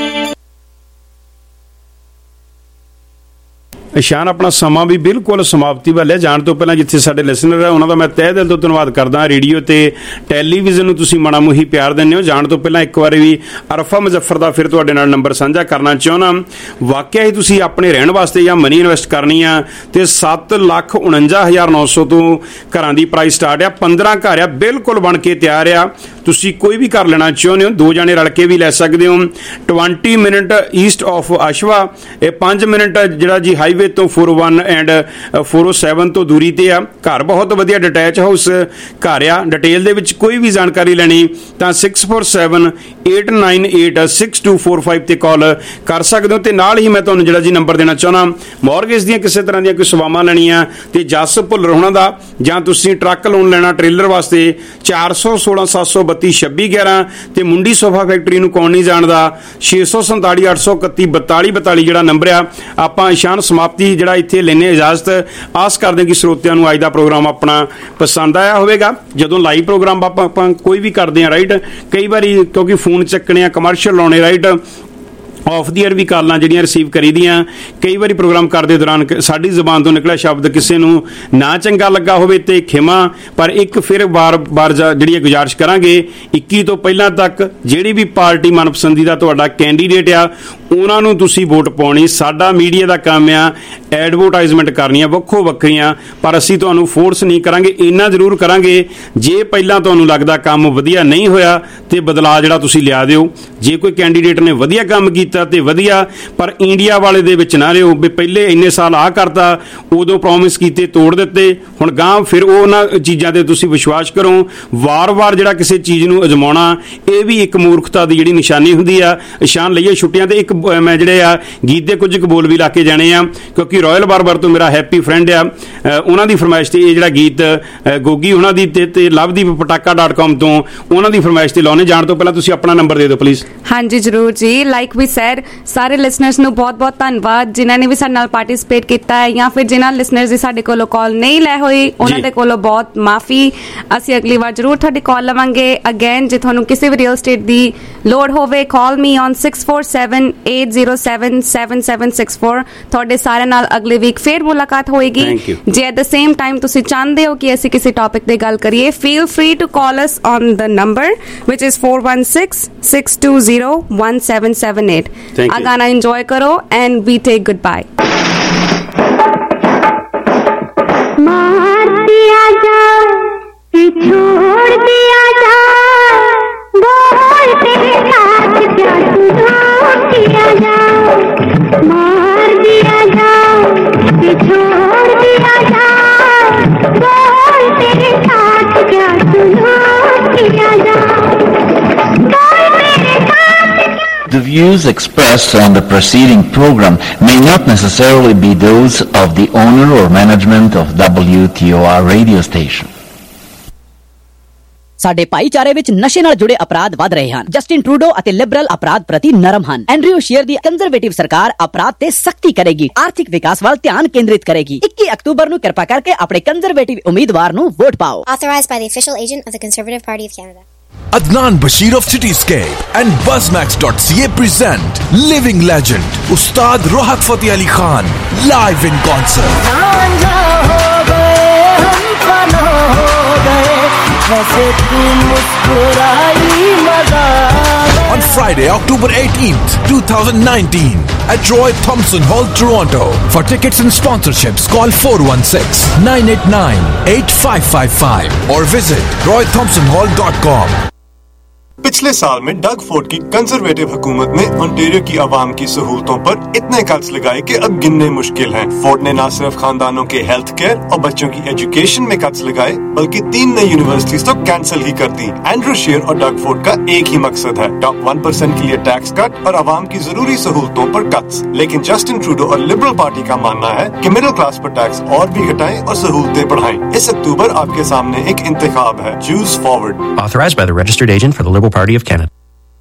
Ishan ਆਪਣਾ ਸਮਾਂ ਵੀ ਬਿਲਕੁਲ ਸਮਾਪਤੀ ਵੱਲ ਹੈ। ਜਾਣ ਤੋਂ ਪਹਿਲਾਂ ਜਿੱਥੇ ਸਾਡੇ ਲਿਸਨਰ ਹੈ ਉਹਨਾਂ ਦਾ ਮੈਂ ਤਹਿ ਦਿਲ ਤੋਂ ਧੰਨਵਾਦ ਕਰਦਾ। ਰੇਡੀਓ ਤੇ ਟੈਲੀਵਿਜ਼ਨ ਨੂੰ ਤੁਸੀਂ ਮਾਣਾ ਮੋਹੀ ਪਿਆਰ ਦਿੰਦੇ ਹੋ। ਜਾਣ ਤੋਂ ਪਹਿਲਾਂ ਇੱਕ ਵਾਰੀ ਵੀ ਅਰਫਾ ਮੁਜ਼ੱਫਰ ਦਾ ਫਿਰ ਤੁਹਾਡੇ ਨਾਲ ਨੰਬਰ ਸਾਂਝਾ ਕਰਨਾ ਚਾਹੁੰਦਾ। ਵਾਕਿਆ ਹੀ ਤੁਸੀਂ ਆਪਣੇ ਰਹਿਣ ਵਾਸਤੇ ਜਾਂ ਮਨੀ ਇਨਵੈਸਟ ਕਰਨੀ ਆ ਤੇ ਸੱਤ ਲੱਖ ਉਣੰਜਾ ਹਜ਼ਾਰ ਨੌ ਸੌ ਤੋਂ ਘਰਾਂ ਦੀ ਪ੍ਰਾਈਸ ਸਟਾਰਟ ਆ। ਪੰਦਰਾਂ ਘਰ ਆ ਬਿਲਕੁਲ ਬਣ ਕੇ ਤਿਆਰ ਆ। ਤੁਸੀਂ ਕੋਈ ਵੀ ਘਰ ਲੈਣਾ ਚਾਹੁੰਦੇ ਹੋ ਦੋ ਜਾਣੇ ਰਲ ਕੇ ਵੀ ਲੈ ਸਕਦੇ ਹੋ। ਵੀਹ ਮਿੰਟ ਈਸਟ ਆਫ ਆਸ਼ਵਾ, ਇਹ ਪੰਜ ਮਿੰਟ ਜਿਹੜਾ ਜੀ ਹਾਈਵੇ ਤੋਂ four O one and four oh seven ਤੋਂ ਦੂਰੀ ਤੇ ਆ। ਘਰ ਬਹੁਤ ਵਧੀਆ ਡਿਟੈਚ ਹਾਊਸ ਘਰ ਆ। ਡਿਟੇਲ ਦੇ ਵਿੱਚ ਕੋਈ ਵੀ ਜਾਣਕਾਰੀ ਲੈਣੀ ਤਾਂ six four seven eight nine eight six two four five ਤੇ ਕਾਲ ਕਰ ਸਕਦੇ ਹੋ। ਤੇ ਨਾਲ ਹੀ ਮੈਂ ਤੁਹਾਨੂੰ ਜਿਹੜਾ ਜੀ ਨੰਬਰ ਦੇਣਾ ਚਾਹੁੰਦਾ ਮੌਰਗੇਜ ਦੀਆਂ ਕਿਸੇ ਤਰ੍ਹਾਂ ਦੀਆਂ ਕੋਈ ਸੇਵਾਵਾਂ ਲੈਣੀਆਂ ਤੇ ਜਸ ਭੁੱਲਰ ਹੋਣਾ ਦਾ, ਜਾਂ ਤੁਸੀਂ ਟਰੱਕ ਲੋਨ ਲੈਣਾ ਟ੍ਰੇਲਰ ਵਾਸਤੇ ਚਾਰ ਸੌ ਸੋਲਾਂ ਸੱਤ ਸੌ ਬੱਤੀ ਛੱਬੀ ਗਿਆਰਾਂ ਤੇ ਮੁੰਡੀ ਸੋਫਾ ਫੈਕਟਰੀ ਨੂੰ ਕੌਣ ਨਹੀਂ ਜਾਣਦਾ ਛੇ ਸੌ ਸੰਤਾਲੀ ਅੱਠ ਸੌ ਇਕੱਤੀ ਬਤਾਲੀ ਬਤਾਲੀ ਜਿਹੜਾ ਨੰਬਰ ਆ। ਆਪਾਂ ਇਸ਼ਾਨ ਸਮਾਪਤੀ ਜਿਹੜਾ ਇੱਥੇ ਲੈਣੇ ਇਜਾਜ਼ਤ। ਆਸ ਕਰਦੇ ਕਿ ਸਰੋਤਿਆਂ ਨੂੰ ਅੱਜ ਦਾ ਪ੍ਰੋਗਰਾਮ ਆਪਣਾ ਪਸੰਦ ਆਇਆ ਹੋਵੇਗਾ। ਜਦੋਂ ਲਾਈਵ ਪ੍ਰੋਗਰਾਮ ਆਪਾਂ ਆਪਾਂ ਕੋਈ ਵੀ ਕਰਦੇ ਹਾਂ ਰਾਈਟ, ਕਈ ਵਾਰੀ ਕਿਉਂਕਿ ਫੋਨ ਚੱਕਣੇ ਆ, ਕਮਰਸ਼ੀਅਲ ਲਾਉਣੇ ਰਾਈਟ, ਆਫ ਦੀ ਏਅਰ ਵੀ ਕਾਲਾਂ ਜਿਹੜੀਆਂ ਰਿਸੀਵ ਕਰੀ ਦੀਆਂ। ਕਈ ਵਾਰੀ ਪ੍ਰੋਗਰਾਮ ਕਰਦੇ ਦੌਰਾਨ ਸਾਡੀ ਜ਼ੁਬਾਨ ਤੋਂ ਨਿਕਲਿਆ ਸ਼ਬਦ ਕਿਸੇ ਨੂੰ ਨਾ ਚੰਗਾ ਲੱਗਾ ਹੋਵੇ ਤੇ ਖਿਮਾ, ਪਰ ਇੱਕ ਫਿਰ ਵਾਰ ਵਾਰ ਜਿਹੜੀ ਗੁਜ਼ਾਰਿਸ਼ ਕਰਾਂਗੇ ਇੱਕੀ ਤੋਂ ਪਹਿਲਾਂ ਤੱਕ ਜਿਹੜੀ ਵੀ ਪਾਰਟੀ ਮਨਪਸੰਦੀ ਦਾ ਤੁਹਾਡਾ ਕੈਂਡੀਡੇਟ ਆ ਉਹਨਾਂ ਨੂੰ ਤੁਸੀਂ ਵੋਟ ਪਾਉਣੀ। ਸਾਡਾ ਮੀਡੀਆ ਦਾ ਕੰਮ ਆ ਐਡਵਰਟਾਈਜ਼ਮੈਂਟ ਕਰਨੀਆਂ ਵੱਖੋ ਵੱਖਰੀਆਂ, ਪਰ ਅਸੀਂ ਤੁਹਾਨੂੰ ਫੋਰਸ ਨਹੀਂ ਕਰਾਂਗੇ। ਇੰਨਾ ਜ਼ਰੂਰ ਕਰਾਂਗੇ ਜੇ ਪਹਿਲਾਂ ਤੁਹਾਨੂੰ ਲੱਗਦਾ ਕੰਮ ਵਧੀਆ ਨਹੀਂ ਹੋਇਆ ਤੇ ਬਦਲਾਅ ਜਿਹੜਾ ਤੁਸੀਂ ਲਿਆ ਦਿਓ। ਜੇ ਕੋਈ ਕੈਂਡੀਡੇਟ ਨੇ ਵਧੀਆ ਕੰਮ ਕੀਤਾ ਕੀਤਾ ਤੇ ਵਧੀਆ, ਪਰ ਇੰਡੀਆ ਵਾਲੇ ਦੇ ਵਿੱਚ ਨਾ ਰਿਓ ਵੀ ਪਹਿਲੇ ਇੰਨੇ ਸਾਲ ਆਹ ਕਰਤਾ, ਉਦੋਂ ਪ੍ਰੋਮਿਸ ਕੀਤੇ ਤੋੜ ਦਿੱਤੇ, ਹੁਣ ਗਾਂ ਫਿਰ ਉਹ ਉਹਨਾਂ ਚੀਜ਼ਾਂ ਤੇ ਤੁਸੀਂ ਵਿਸ਼ਵਾਸ ਕਰੋ। ਵਾਰ-ਵਾਰ ਜਿਹੜਾ ਕਿਸੇ ਚੀਜ਼ ਨੂੰ ਅਜਮਾਉਣਾ ਇਹ ਵੀ ਇੱਕ ਮੂਰਖਤਾ ਦੀ ਜਿਹੜੀ ਨਿਸ਼ਾਨੀ ਹੁੰਦੀ ਆ। ਇਸ਼ਾਨ ਲਈਏ ਛੁੱਟੀਆਂ ਤੇ ਇੱਕ ਮੈਂ ਜਿਹੜੇ ਆ ਗੀਤ ਦੇ ਕੁਝ ਕੁ ਬੋਲ ਵੀ ਲਾ ਕੇ ਜਾਣੇ ਆ, ਕਿਉਂਕਿ ਰਾਇਲ ਬਾਰਬਰ ਤੋਂ ਮੇਰਾ ਹੈਪੀ ਫਰੈਂਡ ਆ, ਉਹਨਾਂ ਦੀ ਫਰਮਾਇਸ਼ ਤੇ ਇਹ ਜਿਹੜਾ ਗੀਤ ਗੋਗੀ ਉਹਨਾਂ ਦੀ ਤੇ ਤੇ ਲਵਦੀਪ ਪਟਾਕਾ ਡਾਟ ਕਾਮ ਤੋਂ ਉਹਨਾਂ ਦੀ ਫਰਮਾਇਸ਼ ਤੇ ਲਾਉਣੇ। ਜਾਣ ਤੋਂ ਪਹਿਲਾਂ ਤੁਸੀਂ ਆਪਣਾ ਨੰਬਰ ਦੇ ਦਿਓ ਪਲੀਜ਼। ਹਾਂਜੀ ਜ਼ਰੂਰ ਜੀ। ਲਾਈਕ ਵੀ ਸੈਡ ਸਾਰੇ ਲਿਸਨਰਸ ਨੂੰ ਬਹੁਤ ਬਹੁਤ ਧੰਨਵਾਦ ਜਿਨ੍ਹਾਂ ਨੇ ਵੀ ਸਾਡੇ ਨਾਲ ਪਾਰਟਿਸਿਪੇਟ ਕੀਤਾ ਹੈ, ਜਾਂ ਫਿਰ ਜਿਨ੍ਹਾਂ ਲਿਸਨਰਸ ਦੀ ਸਾਡੇ ਕੋਲੋਂ ਕਾਲ ਨਹੀਂ ਲੈ ਹੋਈ ਉਹਨਾਂ ਦੇ ਕੋਲੋਂ ਬਹੁਤ ਮਾਫੀ। ਅਸੀਂ ਅਗਲੀ ਵਾਰ ਜ਼ਰੂਰ ਤੁਹਾਡੀ ਕਾਲ ਲਵਾਂਗੇ। ਅਗੇਨ ਜੇ ਤੁਹਾਨੂੰ ਕਿਸੇ ਵੀ ਰੀਅਲ ਸਟੇਟ ਦੀ ਲੋੜ ਹੋਵੇ, call me on six four seven eight zero seven seven seven six four. ਤੁਹਾਡੇ ਸਾਰਿਆਂ ਨਾਲ ਅਗਲੇ ਵੀਕ ਫੇਰ ਮੁਲਾਕਾਤ ਹੋਏਗੀ। ਜੇ ਐਟ ਦ ਸੇਮ ਟਾਈਮ ਤੁਸੀਂ ਚਾਹੁੰਦੇ ਹੋ ਕਿ ਅਸੀਂ ਕਿਸੇ ਟੌਪਿਕ ਤੇ ਗੱਲ ਕਰੀਏ, feel free to call us on the number ਵਿਚ is four one six six two zero one seven seven eight। ਆ ਗਾਣਾ ਇੰਜੋਏ ਕਰੋ and we take good bye. मार दिया जाए कि छोड़ दिया जाए, बोल तेरे साथ क्या सुना किया जाए। मार दिया जाए कि छोड़ दिया जाए, बोल तेरे साथ क्या सुना किया जाए। बोल मेरे साथ। The views expressed on the preceding program may not necessarily be those of the owner or management of W T O R radio station. ਸਾਡੇ ਭਾਈਚਾਰੇ ਵਿੱਚ ਨਸ਼ੇ ਨਾਲ ਜੁੜੇ ਅਪਰਾਧ ਵਧ ਰਹੇ ਹਨ। ਜਸਟਿਨ ਟਰੂਡੋ ਅਤੇ ਲਿਬਰਲ ਅਪਰਾਧ ਪ੍ਰਤੀ ਨਰਮ ਹਨ। ਐਂਡਰਿਊ ਸ਼ੀਅਰ ਦੀ ਕੰਜ਼ਰਵੇਟਿਵ ਸਰਕਾਰ ਅਪਰਾਧ ਤੇ ਸਖਤੀ ਕਰੇਗੀ, ਆਰਥਿਕ ਵਿਕਾਸ ਵੱਲ ਧਿਆਨ ਕੇਂਦਰਿਤ ਕਰੇਗੀ। ਇੱਕੀ ਅਕਤੂਬਰ ਨੂੰ ਕਿਰਪਾ ਕਰਕੇ ਆਪਣੇ ਕੰਜ਼ਰਵੇਟਿਵ ਉਮੀਦਵਾਰ ਨੂੰ ਵੋਟ ਪਾਓ। Authorized by the official agent of the Conservative Party of Canada. Adnan Bashir of Cityscape and Buzzmax dot C A present living legend Ustad Rohat Fateh Ali Khan live in concert. On Friday, October eighteenth, twenty nineteen at Roy Thompson Hall, Toronto. For tickets and sponsorships, call four one six nine eight nine eight five five five or visit roy thompson hall dot com. पिछले साल में Doug Ford की conservative हुकूमत ने Ontario की आवाम की सहूलतों पर इतने कर्ज लगाए कि अब गिनने मुश्किल हैं। फोर्ड ने न सिर्फ खानदानों के हेल्थ केयर और बच्चों की एजुकेशन में कर्ज लगाए, बल्कि तीन नई यूनिवर्सिटीज तो कैंसिल ही कर दी। एंड्रू शीयर और डग फोर्ड का एक ही मकसद है, टॉप वन परसेंट के लिए टैक्स कट और आवाम की जरूरी सहूलतों पर कट्स। लेकिन जस्टिन ट्रूडो और लिबरल पार्टी का मानना है कि मिडिल क्लास पर टैक्स और भी घटाएं और सहूलतें बढ़ाएं। इस अक्टूबर आपके सामने एक इंतखाब है, choose forward. Authorized by the registered agent for the Liberal Party of Canada.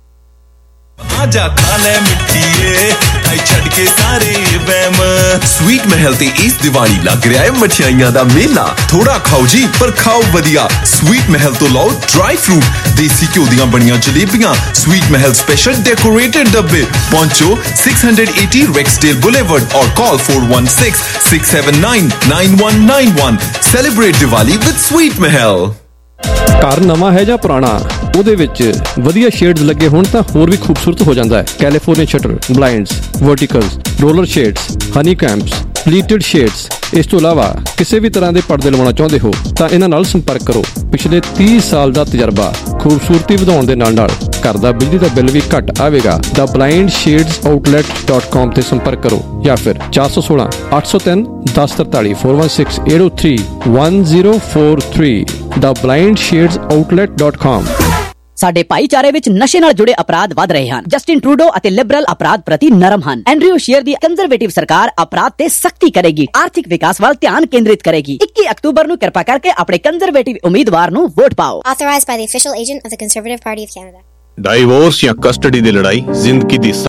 आजा खाले मिठिए आई छड़ के सारे वहम। स्वीट महल ते इस दिवाली लग रहा है मठियाइयां दा मेला। थोड़ा खाओ जी पर खाओ वधिया। स्वीट महल तो लाओ ड्राई फ्रूट, देसी घ्यो दियां बनियां जलेबियां, स्वीट महल स्पेशल डेकोरेटेड डब्बे। पहुंचो six eighty Rexdale Boulevard और call four one six six seven nine nine one nine one। Celebrate Diwali with Sweet Mahal। ਘਰ ਨਵਾਂ ਹੈ ਜਾਂ ਪੁਰਾਣਾ, ਉਹਦੇ ਵਿੱਚ ਵਧੀਆ ਸ਼ੇਡਸ ਲੱਗੇ ਹੋਣ ਤਾਂ ਹੋਰ ਵੀ ਖੂਬਸੂਰਤ ਹੋ ਜਾਂਦਾ ਹੈ। California shutter, blinds, verticals, roller shades, honeycombs, pleated shades. ਇਸ ਤੋਂ ਇਲਾਵਾ ਕਿਸੇ ਵੀ ਤਰ੍ਹਾਂ ਦੇ ਪਰਦੇ ਲਵਾਉਣਾ ਚਾਹੁੰਦੇ ਹੋ ਤਾਂ ਇਹਨਾਂ ਨਾਲ ਸੰਪਰਕ ਕਰੋ। ਪਿਛਲੇ ਤੀਹ ਸਾਲ ਦਾ ਤਜਰਬਾ, ਖੂਬਸੂਰਤੀ ਵਧਾਉਣ ਦੇ ਨਾਲ ਨਾਲ ਘਰ ਦਾ ਬਿਜਲੀ ਦਾ ਬਿੱਲ ਵੀ ਘੱਟ ਆਵੇਗਾ। ਦਾ blind shades outlet dot com ਤੇ ਸੰਪਰਕ ਕਰੋ ਜਾਂ ਫਿਰ ਚਾਰ ਸੌ ਸੋਲਾਂ ਅੱਠ ਸੌ ਤਿੰਨ ਦਸ ਤਰਤਾਲੀ four one six eight zero three one zero four three ਦਾ blind shades outlet dot com. ਸਾਡੇ ਭਾਈਚਾਰੇ ਵਿੱਚ ਨਸ਼ੇ ਨਾਲ ਜੁੜੇ ਅਪਰਾਧ ਵਧ ਰਹੇ ਹਨ। ਜਸਟਿਨ ਟਰੂਡੋ ਅਤੇ ਲਿਬਰਲ ਅਪਰਾਧ ਪ੍ਰਤੀ ਨਰਮ ਹਨ। ਐਂਡਰਿਊ ਸ਼ੀਅਰ ਦੀ ਕੰਜ਼ਰਵੇਟਿਵ ਸਰਕਾਰ ਅਪਰਾਧ ਤੇ ਸਖਤੀ ਕਰੇਗੀ, ਆਰਥਿਕ ਵਿਕਾਸ ਵੱਲ ਧਿਆਨ ਕੇਂਦਰਿਤ ਕਰੇਗੀ। ਇੱਕੀ ਅਕਤੂਬਰ ਨੂੰ ਕਿਰਪਾ ਕਰਕੇ ਆਪਣੇ ਕੰਜ਼ਰਵੇਟਿਵ ਉਮੀਦਵਾਰ ਨੂੰ ਵੋਟ ਪਾਓ। Authorized by the official agent of the Conservative Party of Canada. Divorce ਜਾਂ ਕਸਟਡੀ ਦੀ ਲੜਾਈ ਜ਼ਿੰਦਗੀ ਦੀ